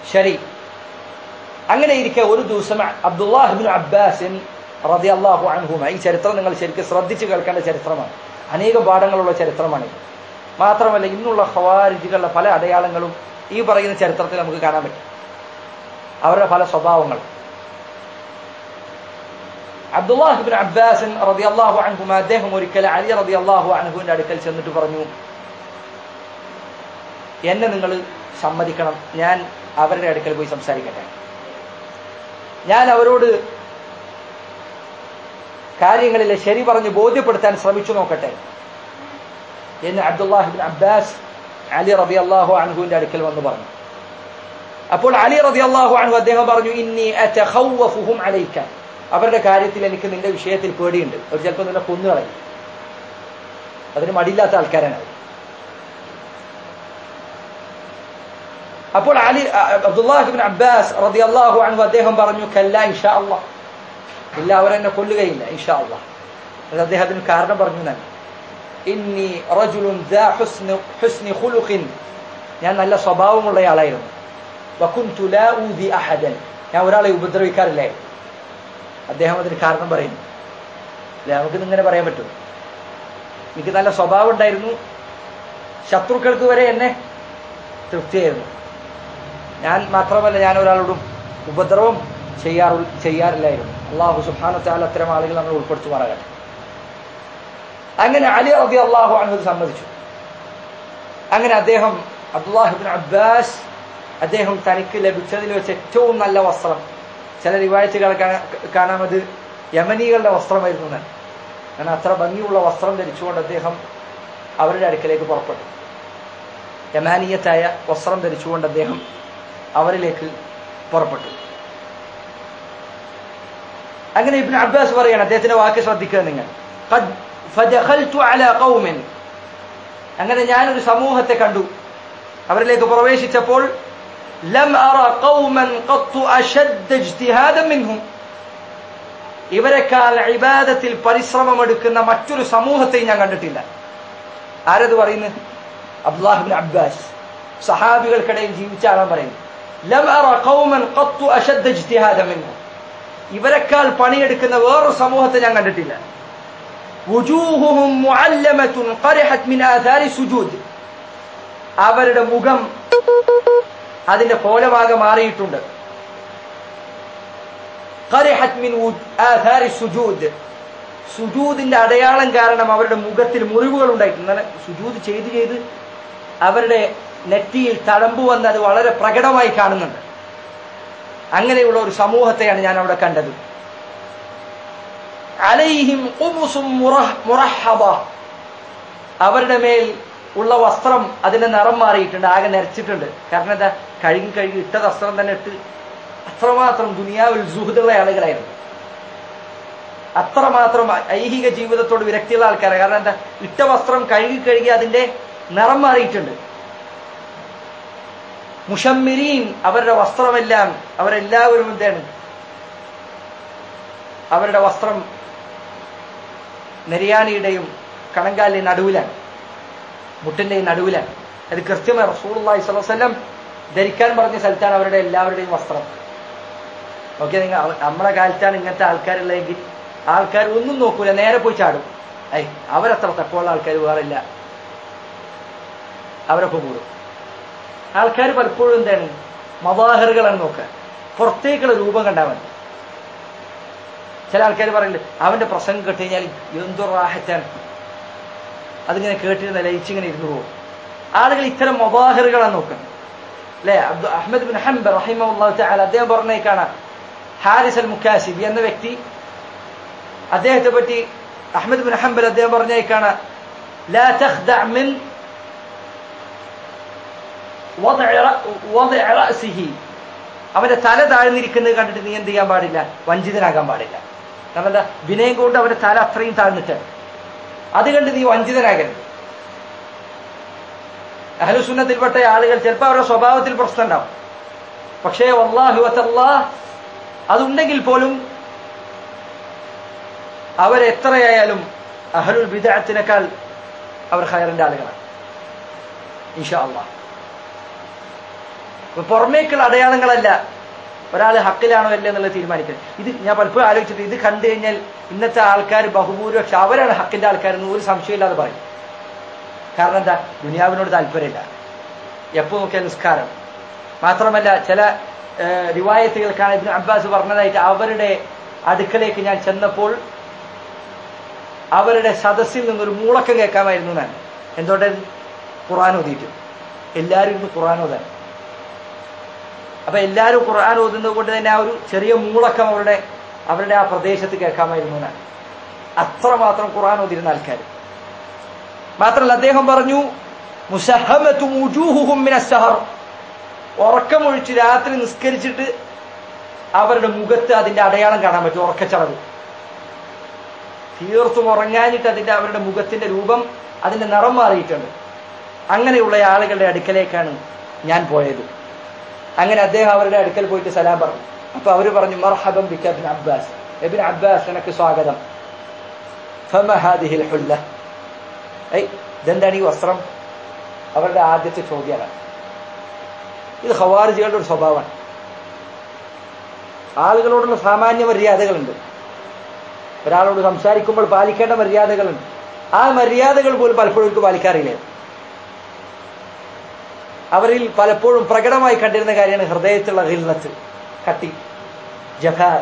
ശരി, അങ്ങനെ ഇരിക്കെ ഒരു ദിവസം അബ്ദുല്ലാഹ് ഇബ്നു അബ്ബാസ് റളിയല്ലാഹു അൻഹുമ, ഈ ചരിത്രം നിങ്ങൾ ശരിക്കും ശ്രദ്ധിച്ചു കേൾക്കേണ്ട ചരിത്രമാണ്, അനേകം പാഠങ്ങളുള്ള ചരിത്രമാണ്. മാത്രമല്ല ഇന്നുള്ള ഖവാരിജികളുടെ പല അടയാളങ്ങളും ഈ പറയുന്ന ചരിത്രത്തിൽ നമുക്ക് കാണാൻ പറ്റും, അവരുടെ പല സ്വഭാവങ്ങൾ. അബ്ദുല്ലാഹ് ഇബ്നു അബ്ബാസ് റളിയല്ലാഹു അൻഹുമ അദ്ദേഹം ഒരിക്കൽ അലി റളിയല്ലാഹു അൻഹുവിന്റെ അടുക്കൽ ചെന്നിട്ട് പറഞ്ഞു, എന്നെ നിങ്ങൾ സമ്മതിക്കണം, ഞാൻ അവരുടെ അടുക്കൽ പോയി സംസാരിക്കട്ടെ, ഞാൻ അവരോട് കാര്യങ്ങളിലെ ശരി പറഞ്ഞ് ബോധ്യപ്പെടുത്താൻ ശ്രമിച്ചു നോക്കട്ടെ എന്ന് അബ്ദുല്ലാഹ് ഇബ്നു അബ്ബാസ് അലി റളിയല്ലാഹു അൻഹുവിന്റെ അടുക്കൽ വന്ന് പറഞ്ഞു. അപ്പോൾ അലി റളിയല്ലാഹു അൻഹു അദ്ദേഹം പറഞ്ഞു, ഇന്നി അതഖവ്വഫുഹും അലൈക, അവരുടെ കാര്യത്തിൽ എനിക്ക് നിന്റെ വിഷയത്തിൽ പേടിയുണ്ട്, അവർ ചിലപ്പോൾ നിന്നെ കൊന്നുകളയും, അതിന് മടിയില്ലാത്ത ആൾക്കാരാണ്. അപ്പോൾ അബ്ദുല്ലാഹ് ഇബ്നു അബ്ബാസ് റളിയല്ലാഹു അൻഹു അദ്ദേഹം പറഞ്ഞു, കല്ല ഇൻഷാ അല്ലാഹ്, ഇല്ല, അവരെന്നെ കൊല്ലുകയില്ല ഇൻഷാ അല്ലാഹ്. അദ്ദേഹത്തിന് കാരണം പറഞ്ഞു, ഞാൻ ഇന്നി റജുലുൻ ദാ ഹുസ്നി ഖുലുഖിൻ, ഞാൻ നല്ല സ്വഭാവമുള്ള ആളായിരുന്നു, വകുൻതു ലാ ഊദി അഹദൻ, ഞാൻ ഒരാളെ ഉപദ്രവിക്കാറില്ലായിരുന്നു. അദ്ദേഹം അതിന് കാരണം പറയുന്നു. അല്ലെ, നമുക്കിത് ഇങ്ങനെ പറയാൻ പറ്റും, എനിക്ക് നല്ല സ്വഭാവം ഉണ്ടായിരുന്നു, ശത്രുക്കൾക്ക് വരെ എന്നെ തൃപ്തിയായിരുന്നു, ഞാൻ മാത്രമല്ല ഞാൻ ഒരാളോടും ഉപദ്രവം ചെയ്യാറില്ലായിരുന്നു. അല്ലാഹു സുബ്ഹാനഹു വ തആല അത്തരം ആളുകൾ നമ്മൾ ഉൾപ്പെടുത്തുമാറാകട്ടെ. അങ്ങനെ അലി റളിയല്ലാഹു അൻഹു സമ്മതിച്ചു. അങ്ങനെ അദ്ദേഹം അബ്ദുല്ലാഹ് ഇബ്നു അബ്ബാസ് അദ്ദേഹം തനിക്ക് ലഭിച്ചതിൽ വെച്ച് ഏറ്റവും നല്ല വസ്ത്രം, ചില റിവായത്തുകൾ കാണാം അത് യമനികളുടെ വസ്ത്രമായിരുന്നു എന്നാണ്, അങ്ങനെ അത്ര ഭംഗിയുള്ള വസ്ത്രം ധരിച്ചുകൊണ്ട് അദ്ദേഹം അവരുടെ അടുക്കലേക്ക് പുറപ്പെട്ടു. യമാനിയത്തായ വസ്ത്രം ധരിച്ചുകൊണ്ട് അദ്ദേഹം അവരിലേക്ക് പുറപ്പെട്ടു. അങ്ങനെ ഇബ്നു അബ്ബാസ് പറയാണ്, അദ്ദേഹത്തിന്റെ വാക്ക് ശ്രദ്ധിക്കുക നിങ്ങൾ, ഫദഖൽതു അലാ ഖൗമിൻ, അങ്ങനെ ഞാനൊരു സമൂഹത്തെ കണ്ടു, അവരിലേക്ക് പ്രവേശിച്ചപ്പോൾ ലം അറ ഖൗമൻ ഖത്തു അശദ്ദ ഇജ്തിഹാദൻ മിൻഹും, ഇവരെക്കാൾ ഇബാദത്തിൽ പരിശ്രമമെടുക്കുന്ന മറ്റൊരു സമൂഹത്തെയും ഞാൻ കണ്ടിട്ടില്ല. ആരത് പറയുന്നത്? അബ്ദുല്ലാഹ് ഇബ്നു അബ്ബാസ്, സഹാബികൾക്കിടയിൽ ജീവിച്ച ആളാൻ പറയുന്നു. ലം അറ ഖൗമൻ ഖത്തു അശദ്ദ ഇജ്തിഹാദൻ മിൻഹും, ഇവരെക്കാൾ പണിയെടുക്കുന്ന വേറൊരു സമൂഹത്തെ ഞാൻ കണ്ടിട്ടില്ല. വുജൂഹുഹും മുഅല്ലമത്തുൻ ഖറിഹത് മിൻ ആഥാരി സുജൂദ്, അവരുടെ മുഖം അതിന്റെ കോലമാകെ മാറിയിട്ടുണ്ട്. ഖറിഹത് മിൻ ആഥാരി സുജൂദ്, സുജൂദിന്റെ അടയാളം കാരണം അവരുടെ മുഖത്തിൽ മുറിവുകൾ ഉണ്ടായിട്ടുണ്ട്. സുജൂദ് ചെയ്ത് അവരുടെ നെറ്റിയിൽ തഴമ്പ് വന്ന് അത് വളരെ പ്രകടമായി കാണുന്നുണ്ട്. അങ്ങനെയുള്ള ഒരു സമൂഹത്തെയാണ് ഞാൻ അവിടെ കണ്ടത്. അലൈഹിം ഖുമുസും മുറഹബ, അവരുടെ മേൽ ഉള്ള വസ്ത്രം അതിന്റെ നിറം മാറിയിട്ടുണ്ട്, ആകെ നരച്ചിട്ടുണ്ട്. കാരണം എന്താ? കഴുകി ഇട്ട വസ്ത്രം തന്നെ ഇട്ട് അത്രമാത്രം ദുനിയാവിൽ സുഹൃത്തുള്ള ആളുകളായിരുന്നു, അത്രമാത്രം ഐഹിക ജീവിതത്തോട് വിരക്തിയുള്ള ആൾക്കാരാണ്. കാരണം എന്താ? ഇട്ട വസ്ത്രം കഴുകി അതിന്റെ നിറം മാറിയിട്ടുണ്ട്. മുഷമ്മിരീൻ, അവരുടെ വസ്ത്രമെല്ലാം അവരെല്ലാവരും എന്താണ്? അവരുടെ വസ്ത്രം നെരിയാണിയുടെയും കണങ്കാലിന്റെയും നടുവിലാണ്, മുട്ടിന്റെയും നടുവിലാണ്. അത് കൃത്യമായി റസൂലുള്ളാഹി സ്വല്ലല്ലാഹു അലൈഹി വസല്ലം ധരിക്കാൻ പറഞ്ഞ സ്ഥലത്താണ് അവരുടെ എല്ലാവരുടെയും വസ്ത്രം. ഓക്കെ, നിങ്ങൾ നമ്മളെ കാലത്താണ് ഇങ്ങനത്തെ ആൾക്കാരുള്ളതെങ്കിൽ ആൾക്കാർ ഒന്നും നോക്കൂല, നേരെ പോയി ചാടും. അവരത്ര തക്കമുള്ള ആൾക്കാർ വേറില്ല, അവരൊക്കെ കൂടും. ആൾക്കാർ പലപ്പോഴും എന്താണ്? മവാഹിറുകളാണ് നോക്കുക, പുറത്തേക്കുള്ള രൂപം കണ്ടാൽ മതി. ചില ആൾക്കാർ പറയുന്നുണ്ട്, അവന്റെ പ്രസംഗം കേട്ട് കഴിഞ്ഞാൽ എന്തൊരു റാഹത്താണ്, അതിങ്ങനെ കേട്ടിരുന്ന ലയിച്ചിങ്ങനെ ഇരുന്നു പോകും. ആളുകൾ ഇത്തരം മവാഹിറുകളാണ് നോക്കുന്നത്. അല്ലെ, അഹ്മദ് ബിൻ ഹംബൽ റഹിമഹുല്ലാഹു തആല അദ്ദേഹം പറഞ്ഞേക്കാണ്, ഹാരിസ് അൽ മുക്കാസിബി എന്ന വ്യക്തി, അദ്ദേഹത്തെ പറ്റി അഹ്മദ് ബിൻ ഹംബൽ അദ്ദേഹം പറഞ്ഞേക്കാണ്, ലാ തഖ്ദഅ മിൻ വദ്ഇ റഅസിഹി, അവന്റെ തല താഴ്ന്നിരിക്കുന്നത് കണ്ടിട്ട് നീ എന്ത് ചെയ്യാൻ പാടില്ല? വഞ്ചിതനാകാൻ പാടില്ല. കാരണം എന്താ? വിനയം കൊണ്ട് അവന്റെ തല അത്രയും താഴ്ന്നിട്ടാണ്, അത് കണ്ട് നീ വഞ്ചിതനാകരുത്. അഹ്ലുസുന്നത്തിൽപ്പെട്ട ആളുകൾ ചിലപ്പോൾ അവരുടെ സ്വഭാവത്തിൽ പ്രശ്നം ഉണ്ടാവും, പക്ഷേ വല്ലാഹി വതല്ലാഹ് അതുണ്ടെങ്കിൽ പോലും അവരെത്രയായാലും അഹ്ലുൽ ബിദ്അത്തിനേക്കാൾ അവർ ഖൈറിന്റെ ആളുകളാണ് ഇൻഷാ അല്ലാഹ്. പുറമേക്കുള്ള അടയാളങ്ങളല്ല ഒരാൾ ഹക്കിലാണോ അല്ലേ എന്നുള്ളത് തീരുമാനിക്കുന്നത്. ഇത് ഞാൻ പലപ്പോഴും ആലോചിച്ചിട്ട്, ഇത് കണ്ടു കഴിഞ്ഞാൽ ഇന്നത്തെ ആൾക്കാർ ബഹുഭൂരിപക്ഷം അവരാണ് ഹക്കിന്റെ ആൾക്കാരെന്ന് ഒരു സംശയമില്ലാതെ പറയും. കാരണം എന്താ? ദുനിയാവിനോട് താല്പര്യമില്ല, എപ്പോ നോക്കിയ നിസ്കാരം. മാത്രമല്ല ചില റിവായത്തുകൾക്കാണ് ഇബ്നു അബ്ബാസ് പറഞ്ഞതായിട്ട്, അവരുടെ അടുക്കലേക്ക് ഞാൻ ചെന്നപ്പോൾ അവരുടെ സദസ്സിൽ നിന്നൊരു മൂളക്കം കേൾക്കാമായിരുന്നു ഞാൻ. എന്തുകൊണ്ട്? ഖുർആൻ ഓതിയിട്ട് എല്ലാവരും ഇന്ന് ഖുർആൻ ഓതാൻ. അപ്പൊ എല്ലാവരും ഖുർആൻ ഓതുന്നത് കൊണ്ട് തന്നെ ആ ഒരു ചെറിയ മൂളക്കം അവരുടെ ആ പ്രദേശത്ത് കേൾക്കാമായിരുന്നു ഞാൻ. അത്രമാത്രം ഖുർആൻ ഓതിരുന്ന ആൾക്കാർ. മാത്രമല്ല അദ്ദേഹം പറഞ്ഞു, മുസഹമതു വുജൂഹുഹും മിനസ് സഹർ, ഉറക്കമൊഴിച്ച് രാത്രി നിസ്കരിച്ചിട്ട് അവരുടെ മുഖത്ത് അതിന്റെ അടയാളം കാണാൻ പറ്റും. ഉറക്കച്ചടവ് തീർത്തും ഉറങ്ങാനിട്ട് അവരുടെ മുഖത്തിന്റെ രൂപം, അതിന്റെ നിറം മാറിയിട്ടുണ്ട്. അങ്ങനെയുള്ള ആളുകളുടെ അടുക്കലേക്കാണ് ഞാൻ പോയത്. അങ്ങനെ അദ്ദേഹം അവരുടെ അടുക്കൽ പോയിട്ട് സലാം പറഞ്ഞു. അപ്പൊ അവര് പറഞ്ഞു, മർഹബൻ ബിക ഇബ്നു അബ്ബാസ്, ഇബ്നു അബ്ബാസ് നിനക്ക് സ്വാഗതം. ഫമാ ഹാദിഹിൽ ഹുല്ല, ഇതെന്താണ് ഈ വസ്ത്രം? അവരുടെ ആദ്യത്തെ ചോദ്യമാണ്. ഇത് ഖവാരിജികളുടെ ഒരു സ്വഭാവമാണ്. ആളുകളോടുള്ള സാമാന്യ മര്യാദകളുണ്ട്, ഒരാളോട് സംസാരിക്കുമ്പോൾ പാലിക്കേണ്ട മര്യാദകളുണ്ട്. ആ മര്യാദകൾ പോലും പലപ്പോഴും എനിക്ക് പാലിക്കാറില്ല. അവരിൽ പലപ്പോഴും പ്രകടമായി കണ്ടിരുന്ന കാര്യമാണ് ഹൃദയത്തിലുള്ള ഖില്ലത്ത്, കട്ടി, ജഫാർ.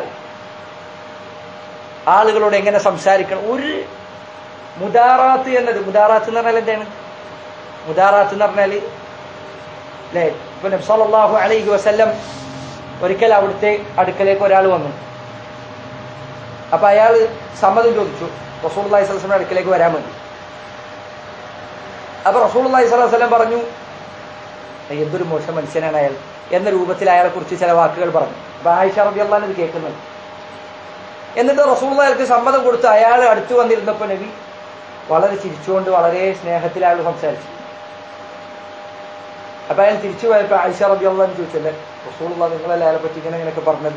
ആളുകളോട് എങ്ങനെ സംസാരിക്കണം. ഒരു മുദാറാത്ത് എന്ന് പറഞ്ഞാൽ എന്താണ്? മുദാറാത്ത് എന്ന് പറഞ്ഞാൽ അല്ലേ, ഇപ്പൊ നബി സല്ലല്ലാഹു അലൈഹി വസല്ലം ഒരിക്കൽ അവിടുത്തെ അടുക്കലേക്ക് ഒരാൾ വന്നു. അപ്പൊ അയാൾ സമ്മതം ചോദിച്ചു റസൂലുള്ളാഹി സ്വല്ലല്ലാഹു അലൈഹി വസല്ലം അടുക്കലേക്ക് വരാൻ വേണ്ടി. അപ്പൊ റസൂലുള്ളാഹി സ്വല്ലല്ലാഹു അലൈഹി വസല്ലം പറഞ്ഞു, എന്തൊരു മോശം മനുഷ്യനാണ് അയാൾ എന്ന രൂപത്തിൽ അയാളെ കുറിച്ച് ചില വാക്കുകൾ പറഞ്ഞു. അപ്പൊ ആയിഷ റളിയല്ലാഹു അൻഹ ഇത് കേൾക്കുന്നത്. എന്നിട്ട് റസൂലുള്ളാഹി അയാൾക്ക് സമ്മതം കൊടുത്ത് അയാൾ അടുത്ത് വന്നിരുന്നപ്പോൾ നബി വളരെ ചിരിച്ചുകൊണ്ട് വളരെ സ്നേഹത്തിൽ അയാൾ സംസാരിച്ചു. അപ്പൊ അയാൾ തിരിച്ചു പോയപ്പോ ആയിഷ റളിയല്ലാഹു അൻഹ ചോദിച്ചല്ലേ, റസൂലുള്ളാഹി നിങ്ങളല്ലേ അയാളെ പറ്റി ഇങ്ങനെയൊക്കെ പറഞ്ഞത്?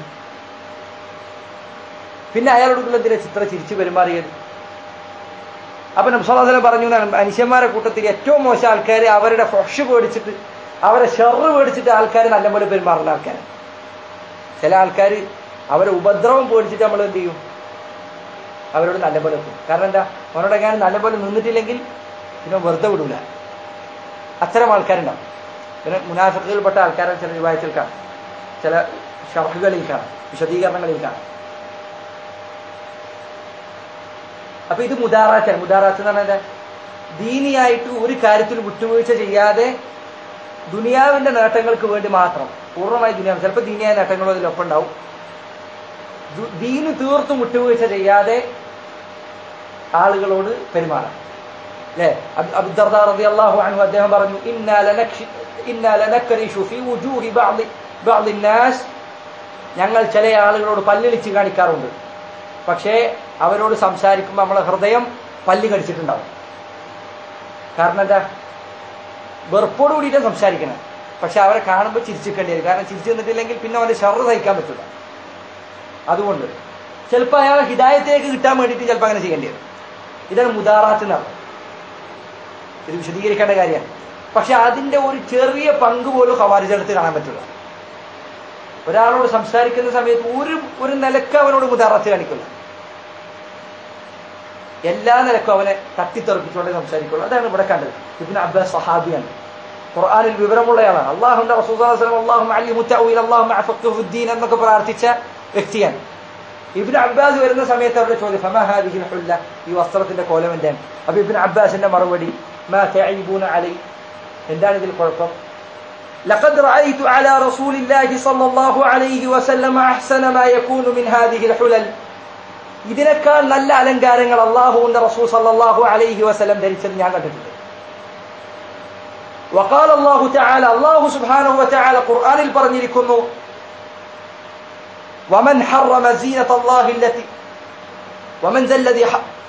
പിന്നെ അയാളോടുള്ള എന്തിനാ ചിത്ര ചിരിച്ചു പെരുമാറിയത്? അപ്പൊ നബി സല്ലല്ലാഹു അലൈഹി വസല്ലം പറഞ്ഞു, മനുഷ്യന്മാരുടെ കൂട്ടത്തിൽ ഏറ്റവും മോശം ആൾക്കാർ അവരുടെ ഫഹ്ഷ് പേടിച്ചിട്ട്, അവരെ ഷർറ് പേടിച്ചിട്ട് ആൾക്കാർ നല്ലപോലെ പെരുമാറുന്ന ആൾക്കാർ. ചില ആൾക്കാർ അവരെ ഉപദ്രവം പേടിച്ചിട്ട് നമ്മൾ എന്ത് ചെയ്യും? അവരോട് നല്ലപോലെ എത്തും. കാരണം എന്താ? അവരോടെങ്ങാനും നല്ലപോലെ നിന്നിട്ടില്ലെങ്കിൽ പിന്നെ വെറുതെ വിടൂല. അത്തരം ആൾക്കാരുണ്ടാവും. പിന്നെ മുനാഫിഖുകളിൽപ്പെട്ട ആൾക്കാരെ ചില റിവായത്തിൽ കാണാം, ചില ഷർഹുകളിൽ കാണാം, വിശദീകരണങ്ങളിൽ കാണാം. അപ്പൊ ഇത് മുദാറാത്താണ്. മുദാറാത്ത് എന്ന് പറഞ്ഞാൽ ദീനിയായിട്ട് ഒരു കാര്യത്തിൽ വിട്ടുവീഴ്ച ചെയ്യാതെ ദുനിയാവിന്റെ നേട്ടങ്ങൾക്ക് വേണ്ടി മാത്രം, പൂർണ്ണമായി ദുനിയാവ്, ചിലപ്പോൾ ദീനിയായ നേട്ടങ്ങളും അതിലൊപ്പം ഉണ്ടാവും. ദീന് തീർത്തും വിട്ടുവീഴ്ച ചെയ്യാതെ ആളുകളോട് പെരുമാറാം. അല്ലെ, അബൂ ദർദാ റളിയല്ലാഹു അൻഹു അദ്ദേഹം പറഞ്ഞു, ഇന്നാ ലനക്രിഷു ഫീ വുജൂഹി ബഅദി നാസ്, ഞങ്ങൾ ചില ആളുകളോട് പല്ലിളിച്ച് കാണിക്കാറുണ്ട്. പക്ഷേ അവരോട് സംസാരിക്കുമ്പോൾ നമ്മളെ ഹൃദയം പല്ല് കടിച്ചിട്ടുണ്ടാവും. കാരണം എന്താ? വെറുപ്പോട് കൂടിയിട്ട് സംസാരിക്കണം. പക്ഷെ അവരെ കാണുമ്പോൾ ചിരിച്ചിക്കേണ്ടി വരും. കാരണം ചിരിച്ചു നിന്നിട്ടില്ലെങ്കിൽ പിന്നെ അവന്റെ ഷർറ് സഹിക്കാൻ പറ്റില്ല. അതുകൊണ്ട് ചിലപ്പോൾ അയാളെ ഹിദായത്തേക്ക് കിട്ടാൻ വേണ്ടിയിട്ട് ചിലപ്പോൾ അങ്ങനെ ചെയ്യേണ്ടി വരും. ഇതാണ് മുദാറാത്ത് എന്ന് പറഞ്ഞത്. ഇത് വിശദീകരിക്കേണ്ട കാര്യമാണ്. പക്ഷെ അതിന്റെ ഒരു ചെറിയ പങ്ക് പോലും ഖവാരിജികൾക്ക് കാണാൻ പറ്റില്ല. ഒരാളോട് സംസാരിക്കുന്ന സമയത്ത് ഒരു നിലക്ക് അവനോട് മുദാറാത്ത് കാണിക്കില്ല. എല്ലാ നിലക്കും അവനെ തട്ടിത്തെറിപ്പിച്ചുകൊണ്ടേ സംസാരിക്കുള്ളൂ. അതാണ് ഇവിടെ കണ്ടത്. ഇബ്നു അബ്ബാസ് സഹാബിയാണ്, ഖുർആനിൽ വിവരമുള്ളയാളാണ്. അല്ലാഹുവിന്റെ റസൂൽ സ്വല്ലല്ലാഹു അലൈഹി വസല്ലം അല്ലാഹുമ്മ അല്ലിംഹു തഅവീൽ അല്ലാഹുമ്മ അഫഖ്ഹു ഫിദ്ദീൻ എന്നൊക്കെ പ്രാർത്ഥിച്ച വ്യക്തിയാണ്. ഇബ്നു അബ്ബാസ് വരുന്ന സമയത്ത് അവരുടെ ചോദ്യം, ഫമാ ഹാദിഹിൽ ഹുല്ല, ഈ വസ്ത്രത്തിന്റെ കോലം എന്താണ്? അപ്പൊ ഇബ്നു അബ്ബാസിന്റെ മറുപടി, മാ തഈബൂന അലൈ, എന്താണ് ഇതിൽ കുഴപ്പം? ലഖദ് റഅയ്തു അലാ റസൂലില്ലാഹി സ്വല്ലല്ലാഹു അലൈഹി വസല്ലം അഹ്സന മാ യകൂനു മിൻ ഹാദിഹിൽ ഹുലൽ, ഇതിനേക്കാൾ നല്ല അലങ്കാരങ്ങൾ അല്ലാഹുവിന്റെ റസൂൽ സല്ലല്ലാഹു അലൈഹി വസല്ലം ധരിച്ചത് ഞാൻ കണ്ടിട്ടുണ്ട്. വഖാല അല്ലാഹു തആല, അല്ലാഹു സുബ്ഹാനഹു വതആല ഖുർആനിൽ പറഞ്ഞിരിക്കുന്നു, വമൻ ഹറമ സീനത്തല്ലാഹി അല്ലതി വമൻ ദല്ലദി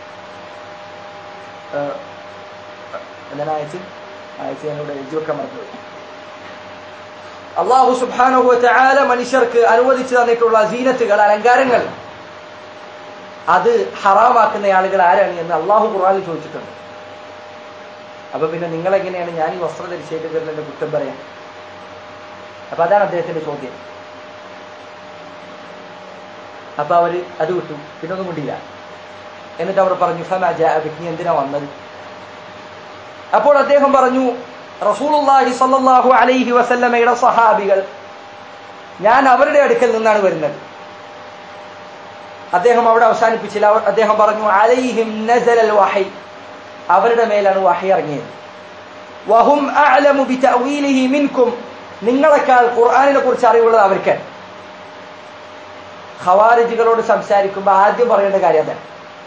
എന്നോട് എഴുതിയൊക്കെ മറന്നുപോയി. അല്ലാഹു സുബ്ഹാനഹു വതആല മനുഷ്യർക്ക് അനുവദിച്ചു തന്നിട്ടുള്ള സീനത്തുകൾ, അലങ്കാരങ്ങൾ, അത് ഹറാമാക്കുന്ന ആളുകൾ ആരാണ് എന്ന് അള്ളാഹു ഖുർആനിൽ ചോദിച്ചിട്ടുണ്ട്. അപ്പൊ പിന്നെ നിങ്ങളെങ്ങനെയാണ് ഞാൻ ഈ വസ്ത്രം ധരിച്ചതിന്റെ പേരിൽ എന്നെ കുറ്റം പറയാൻ? അപ്പൊ അതാണ് അദ്ദേഹത്തിന്റെ ചോദ്യം. അപ്പൊ അവര് അത് വിട്ടു, പിന്നെ ഒന്നും കൊണ്ടില്ല. എന്നിട്ട് അവർ പറഞ്ഞു ഫമാ ജാഅ ബിക്, നീ എന്തിനാ വന്നത്? അപ്പോൾ അദ്ദേഹം പറഞ്ഞു റസൂലുള്ളാഹി സ്വല്ലല്ലാഹു അലൈഹി വസല്ലമയുടെ സഹാബികൾ, ഞാൻ അവരുടെ അടുക്കൽ നിന്നാണ് വരുന്നത്. അദ്ദേഹം അവിടെ അവസാനിപ്പിച്ചില്ല. അദ്ദേഹം പറഞ്ഞു അലൈഹിം നസലൽ വഹി, അവരുടെ മേലാണ് വഹി ഇറങ്ങിയത്. വഹും അഅലമു ബിതഅവീലിഹി മിൻകും, നിങ്ങളെക്കാൾ ഖുർആനിനെ കുറിച്ച് അറിവുള്ളത് അവർക്കാണ്. ഖവാരിജികളോട് സംസാരിക്കുമ്പോൾ ആദ്യം പറയേണ്ട കാര്യം അതാണ്.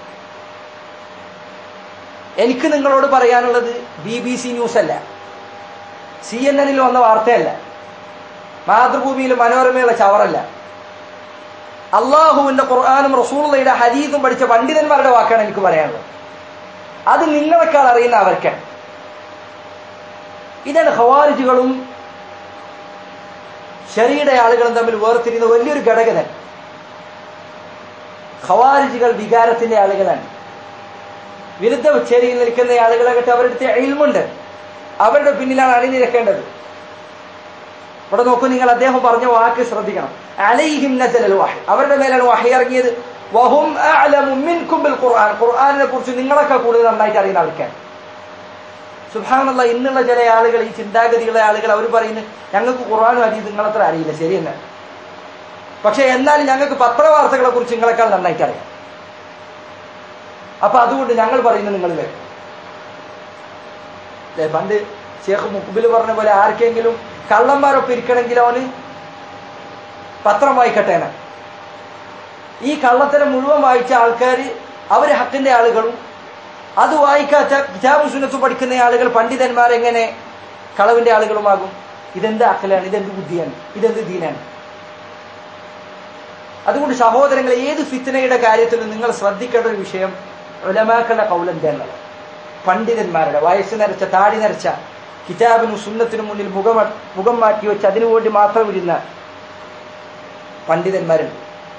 എനിക്ക് നിങ്ങളോട് പറയാനുള്ളത് BBC ന്യൂസ് അല്ല, CNN വന്ന വാർത്തയല്ല, മാതൃഭൂമിയിലും മനോരമയുള്ള ചവറല്ല. അള്ളാഹുവിന്റെ ഖുർആനും റസൂലുള്ളാഹിയുടെ ഹദീസും പഠിച്ച പണ്ഡിതന്മാരുടെ വാക്കാണ് എനിക്ക് പറയാനുള്ളത്. അത് നിങ്ങളെക്കാൾ അറിയുന്ന അവർക്കാണ്. ഇതാണ് ഖവാരിജികളും ശരീഅയുടെ ആളുകളും തമ്മിൽ വേർതിരിയുന്ന വലിയൊരു ഘടകത. ഖവാരിജികൾ വികാരത്തിന്റെ ആളുകളാണ്. വിരുദ്ധ ചേരിയിൽ നിൽക്കുന്ന ആളുകളാകട്ടെ അവരുടെ ഇൽമുണ്ട്, അവരുടെ പിന്നിലാണ് അണിനിരക്കേണ്ടത്. ഇവിടെ നോക്കൂ നിങ്ങൾ, അദ്ദേഹം പറഞ്ഞ വാക്ക് ശ്രദ്ധിക്കണം. അലൈഹിം നസലൽ വഹി, അവരുടെ മേലാണ് വഹി ഇറങ്ങിയത്. വഹും അഅലമു മിൻകും ബിൽ ഖുർആൻ, ഖുർആനിനെ കുറിച്ച് നിങ്ങളൊക്കെ കൂടുതൽ നന്നായിട്ട് അറിയുന്ന ആൾക്കാർ. സുബ്ഹാനല്ലാഹ്, ഇന്നുള്ള ചില ആളുകൾ, ഈ ചിന്താഗതിയുള്ള ആളുകൾ, അവർ പറയുന്നത് ഞങ്ങൾക്ക് ഖുർആനും ഹദീസും നിങ്ങളത്ര അറിയില്ല. ശരി തന്നെ, പക്ഷെ എന്നാലും ഞങ്ങൾക്ക് പത്രവാർത്തകളെ കുറിച്ച് നിങ്ങളെക്കാൾ നന്നായിട്ട് അറിയാം. അപ്പൊ അതുകൊണ്ട് ഞങ്ങൾ പറയുന്നത് നിങ്ങൾ കേൾക്കും. പണ്ട് ഷേഖ് മുഖ്ബിൽ പറഞ്ഞ പോലെ ആർക്കെങ്കിലും കള്ളന്മാരൊപ്പം ഇരിക്കണമെങ്കിൽ അവന് പത്രം വായിക്കട്ടേന. ഈ കള്ളത്തരം മുഴുവൻ വായിച്ച ആൾക്കാർ അവര് ഹക്കിന്റെ ആളുകളും അത് വായിക്കാത്ത കിതാബും സുന്നത്തും പഠിക്കുന്ന ആളുകൾ പണ്ഡിതന്മാരെങ്ങനെ കളവിന്റെ ആളുകളുമാകും? ഇതെന്ത് അഖലാണ്, ഇതെന്ത് ബുദ്ധിയാണ്, ഇതെന്ത് ദീനാണ്? അതുകൊണ്ട് സഹോദരങ്ങളെ, ഏത് ഫിത്നയുടെ കാര്യത്തിലും നിങ്ങൾ ശ്രദ്ധിക്കേണ്ട ഒരു വിഷയം ഉലമാക്കളുടെ ഖൗൽ എന്താണുള്ളത്. പണ്ഡിതന്മാരുടെ വയസ്സ് നരച്ച, താടി നരച്ച, കിതാബിനും സുന്നത്തിനും മുന്നിൽ മുഖം മാറ്റി വെച്ച് അതിനുവേണ്ടി മാത്രം ഇരുന്ന പണ്ഡിതന്മാരുണ്ട്.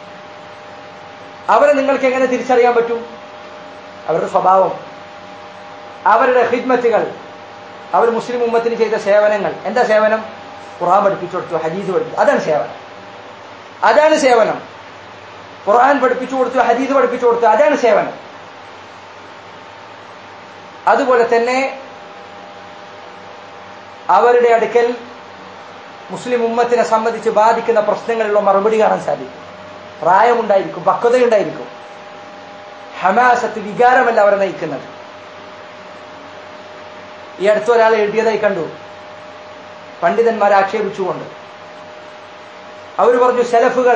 അവരെ നിങ്ങൾക്ക് എങ്ങനെ തിരിച്ചറിയാൻ പറ്റും? അവരുടെ സ്വഭാവം, അവരുടെ ഖിദ്മത്തുകൾ, അവർ മുസ്ലിം ഉമ്മത്തിന് ചെയ്ത സേവനങ്ങൾ. എന്താ സേവനം? ഖുർആൻ പഠിപ്പിച്ചു കൊടുത്തു, ഹദീസ് പഠിപ്പിച്ചു, അതാണ് സേവനം. അതാണ് സേവനം. ഖുർആൻ പഠിപ്പിച്ചു കൊടുത്തു, ഹദീസ് പഠിപ്പിച്ചു കൊടുത്തു, അതാണ് സേവനം. അതുപോലെ തന്നെ അവരുടെ അടുക്കൽ മുസ്ലിം ഉമ്മത്തിനെ സംബന്ധിച്ച് ബാധിക്കുന്ന പ്രശ്നങ്ങളിലുള്ള മറുപടി കാണാൻ സാധിക്കും. പ്രായമുണ്ടായിരിക്കും, പക്വതയുണ്ടായിരിക്കും. ഹമാസത്ത്, വികാരമല്ല അവരെ നയിക്കുന്നത്. ഈ അടുത്തൊരാൾ എഴുതിയതായി കണ്ടു, പണ്ഡിതന്മാരെ ആക്ഷേപിച്ചുകൊണ്ട്. അവർ പറഞ്ഞു സലഫുകൾ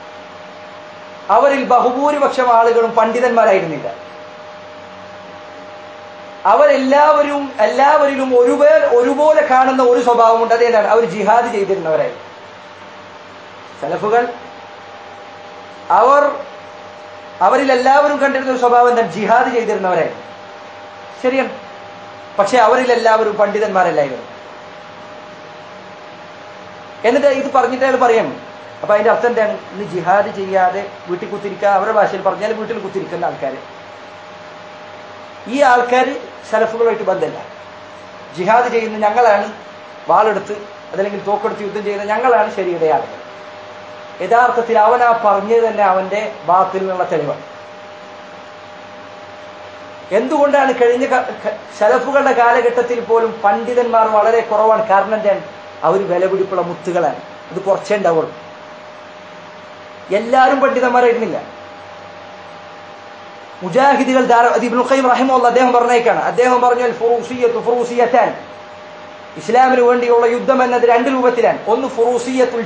അവരിൽ ബഹുഭൂരിപക്ഷം ആളുകളും പണ്ഡിതന്മാരായിരുന്നില്ല. എല്ലാവരിലും ഒരുപോലെ കാണുന്ന ഒരു സ്വഭാവമുണ്ട്. അതേതാണ്? അവർ ജിഹാദ് ചെയ്തിരുന്നവരായിരുന്നു. സലഫുകൾ അവരിൽ എല്ലാവരും കണ്ടിരുന്ന ഒരു സ്വഭാവം എന്താണ്? ജിഹാദ് ചെയ്തിരുന്നവരായിരുന്നു. ശരിയാണ്. പക്ഷെ അവരിൽ എല്ലാവരും പണ്ഡിതന്മാരല്ലായിരുന്നു. എന്നിട്ട് ഇത് പറഞ്ഞിട്ട് അയാൾ പറയാം, അപ്പൊ അതിന്റെ അർത്ഥം എന്താണ്? ഇന്ന് ജിഹാദ് ചെയ്യാതെ വീട്ടിൽ കുത്തിരിക്കുക, അവരുടെ ഭാഷയിൽ പറഞ്ഞാൽ വീട്ടിൽ കുത്തിരിക്കുന്ന ആൾക്കാർ, ഈ ആൾക്കാർ സലഫുകളുമായിട്ട് ബന്ധമില്ല. ജിഹാദ് ചെയ്യുന്ന ഞങ്ങളാണ്, വാളെടുത്ത് അതല്ലെങ്കിൽ തോക്കെടുത്ത് യുദ്ധം ചെയ്യുന്ന ഞങ്ങളാണ് ശരിയുടെ ആളുകൾ. യഥാർത്ഥത്തിൽ അവൻ ആ പറഞ്ഞത് തന്നെ അവന്റെ ബാത്തിൽ നിന്നുള്ള തെളിവാണ്. എന്തുകൊണ്ടാണ് കഴിഞ്ഞ സലഫുകളുടെ കാലഘട്ടത്തിൽ പോലും പണ്ഡിതന്മാർ വളരെ കുറവാണ്? കാരണം എന്താണ്? അവർ വിലപിടിപ്പുള്ള മുത്തുകളാണ്. ഇത് കുറച്ചേ ഉണ്ടാവുള്ളൂ. എല്ലാവരും പണ്ഡിതന്മാരായിരുന്നില്ല. മുജാഹിദുകൾ ഇബ്നുൽ ഖയ്യിം റഹിമഹുല്ലാഹ് അദ്ദേഹം പറഞ്ഞേക്കാണ്. അദ്ദേഹം പറഞ്ഞു ഫുറൂസിയത്താൻ, ഇസ്ലാമിന് വേണ്ടിയുള്ള യുദ്ധം എന്നത് രണ്ട് രൂപത്തിലാണ്. ഒന്ന് ഫുറൂസിയത്തുൽ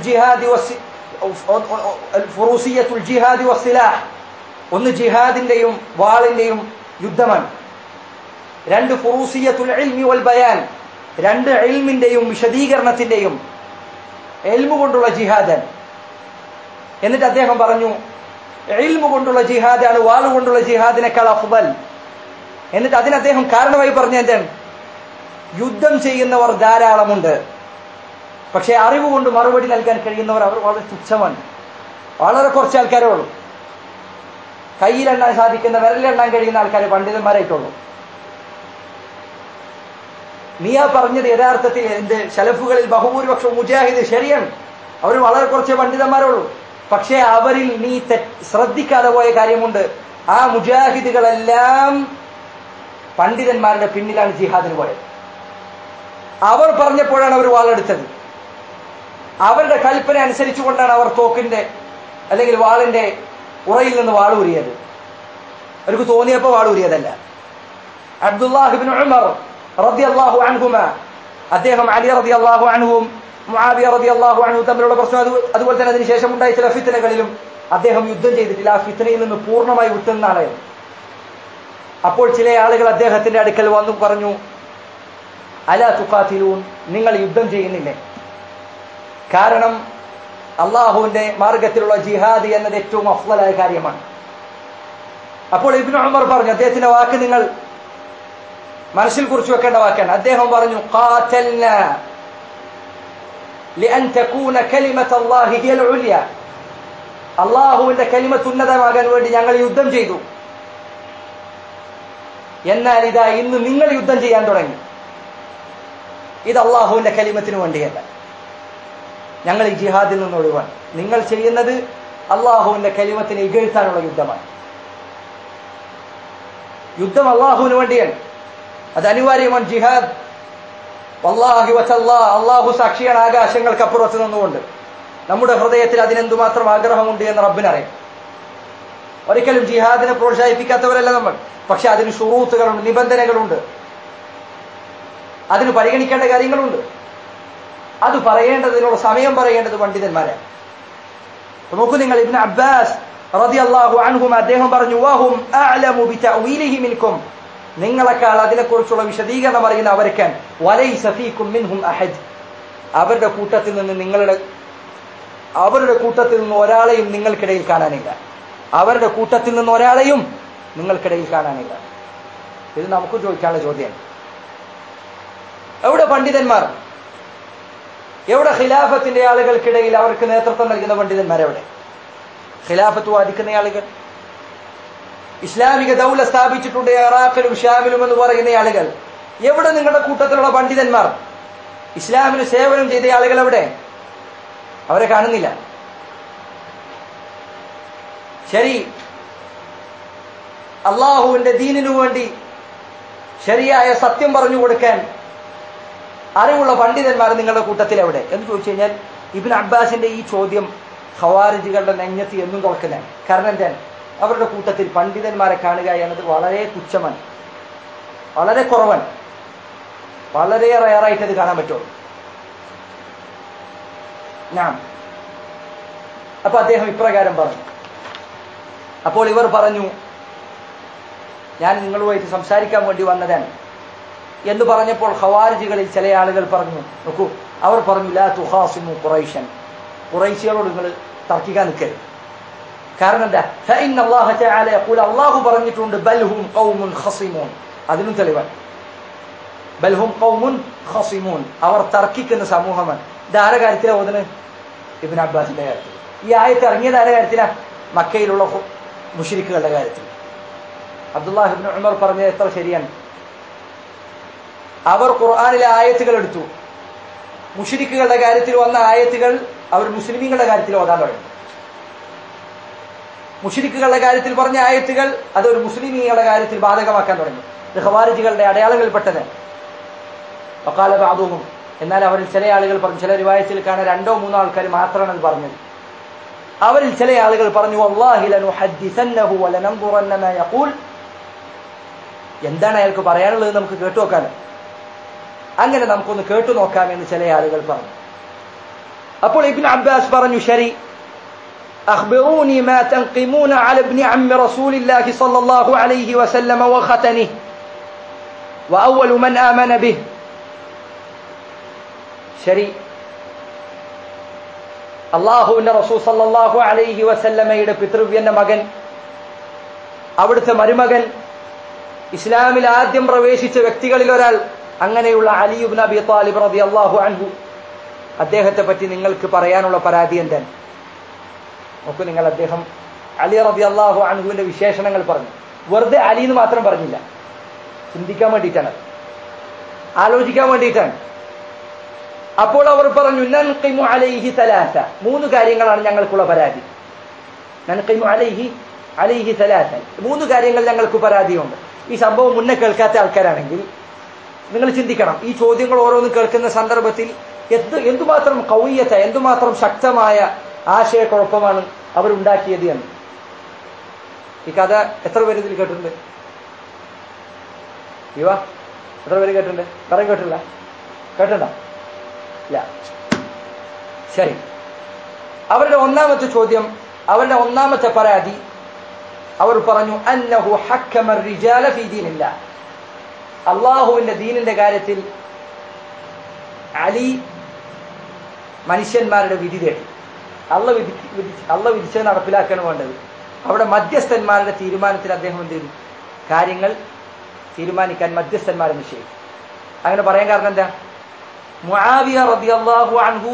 ജിഹാദി വസ്സിലാഹ്, ഒന്ന് ജിഹാദിന്റെയും വാളിന്റെയും യുദ്ധമാണ്. രണ്ട് ഫുറൂസിയത്തുൽ ഇൽമി വൽ ബയാൻ, രണ്ട് ഇൽമിന്റെയും വിശദീകരണത്തിന്റെയും, ഇൽമു കൊണ്ടുള്ള ജിഹാദാണ്. എന്നിട്ട് അദ്ദേഹം പറഞ്ഞു ഇൽമു കൊണ്ടുള്ള ജിഹാദാണ് വാള് കൊണ്ടുള്ള ജിഹാദിനേക്കാൾ അഫ്ദൽ. എന്നിട്ട് അതിന് അദ്ദേഹം കാരണമായി പറഞ്ഞ എന്താണ്? യുദ്ധം ചെയ്യുന്നവർ ധാരാളമുണ്ട്, പക്ഷെ അറിവ് കൊണ്ട് മറുപടി നൽകാൻ കഴിയുന്നവർ അവർ വളരെ തുച്ഛമാണ്. വളരെ കുറച്ച് ആൾക്കാരേ ഉള്ളൂ. കയ്യിലെണ്ണാൻ സാധിക്കുന്ന, വിരലെണ്ണാൻ കഴിയുന്ന ആൾക്കാരെ പണ്ഡിതന്മാരായിട്ടുള്ളൂ. നീയാ പറഞ്ഞത് യഥാർത്ഥത്തിൽ എന്റെ ശലഫുകളിൽ ബഹുഭൂരിപക്ഷം മുജാഹിദ് ശരിയാണ്, അവർ വളരെ കുറച്ച് പണ്ഡിതന്മാരുള്ളൂ. പക്ഷേ അവരിൽ നീ ശ്രദ്ധിക്കാതെ പോയ കാര്യമുണ്ട്. ആ മുജാഹിദുകളെല്ലാം പണ്ഡിതന്മാരുടെ പിന്നിലാണ് ജിഹാദിന് പോയത്. അവർ പറഞ്ഞപ്പോഴാണ് അവർ വാളെടുത്തത്. അവരുടെ കൽപ്പന അനുസരിച്ചുകൊണ്ടാണ് അവർ തോക്കിന്റെ അല്ലെങ്കിൽ വാളിന്റെ ഉറയിൽ നിന്ന് വാളൂരിയത്. അവർക്ക് തോന്നിയപ്പോ വാളൂരിയതല്ല. അബ്ദുല്ലാഹ് ഇബ്നു ഉമർ റളിയല്ലാഹു അൻഹുമ, അദ്ദേഹം അലി റളിയല്ലാഹു അൻഹുവും മുആവിയ റളിയല്ലാഹു അൻഹു തമ്മിലുള്ള പ്രശ്നം, അതുപോലെ തന്നെ അതിനുശേഷം ഉണ്ടായ ചില ഫിത്നകളിലും അദ്ദേഹം യുദ്ധം ചെയ്തിട്ടില്ല. ആ ഫിത്നയിൽ നിന്ന് പൂർണ്ണമായി വിട്ടുന്ന ആളായിരുന്നു. അപ്പോൾ ചില ആളുകൾ അദ്ദേഹത്തിന്റെ അടുക്കൽ വന്നു പറഞ്ഞു, അലാ തുഖാതിലൂൻ, നിങ്ങൾ യുദ്ധം ചെയ്യുന്നില്ലേ? കാരണം അള്ളാഹുവിന്റെ മാർഗത്തിലുള്ള ജിഹാദ് എന്നത് ഏറ്റവും അഫ്ളലായ കാര്യമാണ്. അപ്പോൾ ഇബ്നു ഉമർ പറഞ്ഞു, അദ്ദേഹത്തിന്റെ വാക്ക് നിങ്ങൾ മനസ്സിൽ കുറിച്ച് വെക്കേണ്ട വാക്കാണ്. അദ്ദേഹം പറഞ്ഞു, ഖാതൽനാ ലിഅൻ തകൂന കലിമത്തുല്ലാഹി ഹിയൽ ഉൽയ, അള്ളാഹുവിന്റെ കലിമത്ത് ഉന്നതമാകാൻ വേണ്ടി ഞങ്ങൾ യുദ്ധം ചെയ്തു. എന്നാൽ ഇതാ ഇന്ന് നിങ്ങൾ യുദ്ധം ചെയ്യാൻ തുടങ്ങി. ഇത് അള്ളാഹുവിന്റെ കലിമത്തിന് വേണ്ടിയല്ല, ഞങ്ങൾ ഈ ജിഹാദിൽ നിന്ന് ഒഴിവാണ്. നിങ്ങൾ ചെയ്യുന്നത് അള്ളാഹുവിന്റെ കലിമത്തിനെ ഇകഴ്ത്താനുള്ള യുദ്ധമാണ്. യുദ്ധം അള്ളാഹുവിന് വേണ്ടിയാണ്, അത് അനിവാര്യമാണ്. ജിഹാദ് വല്ലാഹി വതല്ലാ, അള്ളാഹു സാക്ഷിയാണ്, ആകാശങ്ങൾക്കപ്പുറത്ത് നിന്നുകൊണ്ട് നമ്മുടെ ഹൃദയത്തിൽ അതിനെന്തുമാത്രം ആഗ്രഹമുണ്ട് എന്ന് റബ്ബിനറിയാം. ഒരിക്കലും ജിഹാദിനെ പ്രോത്സാഹിപ്പിക്കാത്തവരല്ല നമ്മൾ. പക്ഷെ അതിന് ശുറൂത്തുകളുണ്ട്, നിബന്ധനകളുണ്ട്, അതിന് പരിഗണിക്കേണ്ട കാര്യങ്ങളുണ്ട്. അത് പറയേണ്ടതിനുള്ള സമയം പറയേണ്ടത് പണ്ഡിതന്മാരാണ്. നോക്കൂ നിങ്ങൾ, ഇബ്നു അബ്ബാസ് റളിയല്ലാഹു അൻഹുമ അദ്ദേഹം പറഞ്ഞു, വഹും അഅലമു ബിതഅവീലിഹി മിൻകും, നിങ്ങളെക്കാൾ അതിനെക്കുറിച്ചുള്ള വിശദീകരണം അറിയുന്ന അവർക്കാൻ, വലൈസ ഫീകും മിൻഹും അഹദ്, അവരുടെ കൂട്ടത്തിൽ നിന്ന് ഒരാളെയും നിങ്ങൾക്കിടയിൽ കാണാനില്ല. അവരുടെ കൂട്ടത്തിൽ നിന്ന് ഒരാളെയും നിങ്ങൾക്കിടയിൽ കാണാനില്ല. ഇത് നമുക്ക് ചോദിക്കാനുള്ള ചോദ്യമാണ്. എവിടെ പണ്ഡിതന്മാർ? എവിടെ ഖിലാഫത്തിന്റെ ആളുകൾക്കിടയിൽ അവർക്ക് നേതൃത്വം നൽകുന്ന പണ്ഡിതന്മാർ? എവിടെ ഖിലാഫത്ത് വാദിക്കുന്ന ആളുകൾ? ഇസ്ലാമിക ദൗല സ്ഥാപിച്ചിട്ടുണ്ട് ഇറാഖിലും ഷാമിലും എന്ന് പറയുന്ന ആളുകൾ. എവിടെ നിങ്ങളുടെ കൂട്ടത്തിലുള്ള പണ്ഡിതന്മാർ? ഇസ്ലാമിന് സേവനം ചെയ്ത ആളുകൾ എവിടെ? അവരെ കാണുന്നില്ല. ശരി, അള്ളാഹുവിന്റെ ദീനിനു വേണ്ടി ശരിയായ സത്യം പറഞ്ഞു കൊടുക്കാൻ അറിവുള്ള പണ്ഡിതന്മാർ നിങ്ങളുടെ കൂട്ടത്തിൽ എവിടെ എന്ന് ചോദിച്ചു കഴിഞ്ഞാൽ, ഇബ്നു അബ്ബാസിന്റെ ഈ ചോദ്യം ഖവാരിജികളുടെ നെഞ്ഞത്ത് എന്നും തുറക്കുന്നതാണ്. കാരണം എന്താണ്? അവരുടെ കൂട്ടത്തിൽ പണ്ഡിതന്മാരെ കാണുക എന്നത് വളരെ തുച്ഛമാണ്, വളരെ കുറവാണ്, വളരെ റയറായിട്ട് അത് കാണാൻ പറ്റുള്ളൂ. അപ്പൊ അദ്ദേഹം ഇപ്രകാരം പറഞ്ഞു. അപ്പോൾ ഇവർ പറഞ്ഞു, ഞാൻ നിങ്ങളുമായിട്ട് സംസാരിക്കാൻ വേണ്ടി വന്നതാണ് എന്ന് പറഞ്ഞപ്പോൾ ഖവാരിജികളിൽ ചില ആളുകൾ പറഞ്ഞു, നോക്കൂ, അവർ പറഞ്ഞു, ലാ തുഖാസിമു ഖുറൈശൻ, ഖുറൈശികളോട് നിങ്ങൾ തർക്കിക്കാൻ നിൽക്കരുത്. കാരണം എന്താ? ഫഇന്ന അല്ലാഹു തആല യഖൂൽ, അല്ലാഹു പറഞ്ഞിട്ടുണ്ട്, ബൽഹും ഖൗമുൻ ഖസിമൂൻ. അതിനും തെളിവാണ്. ബൽഹും ഖൗമുൻ ഖസിമൂൻ, അവർ തർക്കിക്കുന്ന സമൂഹമാണ്. ഇത് ആരുടെ കാര്യത്തിലാണ് ഓതുന്നത്? ഇബ്നു അബ്ബാസിന്റെ കാര്യത്തിൽ. ഈ ആയത്ത് ഇറങ്ങിയത് ആരുടെ കാര്യത്തിലാണ്? മക്കയിലുള്ള മുശ്രിക്കുകളുടെ കാര്യത്തിൽ. അബ്ദുല്ലാഹ് ഇബ്നു ഉമർ പറഞ്ഞത് എത്ര ശരിയാണ്. അവർ ഖുർആനിലെ ആയത്തുകൾ എടുത്തു, മുശ്രിക്കുകളുടെ കാര്യത്തിൽ വന്ന ആയത്തുകൾ അവർ മുസ്ലിമീങ്ങളുടെ കാര്യത്തിൽ ഓതാൻ തുടങ്ങി. മുശ്രിക്കുകളുടെ കാര്യത്തിൽ പറഞ്ഞ ആയത്തുകൾ അതൊരു മുസ്ലിമീങ്ങളുടെ കാര്യത്തിൽ ബാധകമാക്കാൻ തുടങ്ങി. ഇത് ഖവാരിജികളുടെ അടയാളങ്ങളിൽപ്പെട്ടത്. വഖാല ബഅദുഹും, എന്നാൽ അവരിൽ ചില ആളുകൾ പറഞ്ഞു, ചില റിവായത്തിൽ കാണാൻ 2-3 ആൾക്കാർ മാത്രമാണ് അത് പറഞ്ഞത്. അവരിൽ ചില ആളുകൾ പറഞ്ഞു, വല്ലാഹി ലനുഹദ്ദിസന്നഹു വലനൻദുറന്ന മാ യഖൂൽ, എന്താണ് അയാൾക്ക് പറയാനുള്ളത് നമുക്ക് കേട്ടു നോക്കാം, അങ്ങനെ നമുക്കൊന്ന് കേട്ടു നോക്കാമെന്ന് ചില ആളുകൾ പറഞ്ഞു. അപ്പോൾ ഇബ്നു അബ്ബാസ് പറഞ്ഞു, ശരി, അഖ്ബിറൂനി മാ തൻഖിമൂന അല ഇബ്നി അമ്മി റസൂലില്ലാഹി സ്വല്ലല്ലാഹു അലൈഹി വസല്ലമ വഖതനിഹി വഅവ്വലു മൻ ആമന ബിഹി. ശരി, അല്ലാഹുവിന്റെ റസൂൽ സല്ലല്ലാഹു അലൈഹി വസല്ലമയുടെ പിതൃവ്യന്റെ മകൻ, അവിടുത്തെ മരുമകൻ, ഇസ്ലാമിൽ ആദ്യം പ്രവേശിച്ച വ്യക്തികളിൽ ഒരാൾ, അങ്ങനെയുള്ള അലി ഇബ്നു അബി ത്വാലിബ് റളിയല്ലാഹു അൻഹു, അദ്ദേഹത്തെ പറ്റി നിങ്ങൾക്ക് പറയാനുള്ള പരാതി എന്താണ്? നോക്കൂ നിങ്ങൾ, അദ്ദേഹം അലി റളിയല്ലാഹു അൻഹുവിന്റെ വിശേഷണങ്ങൾ പറഞ്ഞു. വെറുതെ അലി എന്ന് മാത്രം പറഞ്ഞില്ല, ചിന്തിക്കാൻ വേണ്ടിയിട്ടാണ്. ആലോചിക്കാൻ വേണ്ടിയിട്ടാണ്. അപ്പോൾ അവർ പറഞ്ഞു നൻഖിമു അലൈഹി സലാസ, 3 കാര്യങ്ങളാണ് ഞങ്ങൾക്കുള്ള പരാതി. നൻഖിമു അലൈഹി സലാസ, 3 കാര്യങ്ങൾ ഞങ്ങൾക്ക് പരാതിയുണ്ട്. ഈ സംഭവം മുന്നേ കേൾക്കാത്ത ആൾക്കാരാണെങ്കിൽ നിങ്ങൾ ചിന്തിക്കണം, ഈ ചോദ്യങ്ങൾ ഓരോന്നും കേൾക്കുന്ന സന്ദർഭത്തിൽ എന്തുമാത്രം ഖൗയ്യത, എന്തുമാത്രം ശക്തമായ ആശയക്കുഴപ്പമാണ് അവരുണ്ടാക്കിയത് എന്ന്. ഈ കഥ എത്ര പേര് ഇതിൽ കേട്ടിട്ടുണ്ട്? എത്ര പേര് കേട്ടിട്ടുണ്ട്? പറയും കേട്ടില്ല? കേട്ടിട്ടുണ്ടോ? ഇല്ല. ശരി, അവരുടെ ഒന്നാമത്തെ ചോദ്യം, അവരുടെ ഒന്നാമത്തെ പരാതി, അവർ പറഞ്ഞു അന്നഹു ഹക്കമ الرجال في دين الله, അല്ലാഹുവിന്റെ ദീനിന്റെ കാര്യത്തിൽ അലി മനുഷ്യന്മാരുടെ വിധി തേടി. അള്ള വിധിച്ചത് നടപ്പിലാക്കാൻ വേണ്ടത്. അവിടെ മധ്യസ്ഥന്മാരുടെ തീരുമാനത്തിൽ അദ്ദേഹം എന്ത് ചെയ്തു? കാര്യങ്ങൾ തീരുമാനിക്കാൻ മധ്യസ്ഥന്മാരെ നിശ്ചയിച്ചു. അങ്ങനെ പറയാൻ കാരണം എന്താ? മുആവിയ റളിയല്ലാഹു അൻഹു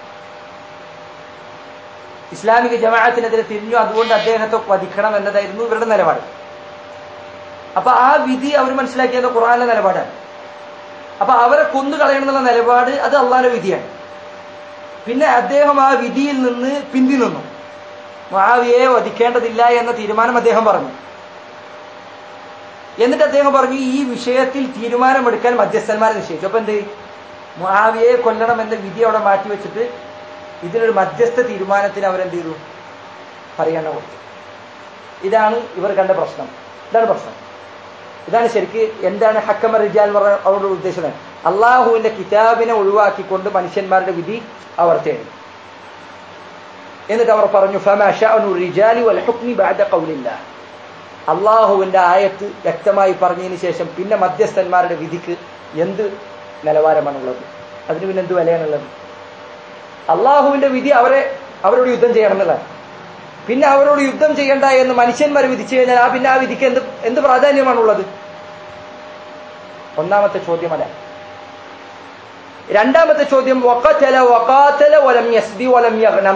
ഇസ്ലാമിക ജമാഅത്തിനെതിരെ തിരിഞ്ഞു, അതുകൊണ്ട് അദ്ദേഹത്തെ വധിക്കണം എന്നതായിരുന്നു ഇവരുടെ നിലപാട്. അപ്പൊ ആ വിധി അവർ മനസ്സിലാക്കിയത് ഖുർആനിലെ നിലപാടാണ്. അപ്പൊ അവരെ കൊന്നുകളയണമെന്നുള്ള നിലപാട് അത് അള്ളാഹുവിന്റെ വിധിയാണ്. പിന്നെ അദ്ദേഹം ആ വിധിയിൽ നിന്ന് പിന്തി നിന്നു. മുആവിയയെ വധിക്കേണ്ടതില്ല എന്ന തീരുമാനം അദ്ദേഹം പറഞ്ഞു. എന്നിട്ട് അദ്ദേഹം പറഞ്ഞു ഈ വിഷയത്തിൽ തീരുമാനമെടുക്കാൻ മധ്യസ്ഥന്മാരെ നിശ്ചയിച്ചു. അപ്പൊ എന്ത്? മുആവിയയെ കൊല്ലണം എന്ന വിധി അവിടെ മാറ്റിവെച്ചിട്ട് ഇതിനൊരു മധ്യസ്ഥ തീരുമാനത്തിന് അവരെന്ത് ചെയ്തു? പറയണ കൊടുത്തു. ഇതാണ് ഇവർ കണ്ട പ്രശ്നം. ഇതാണ് പ്രശ്നം. ഇതാണ് ശരിക്ക് എന്താണ് ഹക്കമ റിജാൽ എന്ന് പറഞ്ഞ അവരുടെ ഉദ്ദേശം. അള്ളാഹുവിന്റെ കിതാബിനെ ഒഴിവാക്കിക്കൊണ്ട് മനുഷ്യന്മാരുടെ വിധി അവർ തേടി. എന്നിട്ട് അവർ പറഞ്ഞു ഫമാ ശഅനു റിജാലി വൽ ഹുക്മി ബഅദ ഖൗലില്ലാഹ്, അള്ളാഹുവിന്റെ ആയത്ത് വ്യക്തമായി പറഞ്ഞതിന് ശേഷം പിന്നെ മധ്യസ്ഥന്മാരുടെ വിധിക്ക് എന്ത് നിലവാരമാണുള്ളത്? അതിന് പിന്നെ എന്ത് വിലയാണുള്ളത്? അള്ളാഹുവിന്റെ വിധി അവരോട് യുദ്ധം ചെയ്യണം എന്നുള്ളതാണ്. പിന്നെ അവരോട് യുദ്ധം ചെയ്യണ്ട എന്ന് മനുഷ്യന്മാർ വിധിച്ചു കഴിഞ്ഞാൽ പിന്നെ ആ വിധിക്ക് എന്ത് പ്രാധാന്യമാണുള്ളത്? ഒന്നാമത്തെ ചോദ്യം അല്ല. രണ്ടാമത്തെ ചോദ്യം വഖാതല വലം യസ്ബി വലം യഗ്നം.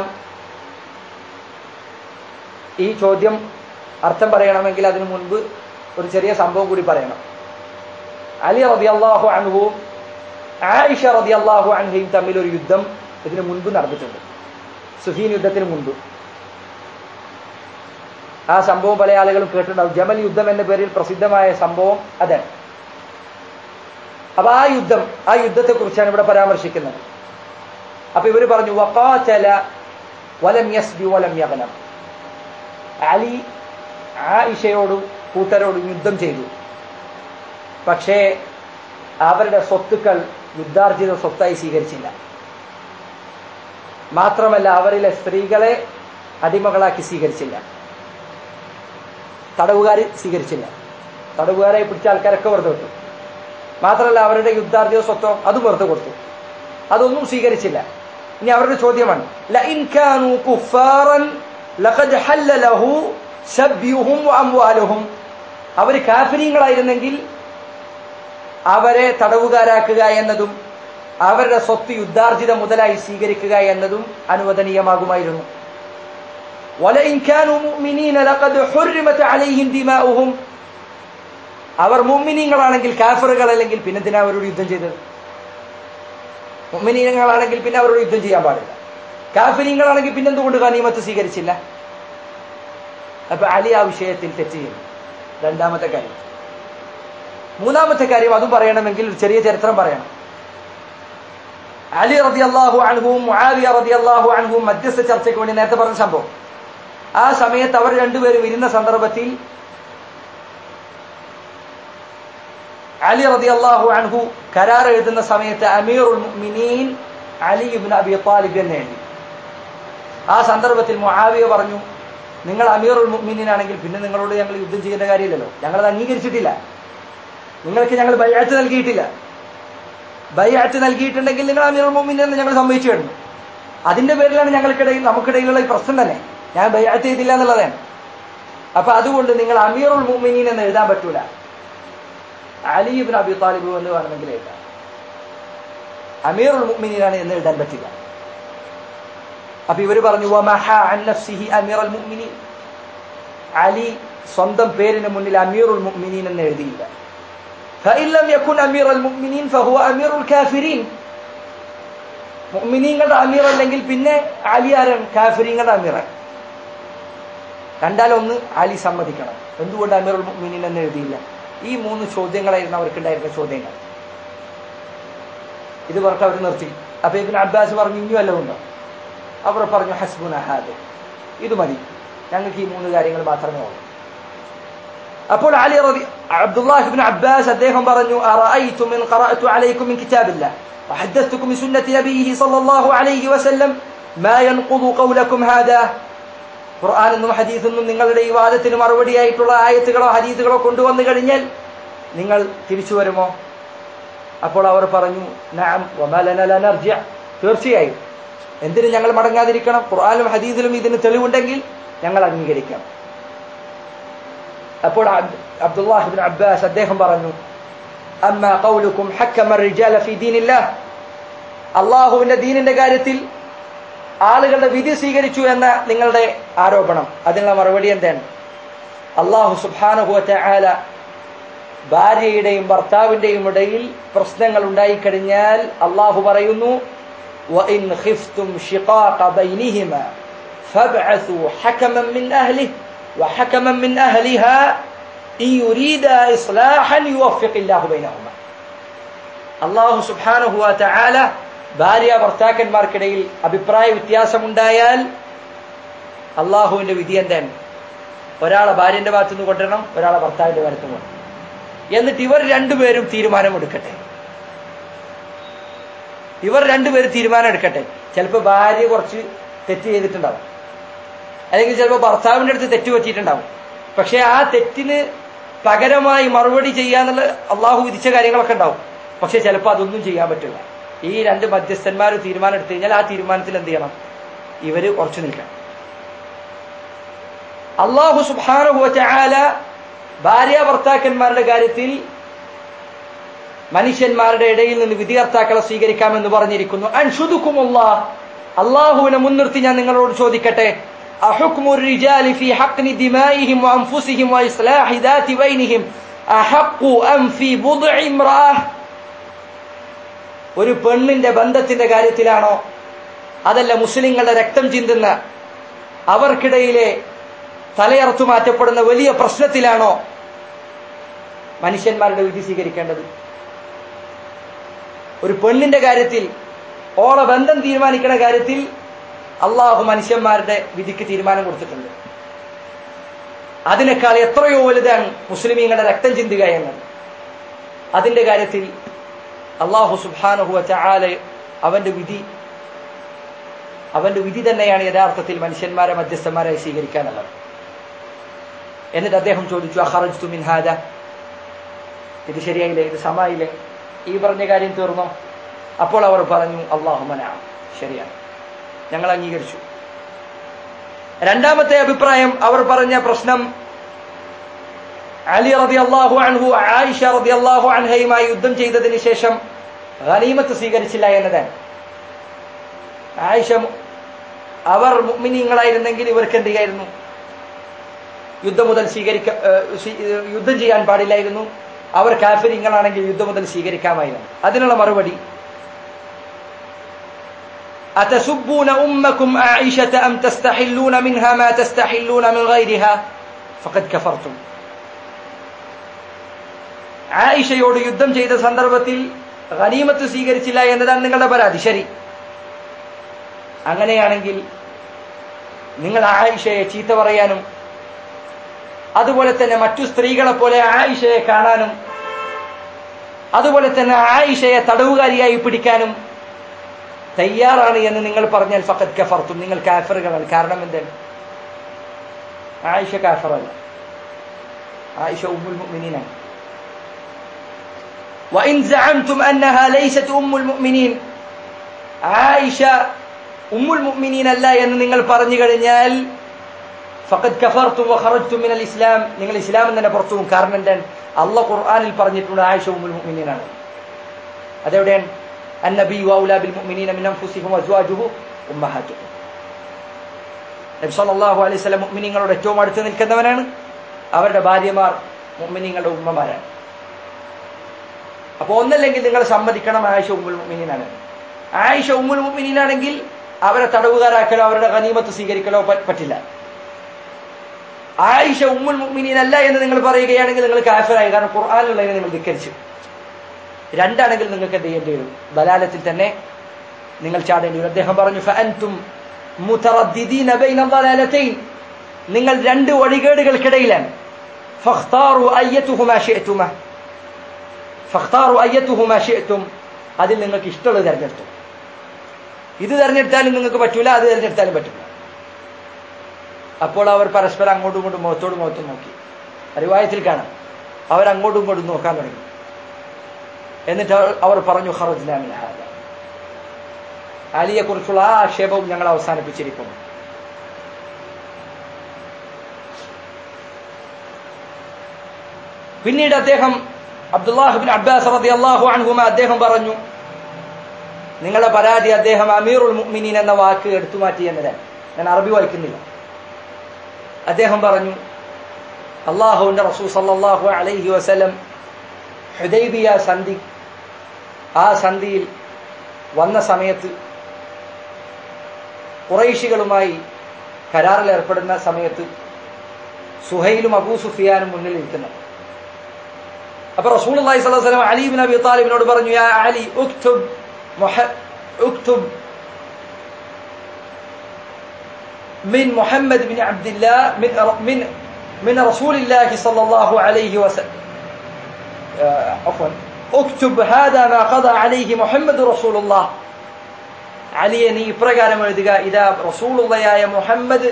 ഈ ചോദ്യം അർത്ഥം പറയണമെങ്കിൽ അതിനു മുൻപ് ഒരു ചെറിയ സംഭവം കൂടി പറയണം. അലി റളിയല്ലാഹു അൻഹു ആയിഷ റളിയല്ലാഹു അൻഹയും തമ്മിൽ ഒരു യുദ്ധം ഇതിനു മുൻപ് നടന്നിട്ടുണ്ട്, സുഫീൻ യുദ്ധത്തിന് മുൻപ്. ആ സംഭവം പല ആളുകളും കേട്ടിട്ടുണ്ടാവും. ജമൽ യുദ്ധം എന്ന പേരിൽ പ്രസിദ്ധമായ സംഭവം അതാണ്. അപ്പൊ ആ യുദ്ധത്തെ കുറിച്ചാണ് ഇവിടെ പരാമർശിക്കുന്നത്. അപ്പൊ ഇവര് പറഞ്ഞു വഖാതല വലം യസ്ബി വലം യഗ്നം. അലി ആയിഷയോടും കൂട്ടരോടും യുദ്ധം ചെയ്തു, പക്ഷേ അവരുടെ സ്വത്തുക്കൾ യുദ്ധാർജിത സ്വത്തായി സ്വീകരിച്ചില്ല. മാത്രമല്ല അവരിലെ സ്ത്രീകളെ അടിമകളാക്കി സ്വീകരിച്ചില്ല, തടവുകാരെ സ്വീകരിച്ചില്ല. തടവുകാരായി പിടിച്ച ആൾക്കാരൊക്കെ വെറുതെ വിട്ടു. മാത്രമല്ല അവരുടെ യുദ്ധാർജിത സ്വത്തോ അതും വെറുതെ കൊടുത്തു. അതൊന്നും സ്വീകരിച്ചില്ല. ഇനി അവരുടെ ചോദ്യമാണ് ലഇൻ കാനൂ കുഫാറൻ ലഖദ് ഹല്ല ലഹു സബ്യുഹും വഅംവാലുഹും. അവർ കാഫിരീങ്ങളായിരുന്നെങ്കിൽ അവരെ തടവുകാരാക്കുക എന്നതും അവരുടെ സ്വത്ത് യുദ്ധാർജിത മുതലായി സ്വീകരിക്കുക എന്നതും അനുവദനീയമാകുമായിരുന്നു. വലഇൻ കാനൂ മുഅ്മിനീന ലഖദ് ഹുർരിമത അലൈഹിം ദിമാഉഹും. അവർ മുഅ്മിനീങ്ങളാണെങ്കിൽ, കാഫിറുകളല്ലെങ്കിൽ പിന്നെ എന്തിനാ അവരോട് യുദ്ധം ചെയ്തത്? മുഅ്മിനീങ്ങളാണെങ്കിൽ പിന്നെ അവരോട് യുദ്ധം ചെയ്യാൻ പാടില്ല. കാഫിരീങ്ങളാണെങ്കിൽ പിന്നെ എന്തുകൊണ്ട് ഗനീമത്ത് സ്വീകരിച്ചില്ല? അപ്പൊ അലി ആ വിഷയത്തിൽ തെറ്റ് ചെയ്തു. രണ്ടാമത്തെ കാര്യം. മൂന്നാമത്തെ കാര്യം, അതും പറയണമെങ്കിൽ ഒരു ചെറിയ ചരിത്രം പറയണം. അലി റളിയല്ലാഹു അൻഹുവും മുആവിയ റളിയല്ലാഹു അൻഹുവും മധ്യസ്ഥ ചർച്ചയ്ക്ക് വേണ്ടി നേരത്തെ പറഞ്ഞ സംഭവം, ആ സമയത്ത് അവർ രണ്ടുപേരും ഇരുന്ന സന്ദർഭത്തിൽ അലി റളിയല്ലാഹു അൻഹു കരാർ എഴുതുന്ന സമയത്ത് അമീറുൽ മുഅ്മിനീൻ അലി ഇബ്നു അബി ത്വാലിബ് എന്ന് എഴുതി. ആ സന്ദർഭത്തിൽ മുആവിയ പറഞ്ഞു, നിങ്ങൾ അമീറുൽ മുഅ്മിനീൻ ആണെങ്കിൽ പിന്നെ നിങ്ങളോട് ഞങ്ങൾ യുദ്ധം ചെയ്യേണ്ട കാര്യമില്ലല്ലോ, ഞങ്ങളത് അംഗീകരിച്ചിട്ടില്ല, നിങ്ങൾക്ക് ഞങ്ങൾ ബൈഅത്ത് നൽകിയിട്ടില്ല. ബൈഅത്ത് നൽകിയിട്ടുണ്ടെങ്കിൽ നിങ്ങൾ അമീറുൽ മുഅ്മിനീൻ എന്ന് ഞങ്ങൾ സമ്മതിച്ചു കഴിഞ്ഞു. അതിന്റെ പേരിലാണ് നമുക്കിടയിലുള്ള ഈ പ്രശ്നം തന്നെ. ഞാൻ ബൈഅത്ത് ചെയ്തില്ല എന്നുള്ളതാണ്. അപ്പൊ അതുകൊണ്ട് നിങ്ങൾ അമീറുൽ മുഅ്മിനീൻ എന്ന് എഴുതാൻ പറ്റൂല, അലി ഇബ്നു അബി ത്വാലിബ് എന്ന് വേണമെങ്കിൽ എഴുതാം. അമീറുൽ മുഅ്മിനീനാണ് എന്ന് എഴുതാൻ പറ്റില്ല. അപ്പൊ ഇവര് പറഞ്ഞു വമഹ അൻ നഫ്സിഹി അമീറുൽ മുഅ്മിനീൻ. അലി സ്വന്തം പേരിന് മുന്നിൽ അമീറുൽ മുഅ്മിനീൻ എന്ന് എഴുതിയില്ല. فإن لم يكن أمير المؤمنين فهو أمير الكافرين. മുഅ്മിനീങ്ങളുടെ അമീർ അല്ലെങ്കിൽ പിന്നെ അലി ആരാണ്? കാഫിരീങ്ങളുടെ അമീറാണ്. രണ്ടാലൊന്ന് അലി സമ്മതിക്കണം. എന്തുകൊണ്ട് അമീറുൽ മുഅ്മിനീൻ എന്ന് എഴുതിയില്ല? ഈ 3 ചോദ്യങ്ങളായിരുന്നു അവർക്കുണ്ടായിരുന്ന ചോദ്യങ്ങൾ. ഇത് പറഞ്ഞിട്ട് അവർ നിർത്തി. അപ്പൊ ഇബ്നു അബ്ബാസ് പറഞ്ഞു ഇനിയും വല്ലതും ഉണ്ടോ? അവർ പറഞ്ഞു ഹസ്ബുന ഹാദ, ഇത് മതി, ഞങ്ങൾക്ക് ഈ 3 കാര്യങ്ങൾ മാത്രമേ ഉള്ളൂ. അപ്പോൾ അബ്ദുല്ലാഹ് ഇബ്നു അബ്ബാസ് അദ്ദേഹം പറഞ്ഞു അറഅയ്തും ഇൻ ഖറഅതു അലൈക്കും മിൻ കിതാബില്ലാഹ് വഹദ്ദസ്തുകും ബി സുന്നത്തി നബിയിഹി സ്വല്ലല്ലാഹു അലൈഹി വസല്ലം മാ യൻഖുദു ഖൗലകും ഹാദാ. ഖുർആനിന്നും ഹദീസിന്നും നിങ്ങളുടെ ഈ വാദത്തിന് മറുപടിയായിട്ടുള്ള ആയത്തുകളോ ഹദീസുകളോ കൊണ്ടുവന്നു കഴിഞ്ഞാൽ നിങ്ങൾ തിരിച്ചു വരുമോ? അപ്പോൾ അവർ പറഞ്ഞു നഅം വമാ ലനാ ലാ നർജി', തീർച്ചയായും, എന്തിന് ഞങ്ങൾ മടങ്ങാതിരിക്കണം? ഖുർആനിലും ഹദീസിലും ഇതിന് തെളിവുണ്ടെങ്കിൽ ഞങ്ങൾ അംഗീകരിക്കാം. അപ്പോൾ അബ്ദുല്ലാഹ് ഇബ്നു അബ്ബാസ് അദ്ദേഹം പറഞ്ഞു അമ്മാ ഖൗലുകും ഹക്കമ الرجال في دين الله, അല്ലാഹുവിന്റെ ദീനിന്റെ കാര്യത്തിൽ ആളുകളുടെ വിധി സ്വീകരിച്ചു എന്ന നിങ്ങളുടെ ആരോപണം, അതിനുള്ള മറുപടി എന്താണ്? അല്ലാഹു സുബ്ഹാനഹു വ തആല ഭാര്യയുടെയും ഭർത്താവിന്റെയും ഇടയിൽ പ്രശ്നങ്ങൾ ഉണ്ടായിക്കഴിഞ്ഞാൽ അല്ലാഹു പറയുന്നു وإن خفتم شقاق بينهما فابعثوا حكما من أهله وحكما من أهلها إن يريدا إصلاحا يوفق الله بينهما. അല്ലാഹു സുബ്ഹാനഹു വ തആല ഭാര്യ ഭർത്താക്കന്മാർക്കിടയിൽ അഭിപ്രായ വ്യത്യാസമുണ്ടായാൽ അല്ലാഹുവിന്റെ വിധി എന്താണ്? ഒരാളെ ഭാര്യന്റെ ഭാഗത്തു നിന്ന് കൊണ്ടുവരണം, ഒരാളെ ഭർത്താവിന്റെ ഭാഗത്തു നിന്ന് കൊണ്ടുവരണം. എന്നിട്ട് ഇവർ രണ്ടുപേരും തീരുമാനമെടുക്കട്ടെ. തീരുമാനം എടുക്കട്ടെ. ചിലപ്പോൾ ഭാര്യ കുറച്ച് തെറ്റ് ചെയ്തിട്ടുണ്ടാവും, അല്ലെങ്കിൽ ചിലപ്പോൾ ഭർത്താവിന്റെ അടുത്ത് തെറ്റ് പറ്റിയിട്ടുണ്ടാവും. പക്ഷെ ആ തെറ്റിന് പകരമായി മറുപടി ചെയ്യാന്നുള്ള അള്ളാഹു വിധിച്ച കാര്യങ്ങളൊക്കെ ഉണ്ടാവും. പക്ഷെ ചിലപ്പോൾ അതൊന്നും ചെയ്യാൻ പറ്റില്ല. ഈ 2 മധ്യസ്ഥന്മാർ തീരുമാനം എടുത്തു കഴിഞ്ഞാൽ ആ തീരുമാനത്തിൽ എന്ത് ചെയ്യണം? ഇവര് ഉറച്ചു നിൽക്കണം. അല്ലാഹു സുബ്ഹാനഹു വ തആല ഭാര്യ ഭർത്താക്കന്മാരുടെ കാര്യത്തിൽ മനുഷ്യന്മാരുടെ ഇടയിൽ നിന്ന് വിധികർത്താക്കളെ സ്വീകരിക്കാമെന്ന് പറഞ്ഞിരിക്കുന്നു. അൻഷുദുകുമുല്ലാഹ്, അല്ലാഹുവിനെ മുൻനിർത്തി ഞാൻ നിങ്ങളോട് ചോദിക്കട്ടെ, അഹുക്മു الرجال في حقن دمائهم وانفسهم واصلاح ذات بينهم احق ام في بضع امراه, ഒരു പെണ്ണിന്റെ ബന്ധത്തിന്റെ കാര്യത്തിലാണോ, അതല്ല മുസ്ലിങ്ങളുടെ രക്തം ചിന്തുന്ന അവർക്കിടയിലെ തലയറുത്തു മാറ്റപ്പെടുന്ന വലിയ പ്രശ്നത്തിലാണോ മനുഷ്യന്മാരുടെ വിധി സ്വീകരിക്കേണ്ടത്? ഒരു പെണ്ണിന്റെ കാര്യത്തിൽ, ഓളെ ബന്ധം തീരുമാനിക്കുന്ന കാര്യത്തിൽ അള്ളാഹു മനുഷ്യന്മാരുടെ വിധിക്ക് തീരുമാനം കൊടുത്തിട്ടുണ്ട്. അതിനേക്കാൾ എത്രയോ വലുതാണ് മുസ്ലിമീങ്ങളുടെ രക്തം ചിന്തുക എന്നത്. അതിന്റെ കാര്യത്തിൽ അള്ളാഹു സുബ്ഹാനഹു വ തആല അവന്റെ വിധി തന്നെയാണ് യഥാർത്ഥത്തിൽ മനുഷ്യന്മാരെ മധ്യസ്ഥന്മാരായി സ്വീകരിക്കാനുള്ളത്. എന്നിട്ട് അദ്ദേഹം ചോദിച്ചു അഖറജ്തു മിൻ ഹാദാ, ഇത് ശരിയായില്ലേ, ഇത് സമായില്ലേ, ഈ പറഞ്ഞ കാര്യം തീർന്നോ? അപ്പോൾ അവർ പറഞ്ഞു അല്ലാഹു മനാ, ശരിയാണ്, ഞങ്ങൾ അംഗീകരിച്ചു. രണ്ടാമത്തെ അഭിപ്രായം, അവർ പറഞ്ഞ പ്രശ്നം അലി റളിയല്ലാഹു അൻഹു ആയിഷ റളിയല്ലാഹു അൻഹയുമായി യുദ്ധം ചെയ്തതിന് ശേഷം ഗനീമത്ത് സ്വീകരിച്ചില്ല എന്നതാണ്. ആയിഷ അവർ മുഅ്മിനീങ്ങളായിരുന്നെങ്കിൽ ഇവർക്ക് എന്ത് ചെയ്യായിരുന്നു? യുദ്ധം ചെയ്യാൻ പാടില്ലായിരുന്നു. അവർ കാഫിരീങ്ങളാണെങ്കിൽ യുദ്ധം മുതൽ സ്വീകരിക്കാമായിരുന്നു. അതിനുള്ള മറുപടി أتسبون أمكم عائشة أم تستحلون منها ما تستحلون من غيرها فقد كفرتم. ആയിഷയോട് യുദ്ധം ചെയ്ത സന്ദർഭത്തിൽ ഗനീമത്ത് സ്വീകരിച്ചില്ല എന്നതാണ് നിങ്ങളുടെ പരാതി. ശരി, അങ്ങനെയാണെങ്കിൽ നിങ്ങൾ ആയിഷയെ ചീത്ത പറയാനും അതുപോലെ തന്നെ മറ്റു സ്ത്രീകളെ പോലെ ആയിഷയെ കാണാനും അതുപോലെ തന്നെ ആയിഷയെ തടവുകാരിയായി പിടിക്കാനും തയ്യാറാണ് എന്ന് നിങ്ങൾ പറഞ്ഞാൽ ഫഖദ് കഫർതും, നിങ്ങൾ കാഫിറുകളാണ്. കാരണം എന്താണ്? ആയിഷ കാഫിറല്ല, ആയിഷ ഉമ്മുൽ മുഅ്മിനീനാണ്. وإن زعمتم أنها ليست أم المؤمنين, ആയിഷ ഉമ്മുൽ മുഅ്മിനീൻ അല്ല എന്ന് നിങ്ങൾ പറഞ്ഞു കഴിഞ്ഞാൽ ഫഖദ് കഫർതും വഖറജ്തും മിനൽ ഇസ്ലാം, നിങ്ങൾ ഇസ്ലാമിൽ നിന്ന് പുറത്തു പോകും. കാരണം എന്താണ്? അല്ലാഹു ഖുർആനിൽ പറഞ്ഞിട്ടുണ്ട് ആയിഷ ഉമ്മുൽ മുഅ്മിനീനാണ്. അതെവിടെയാണ്? النبي أولى بالمؤمنين من أنفسهم وأزواجه أمهاتهم. നബി സല്ലല്ലാഹു അലൈഹി വസല്ലം മുഅ്മിനീങ്ങളോട് ഏറ്റവും അടുത്ത് നിൽക്കുന്നവനാണ്. അവരുടെ ഭാര്യമാർ മുഅ്മിനീങ്ങളുടെ ഉമ്മമാരാണ്. അപ്പൊ ഒന്നല്ലെങ്കിൽ നിങ്ങൾ സമ്മതിക്കണം ആയിഷ ഉമ്മുൽ മുഅ്മിനീനാണ്. ആയിഷ ഉമ്മുൽ മുഅ്മിനീനാണെങ്കിൽ അവരെ തടവുകാരാക്കലോ അവരുടെ ഗനീമത്ത് സ്വീകരിക്കലോ പറ്റില്ല. ആയിഷ ഉമ്മുൽ മുഅ്മിനീൻ അല്ല എന്ന് നിങ്ങൾ പറയുകയാണെങ്കിൽ നിങ്ങൾ കാഫിറായി, കാരണം ഖുർആനിലുള്ളതിനെ നിങ്ങൾ ധിക്കരിച്ചു. രണ്ടാണെങ്കിൽ നിങ്ങൾക്ക് എന്ത് ചെയ്യേണ്ടി വരും? ദലാലത്തിൽ തന്നെ നിങ്ങൾ ചാടേണ്ടി വരും. അദ്ദേഹം പറഞ്ഞു ഫഅൻതും മുതറദ്ദിദീന ബൈന ദലാലതൈൻ, നിങ്ങൾ രണ്ട് വഴികേടുകൾക്കിടയിലാണ്. ഫഖ്താറു അയ്യതുഹുമാ ശിഅ്തുമാ, ഫഖ്താറു അയ്യതുഹുമാ ശിഅ്തും, അതിൽ നിങ്ങൾക്ക് ഇഷ്ടമുള്ളത് തിരഞ്ഞെടുത്തു. ഇത് തിരഞ്ഞെടുത്താലും നിങ്ങൾക്ക് പറ്റൂല, അത് തിരഞ്ഞെടുത്താലും പറ്റില്ല. അപ്പോൾ അവർ പരസ്പരം അങ്ങോട്ടും ഇങ്ങോട്ടും മുഖത്തോട് മുഖത്തും നോക്കി. റിവായത്തിൽ കാണാം അവരങ്ങോട്ടും ഇങ്ങോട്ടും നോക്കാൻ തുടങ്ങി. എന്നിട്ട് അവർ പറഞ്ഞു ഖറജ്നാ മിൻ ഹാദ, അലിയെ കുറിച്ചുള്ള ആ ആക്ഷേപവും ഞങ്ങൾ അവസാനിപ്പിച്ചിരിക്കുന്നു. പിന്നീട് അദ്ദേഹം അബ്ദുല്ലാഹ് ഇബ്നു അബ്ബാസ് റളിയല്ലാഹു അൻഹുമ അദ്ദേഹം പറഞ്ഞു, നിങ്ങളുടെ പരാതി അദ്ദേഹം അമീറുൽ മുഅ്മിനീൻ എന്ന വാക്ക് എടുത്തു മാറ്റി എന്നതാണ്. ഞാൻ അറബി വായിക്കുന്നില്ല. അദ്ദേഹം പറഞ്ഞു, അള്ളാഹുവിന്റെ റസൂൽ സല്ലല്ലാഹു അലൈഹി വസല്ലം ഹുദൈബിയ സന്ധി, ആ സന്ധിയിൽ വന്ന സമയത്ത് ഖുറൈശികളുമായി കരാറിൽ ഏർപ്പെടുന്ന സമയത്ത് സുഹൈലും അബൂ സുഫിയാനും മുന്നിൽ ഇരിക്കുന്നു. അപ്പൊ റസൂലുള്ളാഹി സ്വല്ലല്ലാഹു അലൈഹി വസല്ലം അലി ഇബ്നു അബി ത്വാലിബിനോട് പറഞ്ഞു, യാ അലി ഉക്തുബ് من محمد بن عبد الله من رسول الله صلى الله عليه وسلم عفوا اكتب هذا ما قضى عليه محمد رسول الله. അലിയെ നീ ഇപ്രകാരം എഴുതുക, ഇതാ റസൂലുള്ളാഹിയായ മുഹമ്മദ്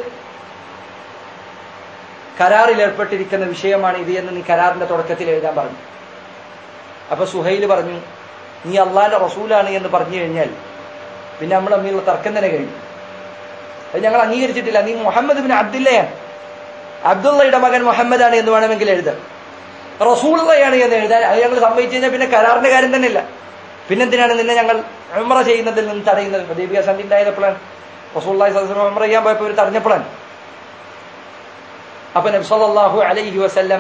കരാറിൽ ഏർപ്പെട്ടിരിക്കുന്ന വിഷയമാണ് ഇത് എന്ന് നീ കരാറിന്റെ തുടക്കത്തിൽ എഴുതാൻ പറഞ്ഞു. അപ്പൊ സുഹൈൽ പറഞ്ഞു, നീ അള്ളാന്റെ റസൂലാണ് എന്ന് പറഞ്ഞു കഴിഞ്ഞാൽ പിന്നെ നമ്മൾ തമ്മിലുള്ള തർക്കം തന്നെ കഴിഞ്ഞു. അത് ഞങ്ങൾ അംഗീകരിച്ചിട്ടില്ല. നീ മുഹമ്മദ് ബിൻ അബ്ദുല്ലയാണ്, അബ്ദുള്ളയുടെ മകൻ മുഹമ്മദാണ് എന്ന് വേണമെങ്കിൽ എഴുതാം. റസൂലുള്ളാഹിയാണ് എന്ന് എഴുതാൻ അത് ഞങ്ങൾ സമ്മതിച്ചു കഴിഞ്ഞാൽ പിന്നെ കരാറിന്റെ കാര്യം തന്നെ ഇല്ല. പിന്നെന്തിനാണ് നിന്നെ ഞങ്ങൾ ഉംറ ചെയ്യുന്നതിൽ നിന്ന് തടയുന്നത്? ഹുദൈബിയ സന്ധി ഉണ്ടായപ്പോഴാണ് റസൂലുള്ളാഹി സ്വല്ലല്ലാഹു അലൈഹി വസല്ലം ഉംറ ചെയ്യാൻ പോയപ്പോൾ ഇവർ തടഞ്ഞപ്പോഴാണ്. അപ്പൊ നബി സല്ലല്ലാഹു അലൈഹി വസല്ലം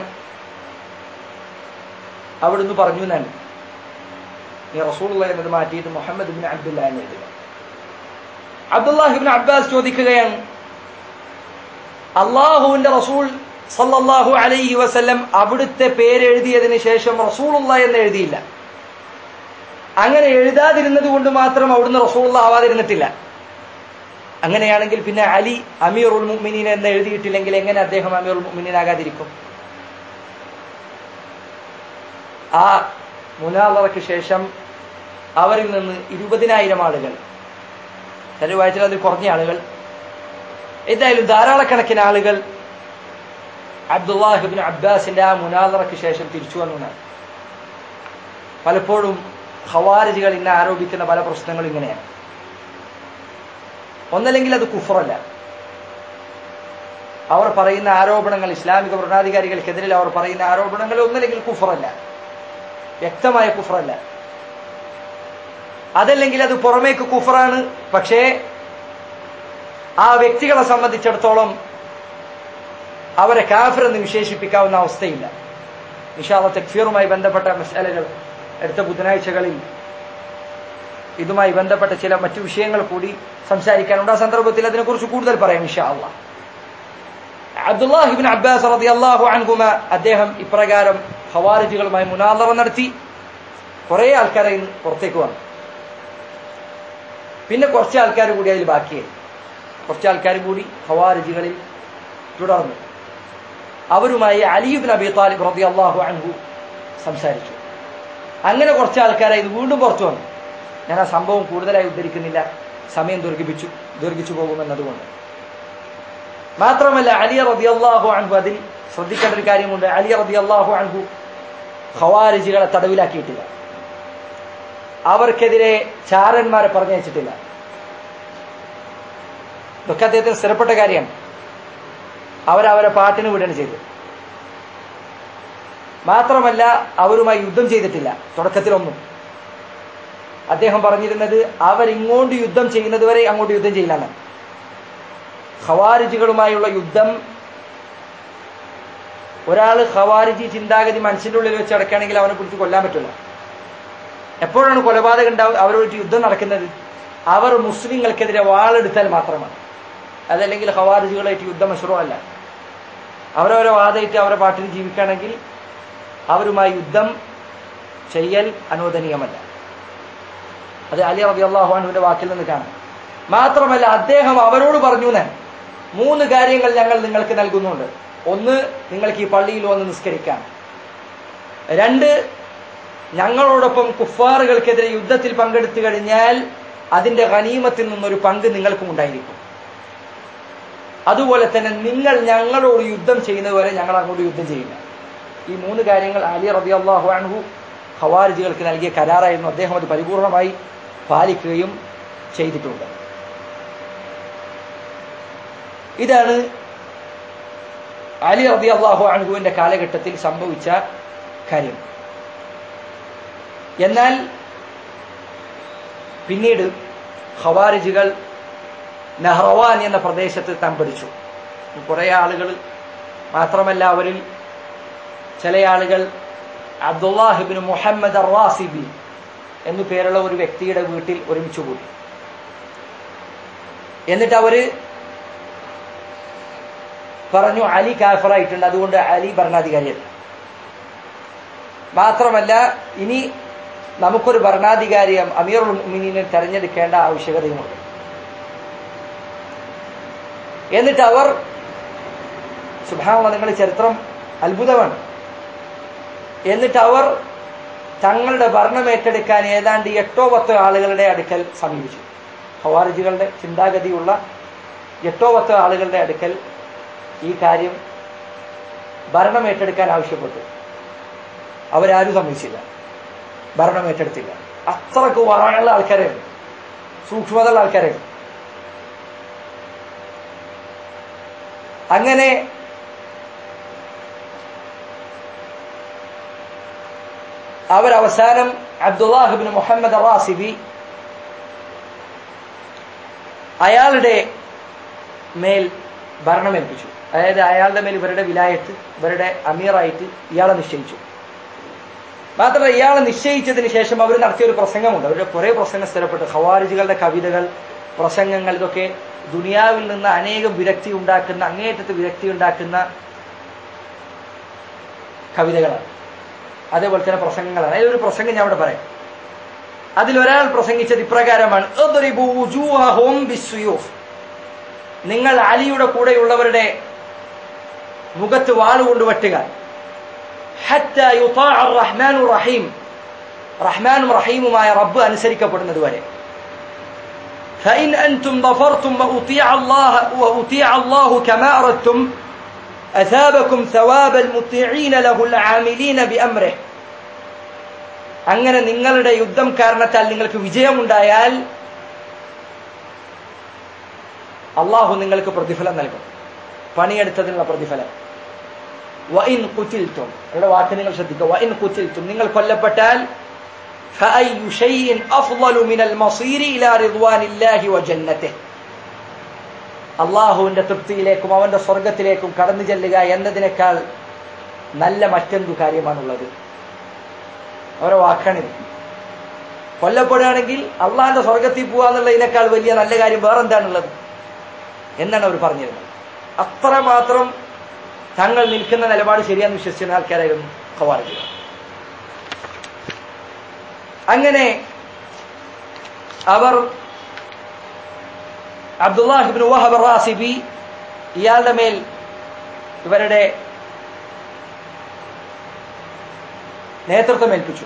അവിടുന്ന് പറഞ്ഞു എന്നാണ്, നീ റസൂലുള്ളാഹി എന്നത് മാറ്റിയിട്ട് മുഹമ്മദ് ബിൻ അബ്ദുല്ല എന്ന് എഴുതുക. അബ്ദുല്ലാഹി ഇബ്നു അബ്ബാസ് ചോദിക്കുകയാണ്, അള്ളാഹുവിന്റെ റസൂൽ സല്ലല്ലാഹു അലൈഹി വസല്ലം അവിടുത്തെ പേരെഴുതിയതിനു ശേഷം റസൂലുള്ളാഹി എന്ന് എഴുതിയില്ല. അങ്ങനെ എഴുതാതിരുന്നത് കൊണ്ട് മാത്രം അവിടുന്ന് റസൂലുള്ളാഹി ആവാതിരുന്നിട്ടില്ല. അങ്ങനെയാണെങ്കിൽ പിന്നെ അലി അമീറുൽ മുഅ്മിനീൻ എന്ന് എഴുതിയിട്ടില്ലെങ്കിൽ എങ്ങനെ അദ്ദേഹം അമീറുൽ മുഅ്മിനീൻ ആകാതിരിക്കും? ആ മുനാദറയ്ക്ക് ശേഷം അവരിൽ നിന്ന് 20,000 ആളുകൾ, ചില വായിച്ചാൽ അതിൽ കുറഞ്ഞ ആളുകൾ, എന്തായാലും ധാരാളക്കണക്കിന് ആളുകൾ അബ്ദുല്ലാഹ് ഇബ്നു അബ്ബാസിന്റെ ആ മുനാദറയ്ക്ക് ശേഷം തിരിച്ചു വന്നതാണ്. പലപ്പോഴും ഖവാരിജികൾ ഇന്ന് ആരോപിക്കുന്ന പല പ്രശ്നങ്ങളും ഇങ്ങനെയാണ്. ഒന്നല്ലെങ്കിൽ അത് കുഫറല്ല, അവർ പറയുന്ന ആരോപണങ്ങൾ, ഇസ്ലാമിക ഭരണാധികാരികൾക്കെതിരെ അവർ പറയുന്ന ആരോപണങ്ങൾ ഒന്നല്ലെങ്കിൽ കുഫറല്ല, വ്യക്തമായ കുഫറല്ല. അതല്ലെങ്കിൽ അത് പുറമേക്ക് കുഫറാണ്, പക്ഷേ ആ വ്യക്തികളെ സംബന്ധിച്ചിടത്തോളം അവരെ കാഫിർ എന്ന് വിശേഷിപ്പിക്കാവുന്ന അവസ്ഥയില്ല. ഇൻഷാ അല്ലാഹ് തക്ഫീറുമായി ബന്ധപ്പെട്ട മസ്അലകൾ അടുത്ത ബുധനാഴ്ചകളിൽ ഇതുമായി ബന്ധപ്പെട്ട ചില മറ്റു വിഷയങ്ങൾ കൂടി സംസാരിക്കാനുണ്ട്. ആ സന്ദർഭത്തിൽ അതിനെക്കുറിച്ച് കൂടുതൽ പറയാം ഇൻഷാ അല്ലാഹ്. അബ്ദുല്ലാഹ് ഇബ്നു അബ്ബാസ് റളിയല്ലാഹു അൻഹുമ അദ്ദേഹം ഇപ്രകാരം ഖവാരിജികളുമായി മുനാദറ നടത്തി. കുറെ ആൾക്കാരെ പുറത്തേക്ക് വന്നു. പിന്നെ കുറച്ച് ആൾക്കാർ കൂടി അതിൽ ബാക്കിയായി. കുറച്ച് ആൾക്കാർ കൂടി ഖവാരിജികളിൽ തുടർന്നു. അവരുമായി അലി ഇബ്നു അബി ത്വാലിബ് റളിയല്ലാഹു അൻഹു സംസാരിച്ചു. അങ്ങനെ കുറച്ച് ആൾക്കാരെ ഇത് വീണ്ടും പുറത്തു വന്നു. ഞാൻ ആ സംഭവം കൂടുതലായി ഉദ്ധരിക്കുന്നില്ല, സമയം ദീർഘിച്ചു പോകുമെന്നതുകൊണ്ട്. മാത്രമല്ല അലി റളിയല്ലാഹു അൻഹു, അതിൽ ശ്രദ്ധിക്കേണ്ട ഒരു കാര്യമുണ്ട്, അലി റളിയല്ലാഹു അൻഹു ഖവാരിജികളെ തടവിലാക്കിയിട്ടില്ല, അവർക്കെതിരെ ചാരന്മാരെ പറഞ്ഞയച്ചിട്ടില്ല. ഇതൊക്കെ അദ്ദേഹത്തിന് സ്ഥിരപ്പെട്ട കാര്യമാണ്. അവരെ പാട്ടിന് വിടുകയാണ് ചെയ്തത്. മാത്രമല്ല അവരുമായി യുദ്ധം ചെയ്തിട്ടില്ല തുടക്കത്തിലൊന്നും. അദ്ദേഹം പറഞ്ഞിരുന്നത് അവരിങ്ങോട്ട് യുദ്ധം ചെയ്യുന്നത് വരെ അങ്ങോട്ട് യുദ്ധം ചെയ്യില്ല. ഖവാരിജികളുമായുള്ള യുദ്ധം, ഒരാൾ ഖവാരിജി ചിന്താഗതി മനസ്സിന്റെ ഉള്ളിൽ വെച്ച് അടക്കുകയാണെങ്കിൽ അവനെ കുറിച്ച് കൊല്ലാൻ പറ്റില്ല. എപ്പോഴാണ് കൊലപാതകം അവരോട് യുദ്ധം നടക്കുന്നത്? അവർ മുസ്ലിങ്ങൾക്കെതിരെ വാളെടുത്താൽ മാത്രമാണ്. അതല്ലെങ്കിൽ ഖവാരിജുകളായിട്ട് യുദ്ധം മശ്റൂഅല്ല. അവരവരെ വാദമായിട്ട് അവരെ പാട്ടിൽ ജീവിക്കുകയാണെങ്കിൽ അവരുമായി യുദ്ധം ചെയ്യൽ അനുവദനീയമല്ല. അത് അലി റളിയല്ലാഹു അൻഹുവിന്റെ വാക്കിൽ നിന്ന് കാണാം. മാത്രമല്ല അദ്ദേഹം അവരോട് പറഞ്ഞു, 3 കാര്യങ്ങൾ ഞങ്ങൾ നിങ്ങൾക്ക് നൽകുന്നുണ്ട്. 1, നിങ്ങൾക്ക് ഈ പള്ളിയിൽ വന്ന് നിസ്കരിക്കാം. 2, ഞങ്ങളോടൊപ്പം കുഫാറുകൾക്കെതിരെ യുദ്ധത്തിൽ പങ്കെടുത്തു കഴിഞ്ഞാൽ അതിന്റെ ഗനീമത്തിൽ നിന്നൊരു പങ്ക് നിങ്ങൾക്കും ഉണ്ടായിരിക്കും. അതുപോലെ തന്നെ നിങ്ങൾ ഞങ്ങളോട് യുദ്ധം ചെയ്യുന്നതുവരെ ഞങ്ങൾ അങ്ങോട്ട് യുദ്ധം ചെയ്യില്ല. ഈ 3 കാര്യങ്ങൾ അലി റളിയല്ലാഹു അൻഹു ഖവാരിജുകൾക്ക് നൽകിയ കരാറായിരുന്നു. അദ്ദേഹം അത് പരിപൂർണമായി പാലിക്കുകയും ചെയ്തിട്ടുണ്ട്. ഇതാണ് അലി റളിയല്ലാഹു അൻഹുവിന്റെ കാലഘട്ടത്തിൽ സംഭവിച്ച കാര്യം. എന്നാൽ പിന്നീട് ഖവാരിജുകൾ നഹ്റവാൻ എന്ന പ്രദേശത്ത് തമ്പടിച്ചു. കുറെ ആളുകൾ, മാത്രമല്ല അവരിൽ ചില ആളുകൾ അബ്ദുല്ലാഹ് ഇബ്നു മുഹമ്മദ് അർ-റാസിബി എന്നു പേരുള്ള ഒരു വ്യക്തിയുടെ വീട്ടിൽ ഒരുമിച്ച് കൂടി. എന്നിട്ട് അവര് പറഞ്ഞു, അലി കാഫിറായിട്ടുണ്ട്, അതുകൊണ്ട് അലി ഭരണാധികാരിയല്ല. മാത്രമല്ല ഇനി നമുക്കൊരു ഭരണാധികാരി അമീറുൽ മുഅ്മിനീനെ തെരഞ്ഞെടുക്കേണ്ട ആവശ്യകതയുമുണ്ട്. എന്നിട്ട് അവർ, സുബ്ഹാനല്ലാഹ്, നിങ്ങളുടെ ചരിത്രം അത്ഭുതമാണ്. എന്നിട്ട് അവർ തങ്ങളുടെ ഭരണം ഏറ്റെടുക്കാൻ ഏതാണ്ട് 8-10 ആളുകളുടെ അടുക്കൽ സമീപിച്ചു. ഖവാരിജുകളുടെ ചിന്താഗതിയുള്ള 8-10 ആളുകളുടെ അടുക്കൽ ഈ കാര്യം ഭരണം ഏറ്റെടുക്കാൻ ആവശ്യപ്പെട്ടു. അവരാരും സമ്മതിച്ചില്ല, ഭരണം ഏറ്റെടുത്തില്ല. അത്രക്ക് വറയുള്ള ആൾക്കാരായിരുന്നു, സൂക്ഷ്മതയുള്ള ആൾക്കാരായിരുന്നു. അങ്ങനെ അവരവസാനം അബ്ദുല്ലാഹ് ഇബ്നു മുഹമ്മദ് അർ-റാസിബി അയാളുടെ മേൽ ഭരണമേൽപ്പിച്ചു. അതായത് അയാളുടെ മേൽ ഇവരുടെ വിലായത്ത്, ഇവരുടെ അമീറായിട്ട് ഇയാളെ നിശ്ചയിച്ചു. മാത്രമല്ല ഇയാളെ നിശ്ചയിച്ചതിന് ശേഷം അവർ നടത്തിയൊരു പ്രസംഗമുണ്ട്. അവരുടെ കുറെ പ്രസംഗം സ്ഥിരപ്പെട്ടു. ഖവാരിജുകളുടെ കവിതകൾ, പ്രസംഗങ്ങൾ, ഇതൊക്കെ ദുനിയാവിൽ നിന്ന് അനേകം വിരക്തി ഉണ്ടാക്കുന്ന, അങ്ങേയറ്റത്ത് വിരക്തി ഉണ്ടാക്കുന്ന കവിതകളാണ്, അതേപോലെ തന്നെ പ്രസംഗങ്ങളാണ്. അതിലൊരു പ്രസംഗം ഞാൻ ഇവിടെ പറയാം. അതിലൊരാൾ പ്രസംഗിച്ചത് ഇപ്രകാരമാണ്: അദ്രിബു വുജൂഹഹും ബിസ്സുയൂഫ്. നിങ്ങൾ അലിയുടെ കൂടെയുള്ളവരുടെ മുഖത്ത് വാളുകൊണ്ട് വെട്ടുക. ഹത്താ യുതാഅ അർ-റഹ്മാനു റഹീം. റഹ്മാനും റഹീമുമായ റബ്ബ് അനുസരിക്കപ്പെടുന്നത് വരെ. فإن أنتم ظفرتم وأطيع الله كما أردتم أثابكم ثواب المطيعين له العاملين بأمره. അങ്ങനെ നിങ്ങളുടെ യുദ്ധം കാരണത്താൽ നിങ്ങൾക്ക് വിജയമുണ്ടായാൽ അള്ളാഹു നിങ്ങൾക്ക് പ്രതിഫലം നൽകും, പണിയെടുത്തതിനുള്ള പ്രതിഫലം. വഇൻ ഖുതിൽതും, അവരുടെ വാക്ക് നിങ്ങൾ ശ്രദ്ധിക്കുക. വഇൻ ഖുതിൽതും, നിങ്ങൾ കൊല്ലപ്പെട്ടാൽ ഫഅയ്യു ശൈഇൻ അഫ്ളലു മിനൽ മസീരി ഇലാ റിദ്വാനില്ലാഹി വജന്നതിഹി. അള്ളാഹുവിന്റെ തൃപ്തിയിലേക്കും അവന്റെ സ്വർഗത്തിലേക്കും കടന്നു ചെല്ലുക എന്നതിനേക്കാൾ നല്ല മറ്റെന്തു കാര്യമാണുള്ളത്? അവരുടെ വാക്കാണിത്. കൊല്ലപ്പെടുകയാണെങ്കിൽ അള്ളാഹിന്റെ സ്വർഗത്തിൽ പോവാന്നുള്ളതിനേക്കാൾ വലിയ നല്ല കാര്യം വേറെന്താണുള്ളത് എന്നാണ് അവർ പറഞ്ഞിരുന്നത്. അത്രമാത്രം തങ്ങൾ നിൽക്കുന്ന നിലപാട് ശരിയാന്ന് വിശ്വസിക്കുന്ന ആൾക്കാരായിരുന്നു ഖവാരിജുകൾ. അങ്ങനെ അവർ അബ്ദുല്ലാഹ് ഇബ്നു വഹബ് അർ-റാസിബി ഇയാളുടെ മേൽ ഇവരുടെ നേതൃത്വം ഏൽപ്പിച്ചു.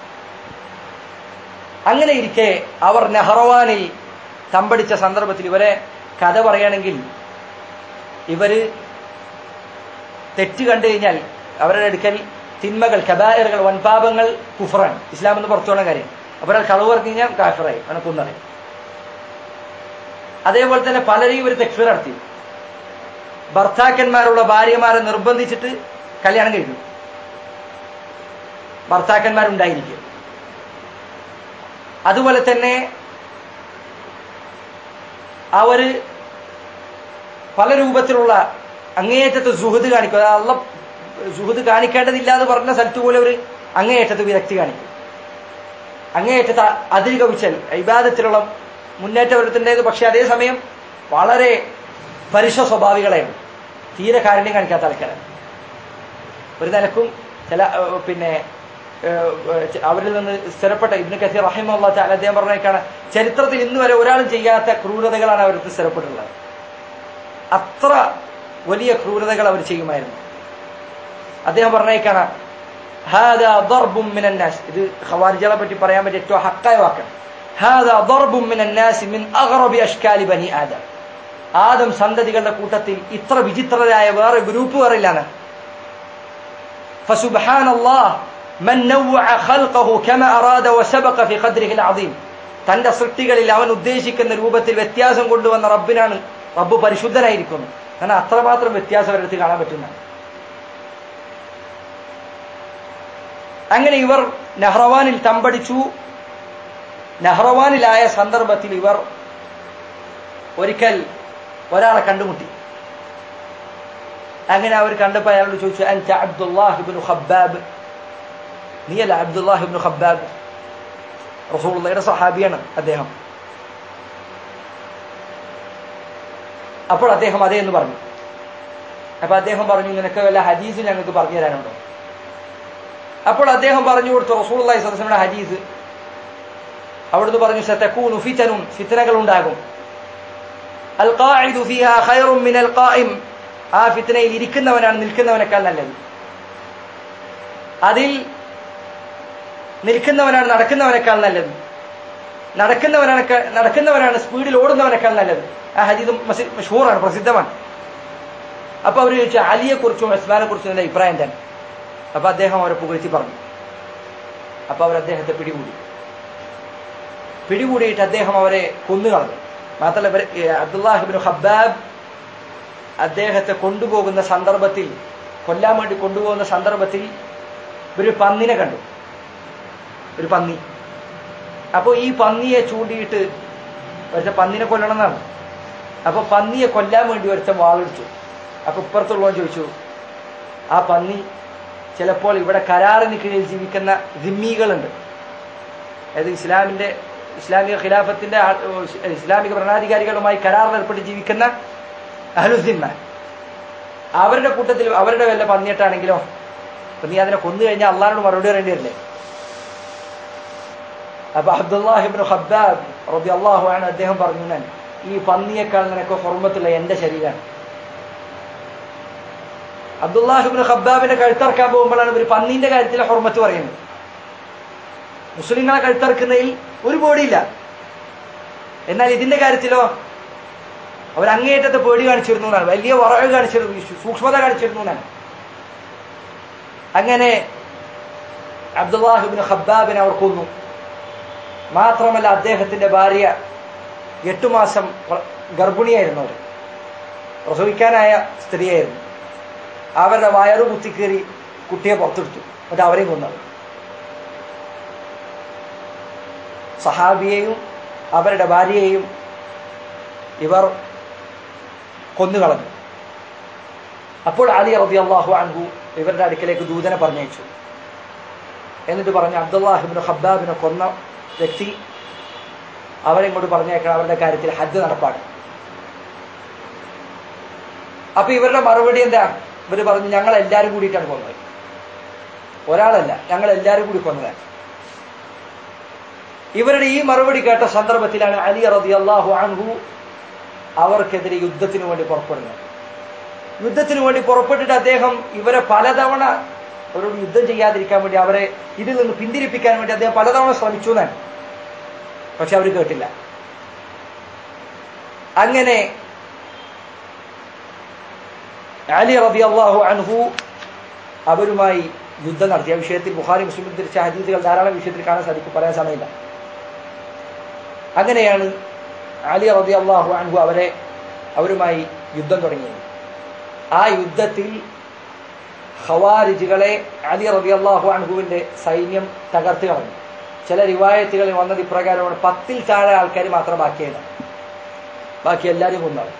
അങ്ങനെ ഇരിക്കെ അവർ നഹ്റവാനിൽ തമ്പടിച്ച സന്ദർഭത്തിൽ, ഇവരെ കഥ പറയുകയാണെങ്കിൽ ഇവര് തെറ്റ് കണ്ടു കഴിഞ്ഞാൽ അവരുടെ അടുക്കൽ തിന്മകൾ, കബായിറുകൾ, വൻപാപങ്ങൾ, കുഫറാണ്, ഇസ്ലാം എന്ന് പുറത്തു വന്ന കാര്യം. അപ്പോൾ കളവ് പറഞ്ഞു കഴിഞ്ഞാൽ കാഫിറായി, അവനെ കൊന്നറിയും. അതേപോലെ തന്നെ പലരെയും ഒരു തെക്ഫീർ നടത്തി. ഭർത്താക്കന്മാരുള്ള ഭാര്യമാരെ നിർബന്ധിച്ചിട്ട് കല്യാണം കഴിക്കും, ഭർത്താക്കന്മാരുണ്ടായിരിക്കും. അതുപോലെ തന്നെ അവര് പല രൂപത്തിലുള്ള അങ്ങേയറ്റത്ത് സുഹൃത് കാണിക്കും. അള്ള സുഹൃത് കാണിക്കേണ്ടതില്ല എന്ന് പറഞ്ഞ സ്ഥലത്ത് പോലെ അവർ അങ്ങേയറ്റത്ത് വിരക്തി കാണിക്കും. അങ്ങേയറ്റത്തെ അതിര് കവിച്ചൽ ഇബാദത്തിലുള്ള മുന്നേറ്റവരത്തിൻ്റെത്. പക്ഷെ അതേസമയം വളരെ പരുഷ സ്വഭാവികളെയാണ്, തീരെ കാരുണ്യം കാണിക്കാത്ത ആൾക്കാരാണ്. ഒരു നിലക്കും ചില അവരിൽ നിന്ന് സ്ഥിരപ്പെട്ട ഇബ്നു കസീർ റഹിമഹുല്ലാഹു തആല അദ്ദേഹം പറഞ്ഞേക്കാണ്, ചരിത്രത്തിൽ ഇന്ന് വരെ ഒരാളും ചെയ്യാത്ത ക്രൂരതകളാണ് അവർക്ക് സ്ഥിരപ്പെട്ടിട്ടുള്ളത്. അത്ര വലിയ ക്രൂരതകൾ അവർ ചെയ്യുമായിരുന്നു. അദ്ദേഹം പറഞ്ഞേക്കാണ്, ഹാദാ ദർബും മിനൻ നാസ്, ഇത് ഖവാരിജകളെ പറ്റി പറയാൻ പറ്റിയ ഏറ്റവും ഹക്കായ വാക്കാണ്. ഹാദാ ദർബും മിനൻ നാസ് മിൻ അഗ്റബി അഷ്കാലി ബനി ആദം. ആദം സന്തതികളുടെ കൂട്ടത്തിൽ ഇത്ര വിചിത്രരായ വേറെ ഗ്രൂപ്പ് വേറില്ലാണ്. ഫസുബ്ഹാനല്ലാഹ് മൻ നവ്വഅ ഖൽഖഹു കമാ അറാദ വസബഖ ഫി ഖദ്രിഹി അൽഅദീം. തന്റെ സൃഷ്ടികളിൽ അവൻ ഉദ്ദേശിക്കുന്ന രൂപത്തിൽ വ്യത്യാസം കൊണ്ടുവന്ന റബ്ബിനാണ്, റബ്ബ് പരിശുദ്ധനായിരിക്കുന്നു. കാരണം അത്രമാത്രം വ്യത്യാസം അവരുടെ കാണാൻ പറ്റുന്ന. അങ്ങനെ ഇവർ നഹ്റവാനിൽ തമ്പടിച്ചു. നഹ്റവാനിലായ സന്ദർഭത്തിൽ ഇവർ ഒരിക്കൽ ഒരാളെ കണ്ടുമുട്ടി. അങ്ങനെ അവർ കണ്ടപ്പോൾ അയാളോട് ചോദിച്ചു, അൻത അബ്ദുല്ലാഹ് ഇബ്നു ഖബ്ബാബ്, നീയല്ല അബ്ദുല്ലാഹ് ഇബ്നു ഖബ്ബാബ്? റസൂലുള്ളാഹിയുടെ സഹാബിയാണ് അദ്ദേഹം. അപ്പോൾ അദ്ദേഹം അതേ എന്ന് പറഞ്ഞു. അപ്പൊ അദ്ദേഹം പറഞ്ഞു, നിനക്ക് വല്ല ഹദീസ് ഞങ്ങൾക്ക് പറഞ്ഞു തരാനുണ്ടോ? അപ്പോൾ അദ്ദേഹം പറഞ്ഞു കൊടുത്തു റസൂലുള്ളാഹി സ്വല്ലല്ലാഹു അലൈഹി വസല്ലം ഹദീസ്. അവിടുന്ന് പറഞ്ഞു, സതകൂനു ഫിതനുൻ, ഫിത്നകൾ ഉണ്ടാകും. അൽ ഖാഇദു ഫീഹാ ഖൈറുൻ മിനൽ ഖായിം, ആ ഫിത്നയിൽ ഇരിക്കുന്നവനാണ് നിൽക്കുന്നവനേക്കാൾ നല്ലത്. അതിൽ നിൽക്കുന്നവനാണ് നടക്കുന്നവനേക്കാൾ നല്ലത്. നടക്കുന്നവനാണ് സ്പീഡിൽ ഓടുന്നവനേക്കാൾ നല്ലത്. ആ ഹദീസ് മശ്ഹൂറാണ്, പ്രസിദ്ധമാണ്. അപ്പൊ അവർ ചോദിച്ചു, അലിയെ കുറിച്ചും ഉസ്മാനെ കുറിച്ചും എന്റെ അഭിപ്രായം തന്നെ. അപ്പൊ അദ്ദേഹം അവരെ പുകഴ്ത്തി പറഞ്ഞു. അപ്പൊ അവർ അദ്ദേഹത്തെ പിടികൂടിയിട്ട് അദ്ദേഹം അവരെ കൊന്നുകളഞ്ഞു. മാത്രമല്ല അബ്ദുല്ലാഹ് ഇബ്നു ഖബ്ബാബ് അദ്ദേഹത്തെ കൊണ്ടുപോകുന്ന സന്ദർഭത്തിൽ, കൊല്ലാൻ വേണ്ടി കൊണ്ടുപോകുന്ന സന്ദർഭത്തിൽ ഒരു പന്നിനെ കണ്ടു, ഒരു പന്നി. അപ്പൊ ഈ പന്നിയെ ചൂണ്ടിയിട്ട് ഒരുത്ത പന്നിനെ കൊല്ലണം എന്നാണ്. അപ്പൊ പന്നിയെ കൊല്ലാൻ വേണ്ടി ഒരുത്ത വാളെടുത്തു. അപ്പൊ ഇപ്പുറത്തുള്ളവൻ ചോദിച്ചു, ആ പന്നി ചിലപ്പോൾ ഇവിടെ കരാറിന് കീഴിൽ ജീവിക്കുന്ന ദിമ്മികളുണ്ട്, അതായത് ഇസ്ലാമിക ഖിലാഫത്തിന്റെ ഇസ്ലാമിക ഭരണാധികാരികളുമായി കരാറിൽ ഏർപ്പെട്ട് ജീവിക്കുന്ന അഹ്ലുദ്ദിമ്മ, അവരുടെ കൂട്ടത്തിൽ അവരുടെ വല്ല പന്നിയിട്ടാണെങ്കിലോ നീ അതിനെ കൊന്നു കഴിഞ്ഞാൽ അള്ളാഹിനോട് മറുപടി പറയേണ്ടി വരില്ലേ? അപ്പൊ അബ്ദുല്ലാഹ് ഇബ്നു ഖബ്ബാബ് റളിയല്ലാഹു അൻഹു അദ്ദേഹം പറഞ്ഞു, ഈ പന്നിയേക്കാൾ നിനക്ക് ഹുർമത്തുള്ള എന്റെ ശരീരമാണ്. അബ്ദുല്ലാഹ് ഇബ്നു ഖബ്ബാബിന്റെ കഴുത്തറക്കാൻ പോകുമ്പോഴാണ് ഒരു പന്നീന്റെ കാര്യത്തിൽ ഹുർമത്ത് പറയുന്നത്. മുസ്ലിങ്ങളെ കഴുത്തറക്കുന്നതിൽ ഒരു പേടിയില്ല, എന്നാൽ ഇതിന്റെ കാര്യത്തിലോ അവർ അങ്ങേയറ്റത്തെ പേടി കാണിച്ചിരുന്നു എന്നാണ്, വലിയ വറവ് കാണിച്ചിരുന്നു, സൂക്ഷ്മത കാണിച്ചിരുന്നു എന്നാണ്. അങ്ങനെ അബ്ദുല്ലാഹ് ഇബ്നു ഖബ്ബാബിനെ അവർ കൊന്നു. മാത്രമല്ല അദ്ദേഹത്തിന്റെ ഭാര്യ 8 മാസം ഗർഭിണിയായിരുന്നു, അവർ പ്രസവിക്കാനായ സ്ത്രീയായിരുന്നു. അവരുടെ വയറു കുത്തിക്കേറി കുട്ടിയെ പുറത്തെടുത്തു, എന്നിട്ട് അവരെയും കൊന്നത്. സഹാബിയെയും അവരുടെ ഭാര്യയെയും ഇവർ കൊന്നുകളഞ്ഞു. അപ്പോൾ അലി റളിയല്ലാഹു അൻഹു ഇവരുടെ അടുക്കലേക്ക് ദൂതനെ പറഞ്ഞയച്ചു. എന്നിട്ട് പറഞ്ഞു, അബ്ദുല്ലാഹ് ഇബ്നു ഖബ്ബാബിനെ കൊന്ന വ്യക്തി അവരെ ഇങ്ങോട്ട് പറഞ്ഞേക്കണം, അവരുടെ കാര്യത്തിൽ ഹജ്ജ് നടപ്പാണ്. അപ്പൊ ഇവരുടെ മറുപടി എന്താ? ഇവർ പറഞ്ഞു, ഞങ്ങൾ എല്ലാവരും കൂടിയിട്ടാണ് കൊന്നത്, ഒരാളല്ല, ഞങ്ങൾ എല്ലാവരും കൂടി കൊന്നതാണ്. ഇവരുടെ ഈ മറുപടി കേട്ട സന്ദർഭത്തിലാണ് അലി റളിയല്ലാഹു അൻഹു അവർക്കെതിരെ യുദ്ധത്തിന് വേണ്ടി പുറപ്പെടുന്നത്. യുദ്ധത്തിന് വേണ്ടി പുറപ്പെട്ടിട്ട് അദ്ദേഹം ഇവരെ പലതവണ അവരോട് യുദ്ധം ചെയ്യാതിരിക്കാൻ വേണ്ടി, അവരെ ഇതിൽ നിന്ന് പിന്തിരിപ്പിക്കാൻ വേണ്ടി അദ്ദേഹം പലതവണ ശ്രമിച്ചു എന്നാണ്. പക്ഷെ അവർ കേട്ടില്ല. അങ്ങനെ അലി റളിയല്ലാഹു അൻഹു അവരുമായി യുദ്ധം നടത്തിയ വിഷയത്തിൽ ബുഖാരി മുസ്ലിം ഉദ്ധരിച്ച ഹദീസുകൾ ധാരാളം വിഷയത്തിൽ കാണാൻ സാധിക്കും, പറയാൻ സമയമില്ല. അങ്ങനെയാണ് അലി റളിയല്ലാഹു അൻഹു അവരുമായി യുദ്ധം തുടങ്ങിയത്. ആ യുദ്ധത്തിൽ ഖവാരിജുകളെ അലി റളിയല്ലാഹു അൻഹുവിന്റെ സൈന്യം തകർത്ത് കളഞ്ഞു. ചില റിവായത്തുകളിൽ വന്നത് ഇപ്രകാരമാണ്, 10ൽ താഴെ ആൾക്കാർ മാത്രം ബാക്കിയായിരുന്നു, ബാക്കി എല്ലാവരും കൊന്നത്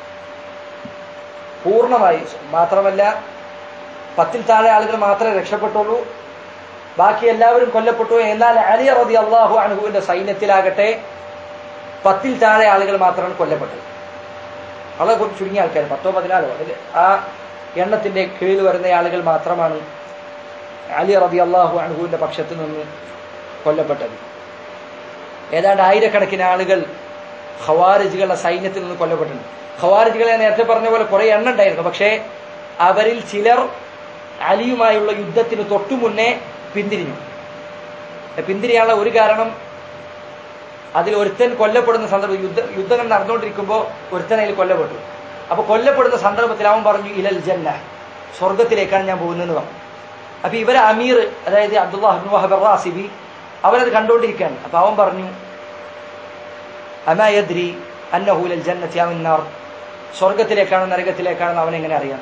പൂർണ്ണമായി. മാത്രമല്ല 10ൽ താഴെ ആളുകൾ മാത്രമേ രക്ഷപ്പെട്ടുള്ളൂ. ബാക്കി എല്ലാവരും കൊല്ലപ്പെട്ടു. എന്നാൽ അലി റളിയല്ലാഹു അൻഹുവിന്റെ സൈന്യത്തിലാകട്ടെ 10-ൽ താഴെ ആളുകൾ മാത്രമാണ് കൊല്ലപ്പെട്ടത്. വളരെ ചുരുങ്ങിയ ആൾക്കാർ, 10-ഓ 14-ഓ അതിൽ ആ എണ്ണത്തിന്റെ കീഴിൽ വരുന്ന ആളുകൾ മാത്രമാണ് അലി റളിയല്ലാഹു അൻഹുവിന്റെ പക്ഷത്ത് നിന്ന് കൊല്ലപ്പെട്ടത്. ഏതാണ്ട് ആയിരക്കണക്കിന് ആളുകൾ ഖവാരിജുകളുടെ സൈന്യത്തിൽ നിന്ന് കൊല്ലപ്പെട്ടിട്ടുണ്ട്. ഖവാരിജുകളെ നേരത്തെ പറഞ്ഞ പോലെ കുറെ എണ്ണം ഉണ്ടായിരുന്നു. പക്ഷേ അവരിൽ ചിലർ അലിയുമായുള്ള യുദ്ധത്തിന് തൊട്ടു മുന്നേ പിന്തിരിഞ്ഞു. പിന്തിരിയാനുള്ള ഒരു കാരണം, അതിൽ ഒരുത്തൻ കൊല്ലപ്പെടുന്ന സന്ദർഭം, യുദ്ധങ്ങൾ നടന്നുകൊണ്ടിരിക്കുമ്പോൾ ഒരുത്തൻ അതിൽ കൊല്ലപ്പെട്ടു. അപ്പൊ കൊല്ലപ്പെടുന്ന സന്ദർഭത്തിൽ അവൻ പറഞ്ഞു ഇലൽ ജന്ന, സ്വർഗത്തിലേക്കാണ് ഞാൻ പോകുന്നതെന്ന് പറഞ്ഞു. അപ്പൊ ഇവരെ അമീർ, അതായത് അബ്ദുല്ലാഹ് ഇബ്നു വഹബ് അർ-റാസിബി, അവരത് കണ്ടുകൊണ്ടിരിക്കുകയാണ്. അപ്പൊ അവൻ പറഞ്ഞു അമാ യദ്രി അന്നഹു ലൽ ജന്നത്തി അവ് അന്നാർ, സ്വർഗത്തിലേക്കാണോ നരകത്തിലേക്കാണെന്ന് അവൻ എങ്ങനെ അറിയാം?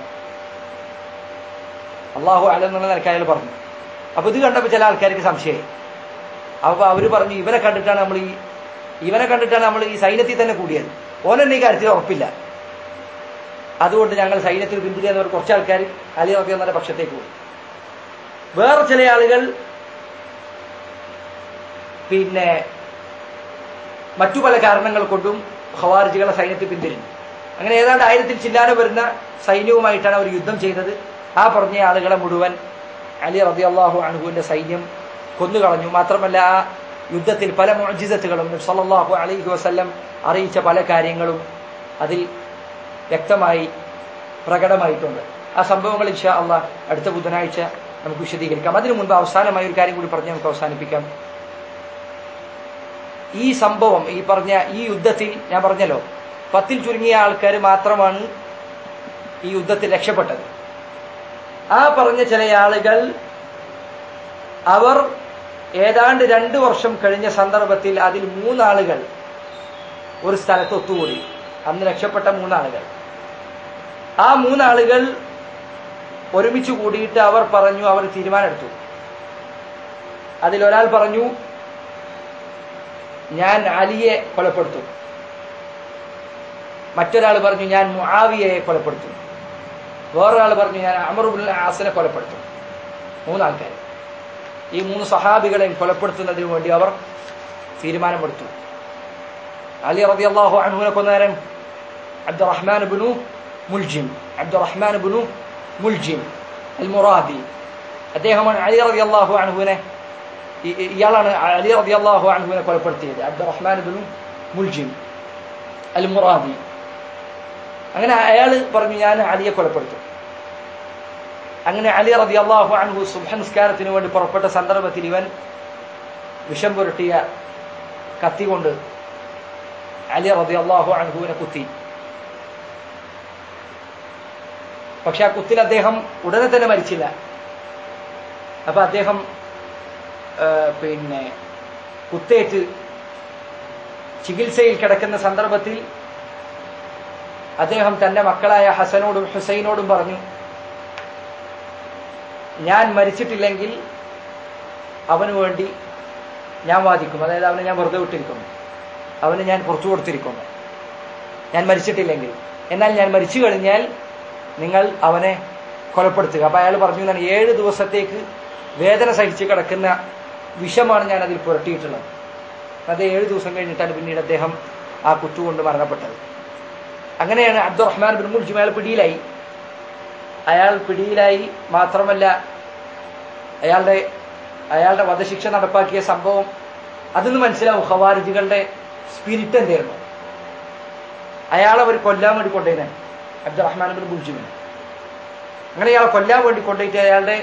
അള്ളാഹു അലം എന്നുള്ള നിലക്ക് അയാൾ പറഞ്ഞു. അപ്പൊ ഇത് കണ്ടപ്പോൾ ചില ആൾക്കാർക്ക് സംശയമായി. അപ്പൊ അവര് പറഞ്ഞു ഇവനെ കണ്ടിട്ടാണ് നമ്മൾ ഈ സൈന്യത്തിൽ തന്നെ കൂടിയത്, ഓനെന്നെ ഈ കാര്യത്തിൽ ഉറപ്പില്ല, അതുകൊണ്ട് ഞങ്ങൾ സൈന്യത്തിൽ പിന്തിരിയെന്നവർ കുറച്ച് ആൾക്കാർ അലി റളിയല്ലാഹു അൻഹുവിന്റെ പക്ഷത്തേക്ക് പോയി. വേറെ ചില ആളുകൾ പിന്നെ മറ്റു പല കാരണങ്ങൾ കൊണ്ടും ഖവാരിജുകളുടെ സൈന്യത്തിൽ പിന്തിരിഞ്ഞു. അങ്ങനെ ഏതാണ്ട് 1000-ൽ ചില്ലാനം വരുന്ന സൈന്യവുമായിട്ടാണ് അവർ യുദ്ധം ചെയ്തത്. ആ പറഞ്ഞ ആളുകളെ മുഴുവൻ അലി റളിയല്ലാഹു അൻഹുവിന്റെ സൈന്യം കൊന്നുകളഞ്ഞു. മാത്രമല്ല ആ യുദ്ധത്തിൽ പല മുഅ്ജിസത്തുകളും നബി സല്ലല്ലാഹു അലൈഹി വസല്ലം അറിയിച്ച പല കാര്യങ്ങളും അതിൽ വ്യക്തമായി പ്രകടമായിട്ടുണ്ട്. ആ സംഭവങ്ങൾ ഇൻഷാ അല്ലാഹ് അടുത്ത ബുധനാഴ്ച നമുക്ക് വിശദീകരിക്കാം. അതിനു മുൻപ് അവസാനമായി ഒരു കാര്യം കൂടി പറഞ്ഞ് നമുക്ക് അവസാനിപ്പിക്കാം. ഈ സംഭവം, ഈ പറഞ്ഞ ഈ യുദ്ധത്തിൽ ഞാൻ പറഞ്ഞല്ലോ 10-ൽ ചുരുങ്ങിയ ആൾക്കാർ മാത്രമാണ് ഈ യുദ്ധത്തിൽ രക്ഷപ്പെട്ടത്. ആ പറഞ്ഞ ചില ആളുകൾ അവർ ഏതാണ്ട് 2 വർഷം കഴിഞ്ഞ സന്ദർഭത്തിൽ അതിൽ 3 ആളുകൾ ഒരു സ്ഥലത്ത് ഒത്തുകൂടി. അന്ന് രക്ഷപ്പെട്ട 3 ആളുകൾ. ആ 3 ആളുകൾ ഒരുമിച്ച് കൂടിയിട്ട് അവർ തീരുമാനമെടുത്തു. അതിലൊരാൾ പറഞ്ഞു ഞാൻ അലിയെ കൊലപ്പെടുത്തും. മറ്റൊരാൾ പറഞ്ഞു ഞാൻ മുആവിയയെ കൊലപ്പെടുത്തും. വേറൊരാൾ പറഞ്ഞു ഞാൻ അമർ ഇബ്നുൽ ആസിനെ കൊലപ്പെടുത്തും. 3 ആൾക്കാർ. ഈ 3 സഹാബികളെയും കൊലപ്പെടുത്തുന്നതിന് വേണ്ടി അവർ തീരുമാനമെടുത്തു. അലി റളിയല്ലാഹു അൻഹുവിനെ കൊന്നേരം അബ്ദുറഹ്മാൻ ഇബ്നു മുൽജിം അൽ മുറാദി, അദ്ദേഹമാണ് അലി റളിയല്ലാഹു അൻഹുവിനെ കൊലപ്പെടുത്തിയത്. അബ്ദുറഹ്മാൻ ഇബ്നു മുൽജിം അൽ മുറാദി. അങ്ങനെ അയാൾ പറഞ്ഞു ഞാൻ അലിയെ കൊലപ്പെടുത്തും. അങ്ങനെ അലി റളിയല്ലാഹു അൻഹു സുബ്ഹ് നിസ്കാരത്തിന് വേണ്ടി പുറപ്പെട്ട സന്ദർഭത്തിൽ ഇവൻ വിഷം പുരട്ടിയ കത്തി കൊണ്ട് അലി റളിയല്ലാഹു അൻഹുവിനെ കുത്തി. പക്ഷെ ആ കുത്തിൽ അദ്ദേഹം ഉടനെ തന്നെ മരിച്ചില്ല. അപ്പൊ അദ്ദേഹം കുത്തേറ്റ് ചികിത്സയിൽ കിടക്കുന്ന സന്ദർഭത്തിൽ അദ്ദേഹം തന്റെ മക്കളായ ഹസനോടും ഹുസൈനോടും പറഞ്ഞു ഞാൻ മരിച്ചിട്ടില്ലെങ്കിൽ അവന് വേണ്ടി ഞാൻ വാദിക്കും, അതായത് അവനെ ഞാൻ വെറുതെ വിട്ടിരിക്കുന്നു, അവന് ഞാൻ പുറത്തു കൊടുത്തിരിക്കുന്നു ഞാൻ മരിച്ചിട്ടില്ലെങ്കിൽ. എന്നാൽ ഞാൻ മരിച്ചു കഴിഞ്ഞാൽ നിങ്ങൾ അവനെ കൊലപ്പെടുത്തുക. അപ്പൊ അയാൾ പറഞ്ഞു 7 ദിവസത്തേക്ക് വേദന സഹിച്ച് കിടക്കുന്ന വിഷമാണ് ഞാൻ അതിൽ പുരട്ടിയിട്ടുള്ളത്. അത് 7 ദിവസം കഴിഞ്ഞിട്ടാണ് പിന്നീട് അദ്ദേഹം ആ കുത്തുകൊണ്ട് മരണപ്പെട്ടത്. അങ്ങനെയാണ് അബ്ദുറഹ്മാൻ ഇബ്നു മുൽജിം അയാൾ പിടിയിലായി. മാത്രമല്ല അയാളുടെ വധശിക്ഷ നടപ്പാക്കിയ സംഭവം അതൊന്ന് മനസ്സിലാവും ഖവാരിജുകളുടെ സ്പിരിറ്റ് എന്തായിരുന്നു. അയാളെ അവർ കൊല്ലാൻ വേണ്ടി കൊണ്ടുപോയി അബ്ദുറഹ്മാൻ ഇബ്നു മുൽജിമിനെ. അങ്ങനെ അയാളെ കൊല്ലാൻ വേണ്ടി കൊണ്ടുപോയിട്ട് അയാളുടെ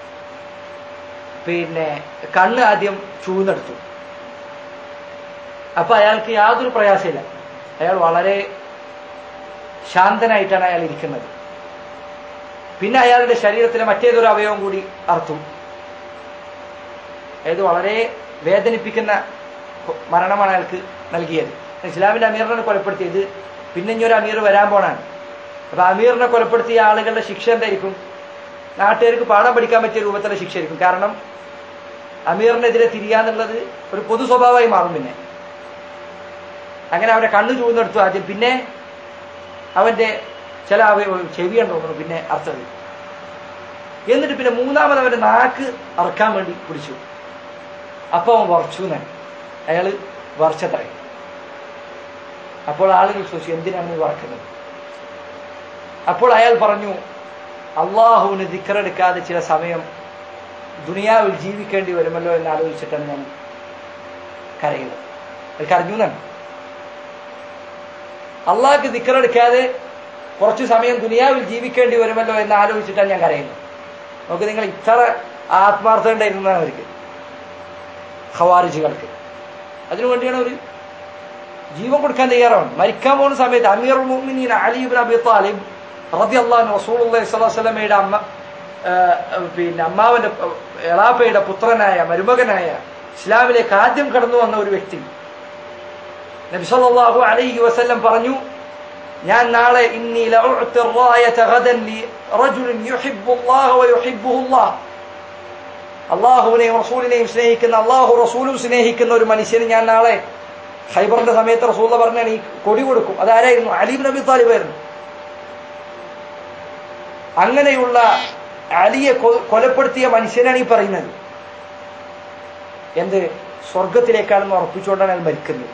കണ്ണ് ആദ്യം ചൂഴ്ന്നെടുത്തു. അപ്പൊ അയാൾക്ക് യാതൊരു പ്രയാസമില്ല, അയാൾ വളരെ ശാന്തനായിട്ടാണ് അയാൾ ഇരിക്കുന്നത്. പിന്നെ അയാളുടെ ശരീരത്തിലെ മറ്റേതൊരു അവയവം കൂടി അറുത്തു. അതായത് വളരെ വേദനിപ്പിക്കുന്ന മരണമാണ് അയാൾക്ക് നൽകിയത്. ഇസ്ലാമിന്റെ അമീറിനെ കൊലപ്പെടുത്തിയത്. പിന്നെ ഇനി ഒരു അമീർ വരാൻ പോണാണ്. അപ്പൊ അമീറിനെ കൊലപ്പെടുത്തിയ ആളുകളുടെ ശിക്ഷ എന്തായിരിക്കും? നാട്ടുകാർക്ക് പാഠം പഠിക്കാൻ പറ്റിയ രൂപത്തിലുള്ള ശിക്ഷയായിരിക്കും. കാരണം അമീറിനെതിരെ തിരിയാന്നുള്ളത് ഒരു പൊതു സ്വഭാവമായി മാറും. പിന്നെ അങ്ങനെ അവന്റെ കണ്ണ് ചൂഴ്ന്നെടുത്തു ആദ്യം. പിന്നെ അവന്റെ ചില ചെവിയുണ്ടോ പിന്നെ അർത്ഥം. എന്നിട്ട് പിന്നെ മൂന്നാമത് അവന്റെ നാക്ക് അറക്കാൻ വേണ്ടി പിടിച്ചു. അപ്പൊ അവൻ വറച്ചു എന്നാണ്, അയാള് വറച്ചത്രേ. അപ്പോൾ ആളുകൾ ചോദിച്ചു, എന്തിനാണ് നീ വറക്കുന്നത്? അപ്പോൾ അയാൾ പറഞ്ഞു, അള്ളാഹുവിന് ദിക്റെടുക്കാതെ ചില സമയം ദുനിയാവിൽ ജീവിക്കേണ്ടി വരുമല്ലോ എന്ന് ആലോചിച്ചിട്ടാണ് ഞാൻ കരയുന്നത്. അത് കരഞ്ഞു എന്നാണ്. അള്ളാഹ്ക്ക് ദിക്റെടുക്കാതെ കുറച്ചു സമയം ദുനിയാവിൽ ജീവിക്കേണ്ടി വരുമല്ലോ എന്ന് ആലോചിച്ചിട്ടാണ് ഞാൻ കരയുന്നത്. നമുക്ക് നിങ്ങൾ ഇത്ര ആത്മാർത്ഥത ഉണ്ടായിരുന്നതാണ് അവർക്ക്, ഖവാരിജികൾക്ക്. അതിനുവേണ്ടിയാണ് അവർ ജീവൻ കൊടുക്കാൻ തയ്യാറാണ്. മരിക്കാൻ പോകുന്ന സമയത്ത് അമീറുൽ മുഅ്മിനീൻ അലി ഇബ്നു അബി ത്വാലിബ് റളിയല്ലാഹു അൻഹു റസൂലുള്ളാഹി സ്വല്ലല്ലാഹു അലൈഹി വസല്ലമയുടെ അമ്മാവന്റെ എളാപ്പയുടെ പുത്രനായ മരുമകനായ ഇസ്ലാമിലേക്ക് ആദ്യം കടന്നു വന്ന ഒരു വ്യക്തി, നബി സല്ലല്ലാഹു അലൈഹി വസല്ലം പറഞ്ഞു, ഞാൻ നാളെ ഇന്നി ലഉഅതി റായത ഗദൻ ലി റജുലിൻ യുഹിബ്ബുല്ലാഹ വയുഹിബ്ബുഹുല്ലാഹ്, അല്ലാഹുവിനെയും റസൂലിനെയും സ്നേഹിക്കുന്ന, അല്ലാഹു റസൂലും സ്നേഹിക്കുന്ന ഒരു മനുഷ്യന് ഞാൻ നാളെ ഖൈബറിന്റെ സമയത്ത് റസൂലുള്ളാഹി പറഞ്ഞാണ് ഈ കൊടി കൊടുക്കും. അതാരായിരുന്നു? അലി ഇബ്നു അബി ത്വാലിബ് ആയിരുന്നു. അങ്ങനെയുള്ള അലിയെ കൊലപ്പെടുത്തിയ മനുഷ്യനാണ് ഈ പറയുന്നത്. എന്ത് സ്വർഗത്തിലേക്കാണെന്ന് ഉറപ്പിച്ചുകൊണ്ടാണ് അയാൾ മരിക്കുന്നത്.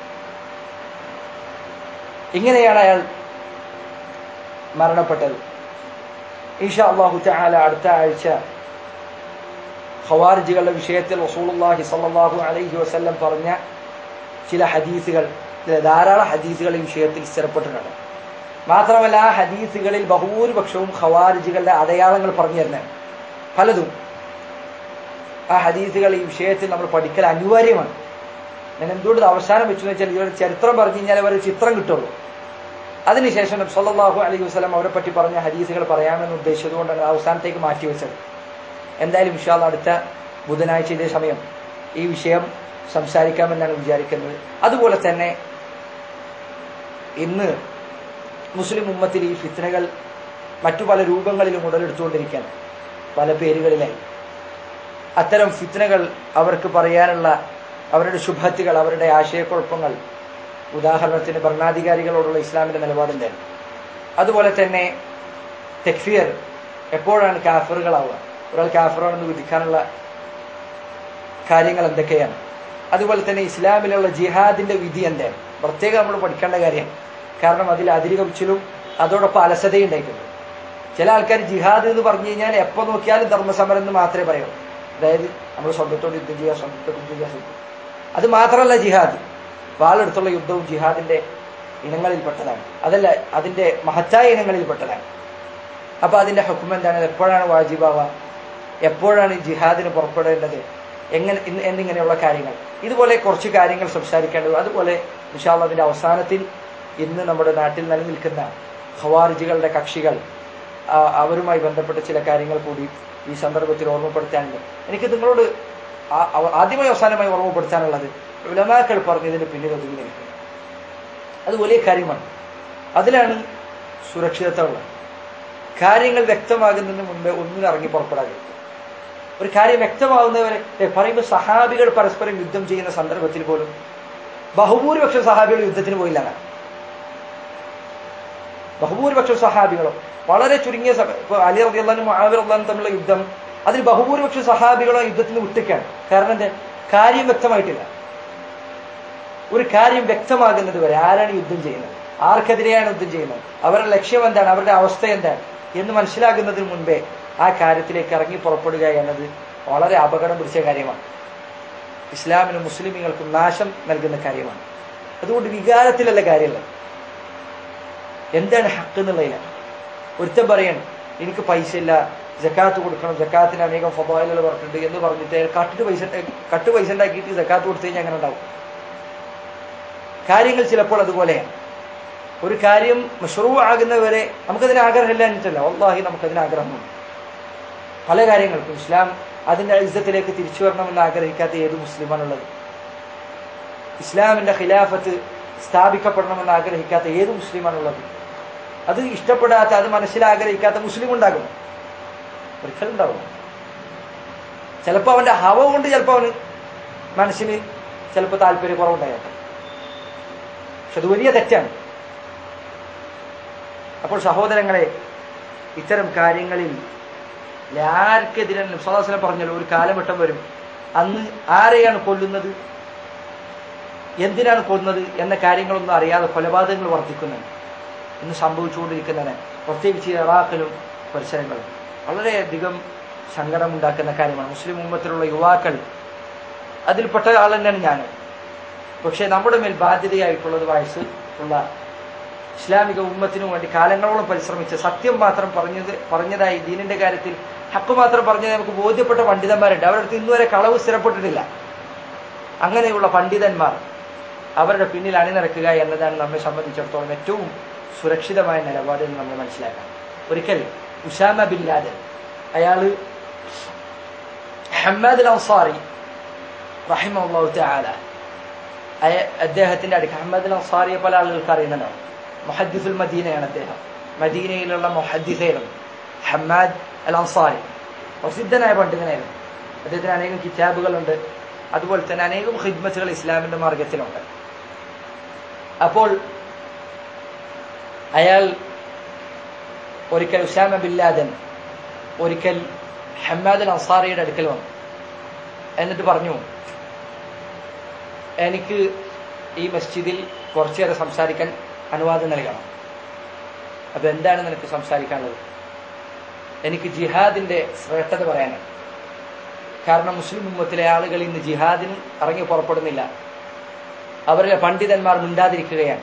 ഇങ്ങനെയാണ് അയാൾ മരണപ്പെട്ടത്. ഇൻഷാ അല്ലാഹു തആല അടുത്ത ആഴ്ച ഖവാരിജികളുടെ വിഷയത്തിൽ റസൂലുള്ളാഹി സ്വല്ലല്ലാഹു അലൈഹി വസല്ലം പറഞ്ഞ ചില ഹദീസുകൾ, ധാരാളം ഹദീസുകൾ ഈ വിഷയത്തിൽ സ്ഥിരപ്പെട്ടിട്ടുണ്ട്. മാത്രമല്ല ആ ഹദീസുകളിൽ ബഹുഭൂരിപക്ഷവും ഖവാരിജികളുടെ അടയാളങ്ങൾ പറഞ്ഞു തരുന്നതാണ്. പലതും ആ ഹദീസുകൾ ഈ വിഷയത്തിൽ നമ്മൾ പഠിക്കൽ അനിവാര്യമാണ്. ഞാൻ എന്തുകൊണ്ട് അവസാനം വെച്ചു എന്ന് വെച്ചാൽ ഇവരുടെ ചരിത്രം പറഞ്ഞു കഴിഞ്ഞാൽ അവരുടെ ചിത്രം കിട്ടുള്ളൂ. അതിനുശേഷം നബി സല്ലല്ലാഹു അലൈഹി വസല്ലം അവരെ പറ്റി പറഞ്ഞ ഹദീസുകൾ പറയാമെന്ന് ഉദ്ദേശിച്ചതുകൊണ്ടാണ് അവസാനത്തേക്ക് മാറ്റിവെച്ചത്. എന്തായാലും ഇൻഷാ അല്ലാഹ് അടുത്ത ബുധനാഴ്ച ഇതേ സമയം ഈ വിഷയം സംസാരിക്കാമെന്നാണ് വിചാരിക്കുന്നത്. അതുപോലെ തന്നെ ഇന്ന് മുസ്ലിം ഉമ്മത്തിൽ ഈ ഫിത്നകൾ മറ്റു പല രൂപങ്ങളിലും ഉടലെടുത്തുകൊണ്ടിരിക്കുകയാണ്, പല പേരുകളിലായി. അത്തരം ഫിത്നകൾ അവർക്ക് പറയാനുള്ള അവരുടെ ശുഭത്തുകൾ, അവരുടെ ആശയക്കുഴപ്പങ്ങൾ, ഉദാഹരണത്തിന് ഭരണാധികാരികളോടുള്ള ഇസ്ലാമിന്റെ നിലപാടെന്താണ്, അതുപോലെ തന്നെ തക്ഫീർ, എപ്പോഴാണ് കാഫിറുകളാവുക, ഒരാൾ കാഫിറാണെന്ന് വിധിക്കാനുള്ള കാര്യങ്ങൾ എന്തൊക്കെയാണ്, അതുപോലെ തന്നെ ഇസ്ലാമിലുള്ള ജിഹാദിന്റെ വിധി എന്താണ്, പ്രത്യേകം നമ്മൾ പഠിക്കേണ്ട കാര്യമാണ്. കാരണം അതിൽ അതിരുകവിച്ചിലും അതോടൊപ്പം അലസതയുണ്ടായിട്ടുണ്ട്. ചില ആൾക്കാർ ജിഹാദ് എന്ന് പറഞ്ഞു കഴിഞ്ഞാൽ എപ്പോൾ നോക്കിയാലും ധർമ്മസമരം എന്ന് മാത്രമേ പറയൂ. അതായത് നമ്മൾ സ്വന്തത്തോട് യുദ്ധം ചെയ്യുക, സ്വന്തത്തോട് യുദ്ധം ചെയ്യുക. അത് മാത്രമല്ല ജിഹാദ്, വാളെടുത്തുള്ള യുദ്ധവും ജിഹാദിന്റെ ഇനങ്ങളിൽപ്പെട്ടതാണ്. അതല്ല, അതിന്റെ മഹത്തായ ഇനങ്ങളിൽപ്പെട്ടതാണ്. അപ്പൊ അതിന്റെ ഹുക്ം എന്താണ്, എപ്പോഴാണ് വാജിബാവുക, എപ്പോഴാണ് ജിഹാദിന് പുറപ്പെടേണ്ടത്, എന്നിങ്ങനെയുള്ള കാര്യങ്ങൾ, ഇതുപോലെ കുറച്ച് കാര്യങ്ങൾ സംസാരിക്കേണ്ടത്. അതുപോലെ ഇൻഷാ അല്ലാഹ് അതിന്റെ അവസാനത്തിൽ ഇന്ന് നമ്മുടെ നാട്ടിൽ നിലനിൽക്കുന്ന ഖവാരിജികളുടെ കക്ഷികൾ, അവരുമായി ബന്ധപ്പെട്ട ചില കാര്യങ്ങൾ കൂടി ഈ സന്ദർഭത്തിൽ ഓർമ്മപ്പെടുത്താനുണ്ട്. എനിക്ക് നിങ്ങളോട് ആദ്യമായി അവസാനമായി ഓർമ്മപ്പെടുത്താനുള്ളത്, ഉലമാക്കൾ പറഞ്ഞതിന് പിന്നിൽ ഒതുങ്ങി നിൽക്കുക, അത് വലിയ കാര്യമാണ്. അതിലാണ് സുരക്ഷിതത്വമുള്ളത്. കാര്യങ്ങൾ വ്യക്തമാകുന്നതിന് മുമ്പേ ഒന്നിനും ഇറങ്ങി പുറപ്പെടാതിരിക്കുക. ഒരു കാര്യം വ്യക്തമാകുന്നവരെ പറയുമ്പോൾ സഹാബികൾ പരസ്പരം യുദ്ധം ചെയ്യുന്ന സന്ദർഭത്തിൽ പോലും ബഹുഭൂരിപക്ഷം സഹാബികൾ യുദ്ധത്തിന് പോയില്ല. ബഹുഭൂരിപക്ഷം സഹാബികളോ വളരെ ചുരുങ്ങിയ അലി റളിയല്ലാഹു അൻഹു മുആവിയ റളിയല്ലാഹു അൻഹു തമ്മിലുള്ള യുദ്ധം, അതിൽ ബഹുഭൂരിപക്ഷം സഹാബികളോ യുദ്ധത്തിന് വിട്ടേക്കാണ്. കാരണം എന്താ, കാര്യം വ്യക്തമായിട്ടില്ല. ഒരു കാര്യം വ്യക്തമാകുന്നത് വരെ ആരാണ് യുദ്ധം ചെയ്യുന്നത്, ആർക്കെതിരെയാണ് യുദ്ധം ചെയ്യുന്നത്, അവരുടെ ലക്ഷ്യം എന്താണ്, അവരുടെ അവസ്ഥ എന്താണ് എന്ന് മനസ്സിലാകുന്നതിന് മുൻപേ ആ കാര്യത്തിലേക്ക് ഇറങ്ങി പുറപ്പെടുക എന്നത് വളരെ അപകടം പിടിച്ച കാര്യമാണ്. ഇസ്ലാമിനും മുസ്ലിമീങ്ങൾക്കും നാശം നൽകുന്ന കാര്യമാണ്. അതുകൊണ്ട് വികാരത്തിലല്ല കാര്യമല്ല, എന്താണ് ഹക്ക് എന്നുള്ളതിലാണ്. ഒരുത്തൻ പറയണം എനിക്ക് പൈസ ഇല്ല, ജക്കാത്ത് കൊടുക്കണം, ജക്കാത്തിന് അനേകം ഫളായിലുകൾ പറഞ്ഞിട്ടുണ്ട് എന്ന് പറഞ്ഞിട്ട് കട്ട് പൈസ ഉണ്ടാക്കിയിട്ട് ജക്കാത്ത് കൊടുത്തു കഴിഞ്ഞാൽ അങ്ങനെ ഉണ്ടാവും. കാര്യങ്ങൾ ചിലപ്പോൾ അതുപോലെയാണ്. ഒരു കാര്യം മശ്റൂ ആകുന്നവരെ നമുക്കതിന് ആഗ്രഹമില്ല എന്നിട്ടല്ല, വല്ലാഹി നമുക്കതിന് ആഗ്രഹമുണ്ട്. പല കാര്യങ്ങൾക്കും ഇസ്ലാം അതിന്റെ ഇസ്സത്തിലേക്ക് തിരിച്ചു വരണമെന്ന് ആഗ്രഹിക്കാത്ത ഏത് മുസ്ലിമാണുള്ളത്? ഇസ്ലാമിന്റെ ഖിലാഫത്ത് സ്ഥാപിക്കപ്പെടണമെന്ന് ആഗ്രഹിക്കാത്ത ഏത് മുസ്ലിമാണുള്ളത്? അത് ഇഷ്ടപ്പെടാത്ത, അത് മനസ്സിലാഗ്രഹിക്കാത്ത മുസ്ലിം ഉണ്ടാകും? ഒരിക്കലും ഉണ്ടാവും. ചിലപ്പോൾ അവന്റെ ഹവ കൊണ്ട് ചിലപ്പോൾ അവന് മനസ്സിന് ചിലപ്പോൾ താല്പര്യക്കുറവുണ്ടായേക്കാം. പക്ഷെ അത് വലിയ തെറ്റാണ്. അപ്പോൾ സഹോദരങ്ങളെ, ഇത്തരം കാര്യങ്ങളിൽ ആർക്കെതിരെ നബി സല്ലല്ലാഹു അലൈഹി വസല്ലം പറഞ്ഞല്ലോ, ഒരു കാലഘട്ടം വരും അന്ന് ആരെയാണ് കൊല്ലുന്നത്, എന്തിനാണ് കൊല്ലുന്നത് എന്ന കാര്യങ്ങളൊന്നും അറിയാതെ കൊലപാതകങ്ങൾ വർദ്ധിക്കുന്നുണ്ട്. ഇന്ന് സംഭവിച്ചുകൊണ്ടിരിക്കുന്നതാണ്, പ്രത്യേകിച്ച് ഇറാഖിലും പരിസരങ്ങളും. വളരെയധികം സങ്കടമുണ്ടാക്കുന്ന കാര്യമാണ്. മുസ്ലിം ഉമ്മത്തിലുള്ള യുവാക്കൾ അതിൽപ്പെട്ട ആൾ തന്നെയാണ് ഞാൻ. പക്ഷെ നമ്മുടെ മേൽ ബാധ്യതയായിട്ടുള്ളത് വയസ്സ് ഉള്ള ഇസ്ലാമിക ഉമ്മത്തിനു വേണ്ടി കാലങ്ങളോളം പരിശ്രമിച്ച് സത്യം മാത്രം പറഞ്ഞതായി ദീനിന്റെ കാര്യത്തിൽ ഹക്ക് മാത്രം പറഞ്ഞത് നമുക്ക് ബോധ്യപ്പെട്ട പണ്ഡിതന്മാരുണ്ട്. അവരുടെ അടുത്ത് ഇന്നുവരെ കളവ് സ്ഥിരപ്പെട്ടിട്ടില്ല. അങ്ങനെയുള്ള പണ്ഡിതന്മാർ അവരുടെ പിന്നിൽ അണിനിരക്കുക എന്നതാണ് നമ്മെ സംബന്ധിച്ചിടത്തോളം ഏറ്റവും സുരക്ഷിതമായ നിലപാട് എന്ന് നമ്മൾ മനസ്സിലാക്കാം. ഒരിക്കൽ ഉസാമ ബിൻ ലാദൻ, അയാള് ഹമ്മാദ് അൽ അൻസാരി റഹിമഹുല്ലാഹു തആല, അദ്ദേഹത്തിന്റെ അടുക്ക് ഹമ്മാദ് അൽ അൻസാരിയെ പല ആളുകൾക്ക് അറിയുന്നതാണ്. മുഹദ്ദിസുൽ മദീനയാണ് അദ്ദേഹം. മദീനയിലുള്ള മുഹദ്ദിസായിരുന്നു ഹമ്മാദ് അൽ അൻസാരി. പ്രസിദ്ധനായ പണ്ഡിതനായിരുന്നു. അദ്ദേഹത്തിന് അനേകം കിതാബുകളുണ്ട്. അതുപോലെ തന്നെ അനേകം ഖിദ്മത്തുകൾ ഇസ്ലാമിന്റെ മാർഗത്തിലുണ്ട്. അപ്പോൾ അയാൾ ഒരിക്കൽ ഉസാമ ബിൻ ലാദൻ ഒരിക്കൽ ഹമ്മാദ് അൽ അൻസാരിയുടെ അടുക്കൽ വന്നു. എന്നിട്ട് പറഞ്ഞു, എനിക്ക് ഈ മസ്ജിദിൽ കുറച്ചേറെ സംസാരിക്കാൻ അനുവാദം നൽകണം. അപ്പൊ എന്താണ് നിനക്ക് സംസാരിക്കാനുള്ളത്? എനിക്ക് ജിഹാദിന്റെ ശ്രേഷ്ഠത പറയാനാണ്. കാരണം മുസ്ലിം ഉമ്മത്തിലെ ആളുകൾ ഇന്ന് ജിഹാദിന് ഇറങ്ങി പുറപ്പെടുന്നില്ല. അവരിലെ പണ്ഡിതന്മാർ മിണ്ടാതിരിക്കുകയാണ്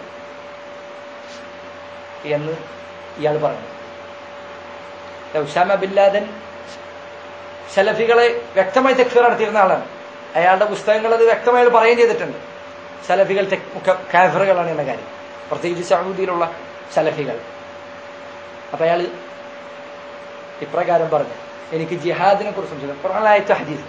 എന്ന് ഇയാൾ പറഞ്ഞു. ഉസാമ ബിൻ ലാദൻ സലഫികളെ വ്യക്തമായി തക്ഫീർ നടത്തിയിരുന്ന ആളാണ്. അയാളുടെ പുസ്തകങ്ങൾ അത് വ്യക്തമായി പറയുകയും ചെയ്തിട്ടുണ്ട്. സലഫികൾ കാഫിറുകളാണ് എന്ന കാര്യം, പ്രത്യേകിച്ച് സൗദിയിലുള്ള സലഫികൾ. അപ്പൊ അയാൾ ഇപ്രകാരം പറഞ്ഞു, എനിക്ക് ജിഹാദിനെ കുറിച്ച് സംസാരിക്കാം, ഖുർആനിലെ ഹദീസ്.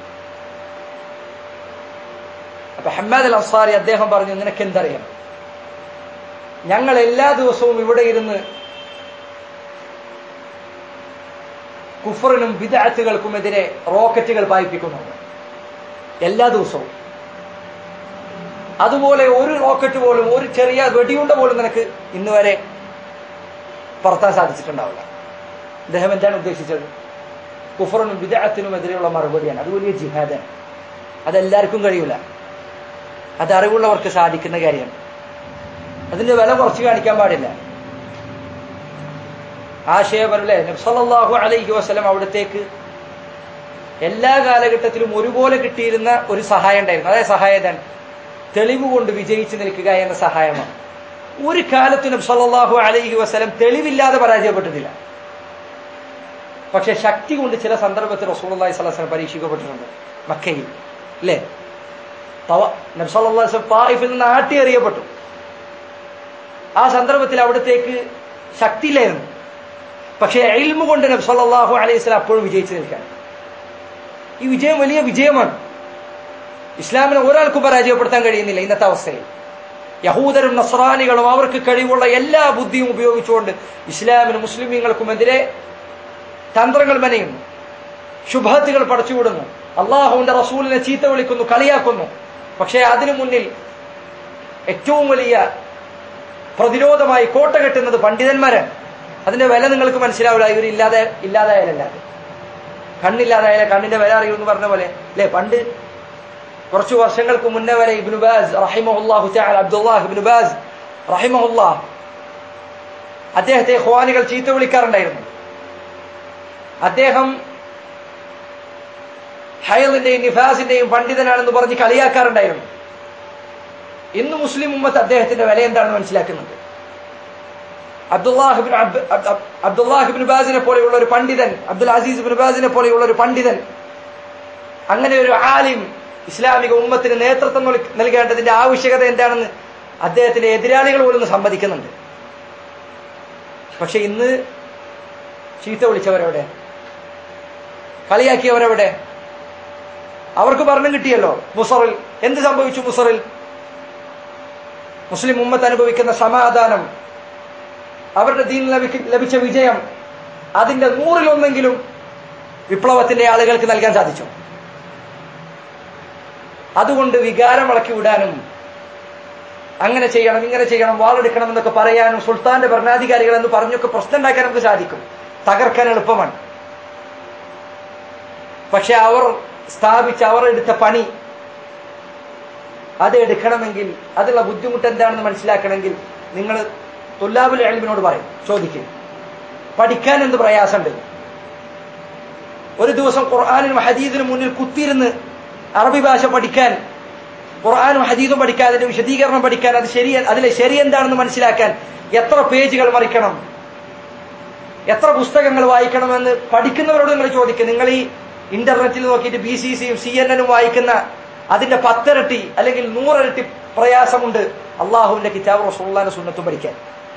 അപ്പൊ ഹമ്മാദ് അൽ അൻസാരി അദ്ദേഹം പറഞ്ഞു, നിനക്ക് എന്തറിയാം? ഞങ്ങൾ എല്ലാ ദിവസവും ഇവിടെ ഇരുന്ന് കുഫറിനും ബിദ്അത്തുകൾക്കുമെതിരെ റോക്കറ്റുകൾ പായിപ്പിക്കുന്നുണ്ട് എല്ലാ ദിവസവും. അതുപോലെ ഒരു റോക്കറ്റ് പോലും, ഒരു ചെറിയ വെടിയുണ്ട പോലും നിനക്ക് ഇന്ന് വരെ പറത്താൻ സാധിച്ചിട്ടുണ്ടാവില്ല. അദ്ദേഹം എന്താണ് ഉദ്ദേശിച്ചത്? കുഫറിനും ബിദ്അത്തിനുമെതിരെയുള്ള മറുപടിയാണ്. അത് വലിയ ജിഹാദാണ്. അതെല്ലാവർക്കും കഴിയൂല. അത് അറിവുള്ളവർക്ക് സാധിക്കുന്ന കാര്യമാണ്. അതിന്റെ വില കുറച്ച് കാണിക്കാൻ പാടില്ല. ആശയപരല്ലേ നബി സല്ലല്ലാഹു അലൈഹി വസല്ലം അവിടത്തേക്ക് എല്ലാ കാലഘട്ടത്തിലും ഒരുപോലെ കിട്ടിയിരുന്ന ഒരു സഹായം ഉണ്ടായിരുന്നു. അതേ സഹായം തെളിവ് കൊണ്ട് വിജയിച്ചു നിൽക്കുക എന്ന സഹായമാണ്. ഒരു കാലത്ത് നബി സല്ലല്ലാഹു അലൈഹി വസല്ലം തെളിവില്ലാതെ പരാജയപ്പെട്ടിട്ടില്ല. പക്ഷെ ശക്തി കൊണ്ട് ചില സന്ദർഭത്തിൽ റസൂലുള്ളാഹി സ്വല്ലല്ലാഹു അലൈഹി വസല്ലം പരീക്ഷിക്കപ്പെട്ടിട്ടുണ്ട്. മക്കയിൽ അല്ലേ, നബി സല്ലല്ലാഹു അലൈഹി വസല്ലം തായിഫിൽ നിന്ന് ആട്ടിയെറിയപ്പെട്ടു. ആ സന്ദർഭത്തിൽ അവിടത്തേക്ക് ശക്തിയില്ലായിരുന്നു. പക്ഷേ ഇൽമു കൊണ്ട് നബി സല്ലല്ലാഹു അലൈഹി വസല്ലം അപ്പോഴും വിജയിച്ചു നിൽക്കാൻ. ഈ വിജയം വലിയ വിജയമാണ്. ഇസ്ലാമിനെ ഒരാൾക്കും പരാജയപ്പെടുത്താൻ കഴിയുന്നില്ല ഇന്നത്തെ അവസ്ഥയിൽ. യഹൂദരും നസ്രാനികളും അവർക്ക് കഴിവുള്ള എല്ലാ ബുദ്ധിയും ഉപയോഗിച്ചുകൊണ്ട് ഇസ്ലാമിനും മുസ്ലിമീങ്ങൾക്കുമെതിരെ തന്ത്രങ്ങൾ മെനയുന്നു, ശുഭഹത്തുകൾ പടച്ചുവിടുന്നു, അള്ളാഹുവിന്റെ റസൂലിനെ ചീത്ത വിളിക്കുന്നു, കളിയാക്കുന്നു. പക്ഷേ അതിനു മുന്നിൽ ഏറ്റവും വലിയ പ്രതിരോധമായി കോട്ട കെട്ടുന്നത് പണ്ഡിതന്മാരാണ്. അതിന്റെ വില നിങ്ങൾക്ക് മനസ്സിലാവില്ല. ഇല്ലാതായാലല്ലാതെ, കണ്ണില്ലാതായാലേ കണ്ണിന്റെ വില അറിയൂ എന്ന് പറഞ്ഞ പോലെ അല്ലെ. പണ്ട് കുറച്ചു വർഷങ്ങൾക്ക് മുന്നേ വരെ ഇബ്നു ബാസ് റഹിമഹുല്ലാഹു തആല, അബ്ദുല്ലാഹ് ഇബ്നു ബാസ് റഹിമഹുല്ലാഹ്, അദ്ദേഹത്തെ ഖുവാനികൾ ചീത്ത വിളിക്കാറുണ്ടായിരുന്നു. അദ്ദേഹം ഹൈളിന്റെയും നിഫാസിന്റെയും പണ്ഡിതനാണെന്ന് പറഞ്ഞ് കളിയാക്കാറുണ്ടായിരുന്നു. ഇന്ന് മുസ്ലിം ഉമ്മത്ത് അദ്ദേഹത്തിന്റെ വില എന്താണെന്ന് മനസ്സിലാക്കുന്നുണ്ട്. അബ്ദുല്ലാഹ് ഇബ്നു ബാസിനെ പോലെയുള്ള ഒരു പണ്ഡിതൻ, അബ്ദുൽ അസീസ് ഇബ്നു ബാസിനെ പോലെയുള്ള ഒരു പണ്ഡിതൻ, അങ്ങനെ ഒരു ആലിം ഇസ്ലാമിക ഉമ്മത്തിന് നേതൃത്വം നൽകേണ്ടതിന്റെ ആവശ്യകത എന്താണെന്ന് അദ്ദേഹത്തിന്റെ എതിരാളികൾ പോലും സമ്മതിക്കുന്നുണ്ട്. പക്ഷെ ഇന്ന് ചീത്ത വിളിച്ചവരെവിടെ? കളിയാക്കിയവരെവിടെ? അവർക്ക് ഭരണം കിട്ടിയല്ലോ. മുസറിൽ എന്ത് സംഭവിച്ചു? മുസറിൽ മുസ്ലിം ഉമ്മത്ത് അനുഭവിക്കുന്ന സമാധാനം, അവരുടെ ദീനിൽ ലഭിച്ച വിജയം, അതിന്റെ 100-1 വിപ്ലവത്തിന്റെ ആളുകൾക്ക് നൽകാൻ സാധിച്ചു. അതുകൊണ്ട് വികാരം ഇളക്കി വിടാനും അങ്ങനെ ചെയ്യണം ഇങ്ങനെ ചെയ്യണം വാളെടുക്കണം എന്നൊക്കെ പറയാനും സുൽത്താന്റെ ഭരണാധികാരികൾ എന്ന് പറഞ്ഞൊക്കെ പ്രശ്നം ഉണ്ടാക്കാൻ നമുക്ക് സാധിക്കും. തകർക്കാൻ എളുപ്പമാണ്. പക്ഷെ അവർ സ്ഥാപിച്ച അവർ എടുത്ത പണി അത് എടുക്കണമെങ്കിൽ അതിലുള്ള ബുദ്ധിമുട്ട് എന്താണെന്ന് മനസ്സിലാക്കണമെങ്കിൽ നിങ്ങൾ തുല്ലാബുൽ ഇൽമിനോട് പറയും, ചോദിക്കും പഠിക്കാൻ എന്ത് പ്രയാസമുണ്ട്. ഒരു ദിവസം ഖുർആനും ഹദീസിനും മുന്നിൽ കുത്തിയിരുന്ന് അറബി ഭാഷ പഠിക്കാൻ, ഖുർആനും ഹദീസും പഠിക്കാൻ, അതിന്റെ വിശദീകരണം പഠിക്കാൻ, അതിലെ ശരി എന്താണെന്ന് മനസ്സിലാക്കാൻ എത്ര പേജുകൾ മറിക്കണം, എത്ര പുസ്തകങ്ങൾ വായിക്കണമെന്ന് പഠിക്കുന്നവരോട് നിങ്ങൾ ചോദിക്കുക. നിങ്ങൾ ഈ ഇന്റർനെറ്റിൽ നോക്കിയിട്ട് BCCയും CNN വായിക്കുന്ന അതിന്റെ 10 ഇരട്ടി അല്ലെങ്കിൽ 100 ഇരട്ടി പ്രയാസമുണ്ട് അള്ളാഹുവിന്റെ കിതാബ് റസൂലുള്ളാഹിന്റെ സുന്നത്തും പഠിക്കാൻ.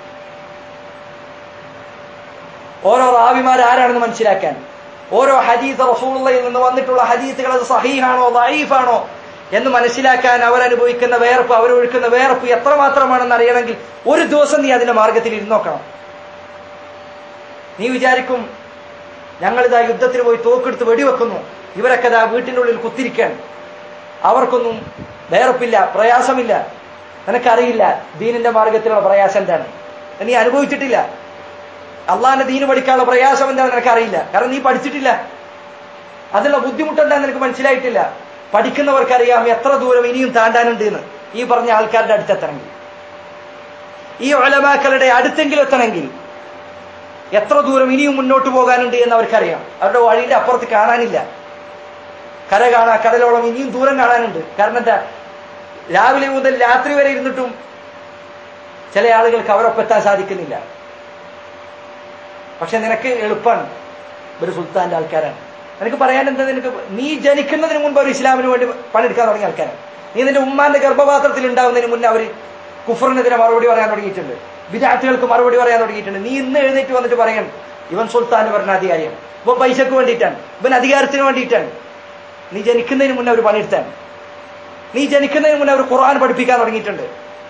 ഓരോ റാവിമാർ ആരാണെന്ന് മനസ്സിലാക്കാൻ, ഓരോ ഹദീസ് റസൂലുള്ളാഹിൽ നിന്ന് വന്നിട്ടുള്ള ഹദീസുകൾ അത് സഹീഹാണോ ദഈഫാണോ എന്ന് മനസ്സിലാക്കാൻ അവരനുഭവിക്കുന്ന വേർപ്പ്, അവരൊഴുക്കുന്ന വേർപ്പ് എത്രമാത്രമാണെന്ന് അറിയണമെങ്കിൽ ഒരു ദിവസം നീ അതിന്റെ മാർഗത്തിൽ ഇരുന്ന് നോക്കണം. നീ വിചാരിക്കും ഞങ്ങളിതാ യുദ്ധത്തിന് പോയി തോക്കെടുത്ത് വെടിവെക്കുന്നു, ഇവരൊക്കെ ഇതാ വീട്ടിന്റെ ഉള്ളിൽ കുത്തിരിക്കാൻ, അവർക്കൊന്നും വേർപ്പില്ല, പ്രയാസമില്ല. നിനക്കറിയില്ല ദീനിന്റെ മാർഗത്തിലുള്ള പ്രയാസം എന്താണ്, നീ അനുഭവിച്ചിട്ടില്ല. അള്ളാഹിന്റെ ദീന് പഠിക്കാനുള്ള പ്രയാസം എന്താണെന്ന് നിനക്കറിയില്ല, കാരണം നീ പഠിച്ചിട്ടില്ല. അതിനുള്ള ബുദ്ധിമുട്ട് എന്താണെന്ന് നിനക്ക് മനസ്സിലായിട്ടില്ല. പഠിക്കുന്നവർക്കറിയാം എത്ര ദൂരം ഇനിയും താണ്ടാനുണ്ട് എന്ന്. ഈ പറഞ്ഞ ആൾക്കാരുടെ അടുത്തെത്തണമെങ്കിൽ, ഈ ഉലമാക്കളുടെ അടുത്തെങ്കിലും എത്തണമെങ്കിൽ എത്ര ദൂരം ഇനിയും മുന്നോട്ട് പോകാനുണ്ട് എന്ന് അവർക്കറിയാം. അവരുടെ വഴിയുടെ അപ്പുറത്ത് കാണാനില്ല, കര കാണാ കടലോളം ഇനിയും ദൂരം കാണാനുണ്ട്. കാരണം എന്താ, രാവിലെ മുതൽ രാത്രി വരെ ഇരുന്നിട്ടും ചില ആളുകൾക്ക് അവരൊപ്പെത്താൻ സാധിക്കുന്നില്ല. പക്ഷെ നിനക്ക് എളുപ്പമാണ്, ഒരു സുൽത്താന്റെ ആൾക്കാരാണ്. നിനക്ക് പറയാൻ എന്താ, നീ ജനിക്കുന്നതിന് മുൻപ് അവർ ഇസ്ലാമിന് വേണ്ടി പണിയെടുക്കാൻ തുടങ്ങിയ ആൾക്കാരാണ്. നീ നിന്റെ ഉമ്മാന്റെ ഗർഭപാത്രത്തിൽ ഉണ്ടാവുന്നതിന് മുന്നേ അവർ കുഫറിനെതിരെ മറുപടി പറയാൻ തുടങ്ങിയിട്ടുണ്ട്, വിദാത്തുകൾക്ക് മറുപടി പറയാൻ തുടങ്ങിയിട്ടുണ്ട്. നീ ഇന്ന് എഴുന്നേറ്റ് വന്നിട്ട് പറയണം ഇവൻ സുൽത്താന്റെ ഭരണാധികാരിയാണ്, ഇവൻ പൈസക്ക് വേണ്ടിയിട്ടാണ്, ഇവൻ അധികാരത്തിന് വേണ്ടിയിട്ടാണ്. നീ ജനിക്കുന്നതിന് മുന്നേ അവർ പണിയെടുത്താണ്. നീ ജനിക്കുന്നതിന് മുന്നേ അവർ ഖുർആൻ പഠിപ്പിക്കാൻ തുടങ്ങിയിട്ടുണ്ട്.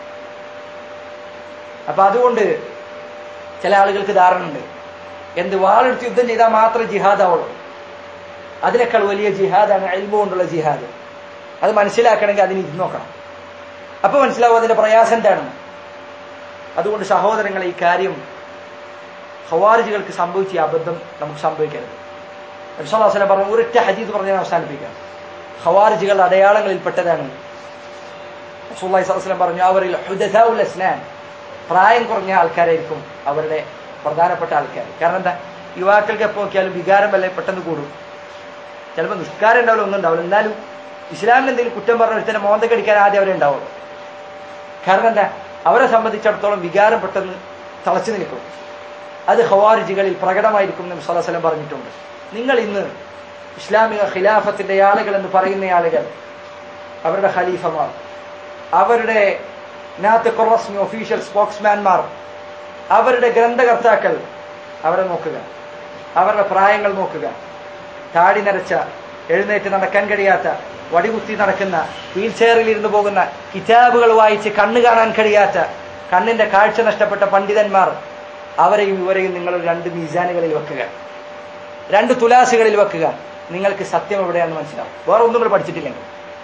അപ്പൊ അതുകൊണ്ട് ചില ആളുകൾക്ക് ധാരണ ഉണ്ട്, എന്ത് വാളെടുത്ത് യുദ്ധം ചെയ്താൽ മാത്രമേ ജിഹാദ് ആവുള്ളൂ. അതിനേക്കാൾ വലിയ ജിഹാദാണ് ഇൽമു കൊണ്ടുള്ള ജിഹാദ്. അത് മനസ്സിലാക്കണമെങ്കിൽ അതിന് ഇത് നോക്കണം, അപ്പൊ മനസ്സിലാവും അതിന്റെ പ്രയാസം എന്താണെന്ന്. അതുകൊണ്ട് സഹോദരങ്ങളെ, ഈ കാര്യം ഖവാരിജികൾക്ക് സംഭവിച്ച അബദ്ധം നമുക്ക് സംഭവിക്കരുത്. നബി സല്ലല്ലാഹു അലൈഹി വസല്ലം പറഞ്ഞു, ഒരൊറ്റ ഹദീസ് പറഞ്ഞ് അവസാനിപ്പിക്കാം. ഖവാരിജികളുടെ അടയാളങ്ങളിൽപ്പെട്ടതാണ് റസൂലുള്ളാഹി സ്വല്ലല്ലാഹു അലൈഹി വസല്ലം പറഞ്ഞു, അവരിൽ ഹുദസാഉൽ അസ്നാൻ, പ്രായം കുറഞ്ഞ ആൾക്കാരായിരിക്കും അവരുടെ പ്രധാനപ്പെട്ട ആൾക്കാർ. കാരണം എന്താ, യുവാക്കൾക്ക് എപ്പോൾ നോക്കിയാലും വികാരം വല്ല പെട്ടെന്ന് കൂടും. ചിലപ്പോൾ നിസ്കാരം ഉണ്ടാവില്ല, ഒന്നും ഉണ്ടാവില്ല, എന്നാലും ഇസ്ലാമിൽ എന്തെങ്കിലും കുറ്റം പറഞ്ഞ ഒരുത്തന്നെ മോന്തക്കടിക്കാൻ ആദ്യം അവരെ ഉണ്ടാവുള്ളൂ. കാരണം എന്താ, അവരെ സംബന്ധിച്ചിടത്തോളം വികാരം പെട്ടെന്ന് തളച്ചു നിൽക്കും. അത് ഖവാരിജികളിൽ പ്രകടമായിരിക്കും എന്ന് നബി സല്ലല്ലാഹു അലൈഹി വസല്ലം പറഞ്ഞിട്ടുണ്ട്. നിങ്ങൾ ഇന്ന് ഇസ്ലാമിക ഖിലാഫത്തിന്റെ ആളുകൾ എന്ന് പറയുന്ന ആളുകൾ, അവരുടെ ഖലീഫമാർ, അവരുടെ നാത്തിഖുർ റസ്മി ഒഫീഷ്യൽ സ്പോക്സ്മാൻമാർ, അവരുടെ ഗ്രന്ഥകർത്താക്കൾ, അവരെ നോക്കുക, അവരുടെ പ്രായങ്ങൾ നോക്കുക. താടി നരച്ച, എഴുന്നേറ്റ് നടക്കാൻ കഴിയാത്ത, വടികുത്തി നടക്കുന്ന, വീൽ ചെയറിൽ ഇരുന്ന് പോകുന്ന, കിതാബുകൾ വായിച്ച് കണ്ണ് കാണാൻ കഴിയാത്ത, കണ്ണിന്റെ കാഴ്ച നഷ്ടപ്പെട്ട പണ്ഡിതന്മാർ, അവരെയും ഇവരെയും നിങ്ങൾ 2 മീസാനുകളിൽ വെക്കുക, 2 തുലാസുകളിൽ വെക്കുക. നിങ്ങൾക്ക് സത്യം എവിടെയാണെന്ന് മനസ്സിലാവും. വേറെ ഒന്നും നിങ്ങൾ പഠിച്ചിട്ടില്ലെങ്കിൽ.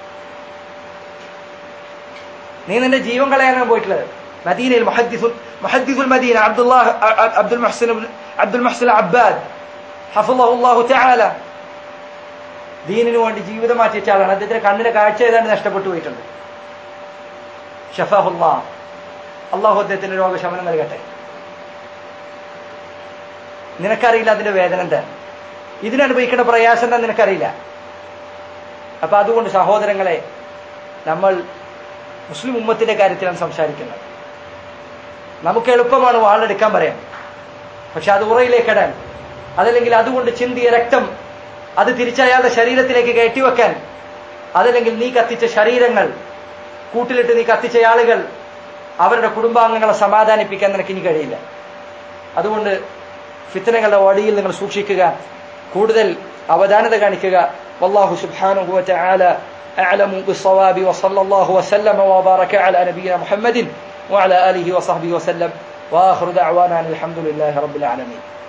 നീ നിന്റെ ജീവൻ കളയാനാണ് പോയിട്ടുള്ളത്. മദീനയിൽ മുഹദ്ദിസുൽ മദീന അബ്ദുൽ മുഹ്സിൻ അബ്ബാദ് ഹഫളഹുല്ലാഹു തആല ദീനിനു വേണ്ടി ജീവിതം മാറ്റിയ ആളാണ്. അദ്ദേഹത്തിന്റെ കണ്ണിന്റെ കാഴ്ച ഏതാണ്ട് നഷ്ടപ്പെട്ടു പോയിട്ടുണ്ട്. ഷഫാഹുല്ലാഹ്, അള്ളാഹു അദ്ദേഹത്തിന്റെ രോഗശമനം നൽകട്ടെ. നിനക്കറിയില്ല അതിന്റെ വേദന എന്താ, ഇതിനനുഭവിക്കേണ്ട പ്രയാസം എന്താ നിനക്കറിയില്ല. അപ്പൊ അതുകൊണ്ട് സഹോദരങ്ങളെ, നമ്മൾ മുസ്ലിം ഉമ്മത്തിന്റെ കാര്യത്തിലാണ് സംസാരിക്കുന്നത്. നമുക്ക് എളുപ്പമാണ് വാളെടുക്കാൻ പറയാൻ, പക്ഷെ അത് ഉറയിലേക്കിടാൻ, അതല്ലെങ്കിൽ അതുകൊണ്ട് ചിന്തിയ രക്തം അത് തിരിച്ചയാളുടെ ശരീരത്തിലേക്ക് കയറ്റിവെക്കാൻ, അതല്ലെങ്കിൽ നീ കത്തിച്ച ശരീരങ്ങൾ, കൂട്ടിലിട്ട് നീ കത്തിച്ച ആളുകൾ, അവരുടെ കുടുംബാംഗങ്ങളെ സമാധാനിപ്പിക്കാൻ നിനക്ക് ഇനി കഴിയില്ല. അതുകൊണ്ട് ഫിത്നകളുടെ വടിയിൽ നിങ്ങൾ സൂക്ഷിക്കുക, കൂടുതൽ അവധാനത കാണിക്കുക. വല്ലാഹു സുബ്ഹാനഹു വ തആല അഅലമു ബിസ്സവാബി വസല്ലല്ലാഹു വസല്ലമ വബാറക അലാ നബിയിന മുഹമ്മദിൻ വഅലാ ആലിഹി വസഹ്ബിഹി വസല്ലം വആഖിറു ദഅവാനാ അൽഹംദുലില്ലാഹി റബ്ബിൽ ആലമീൻ.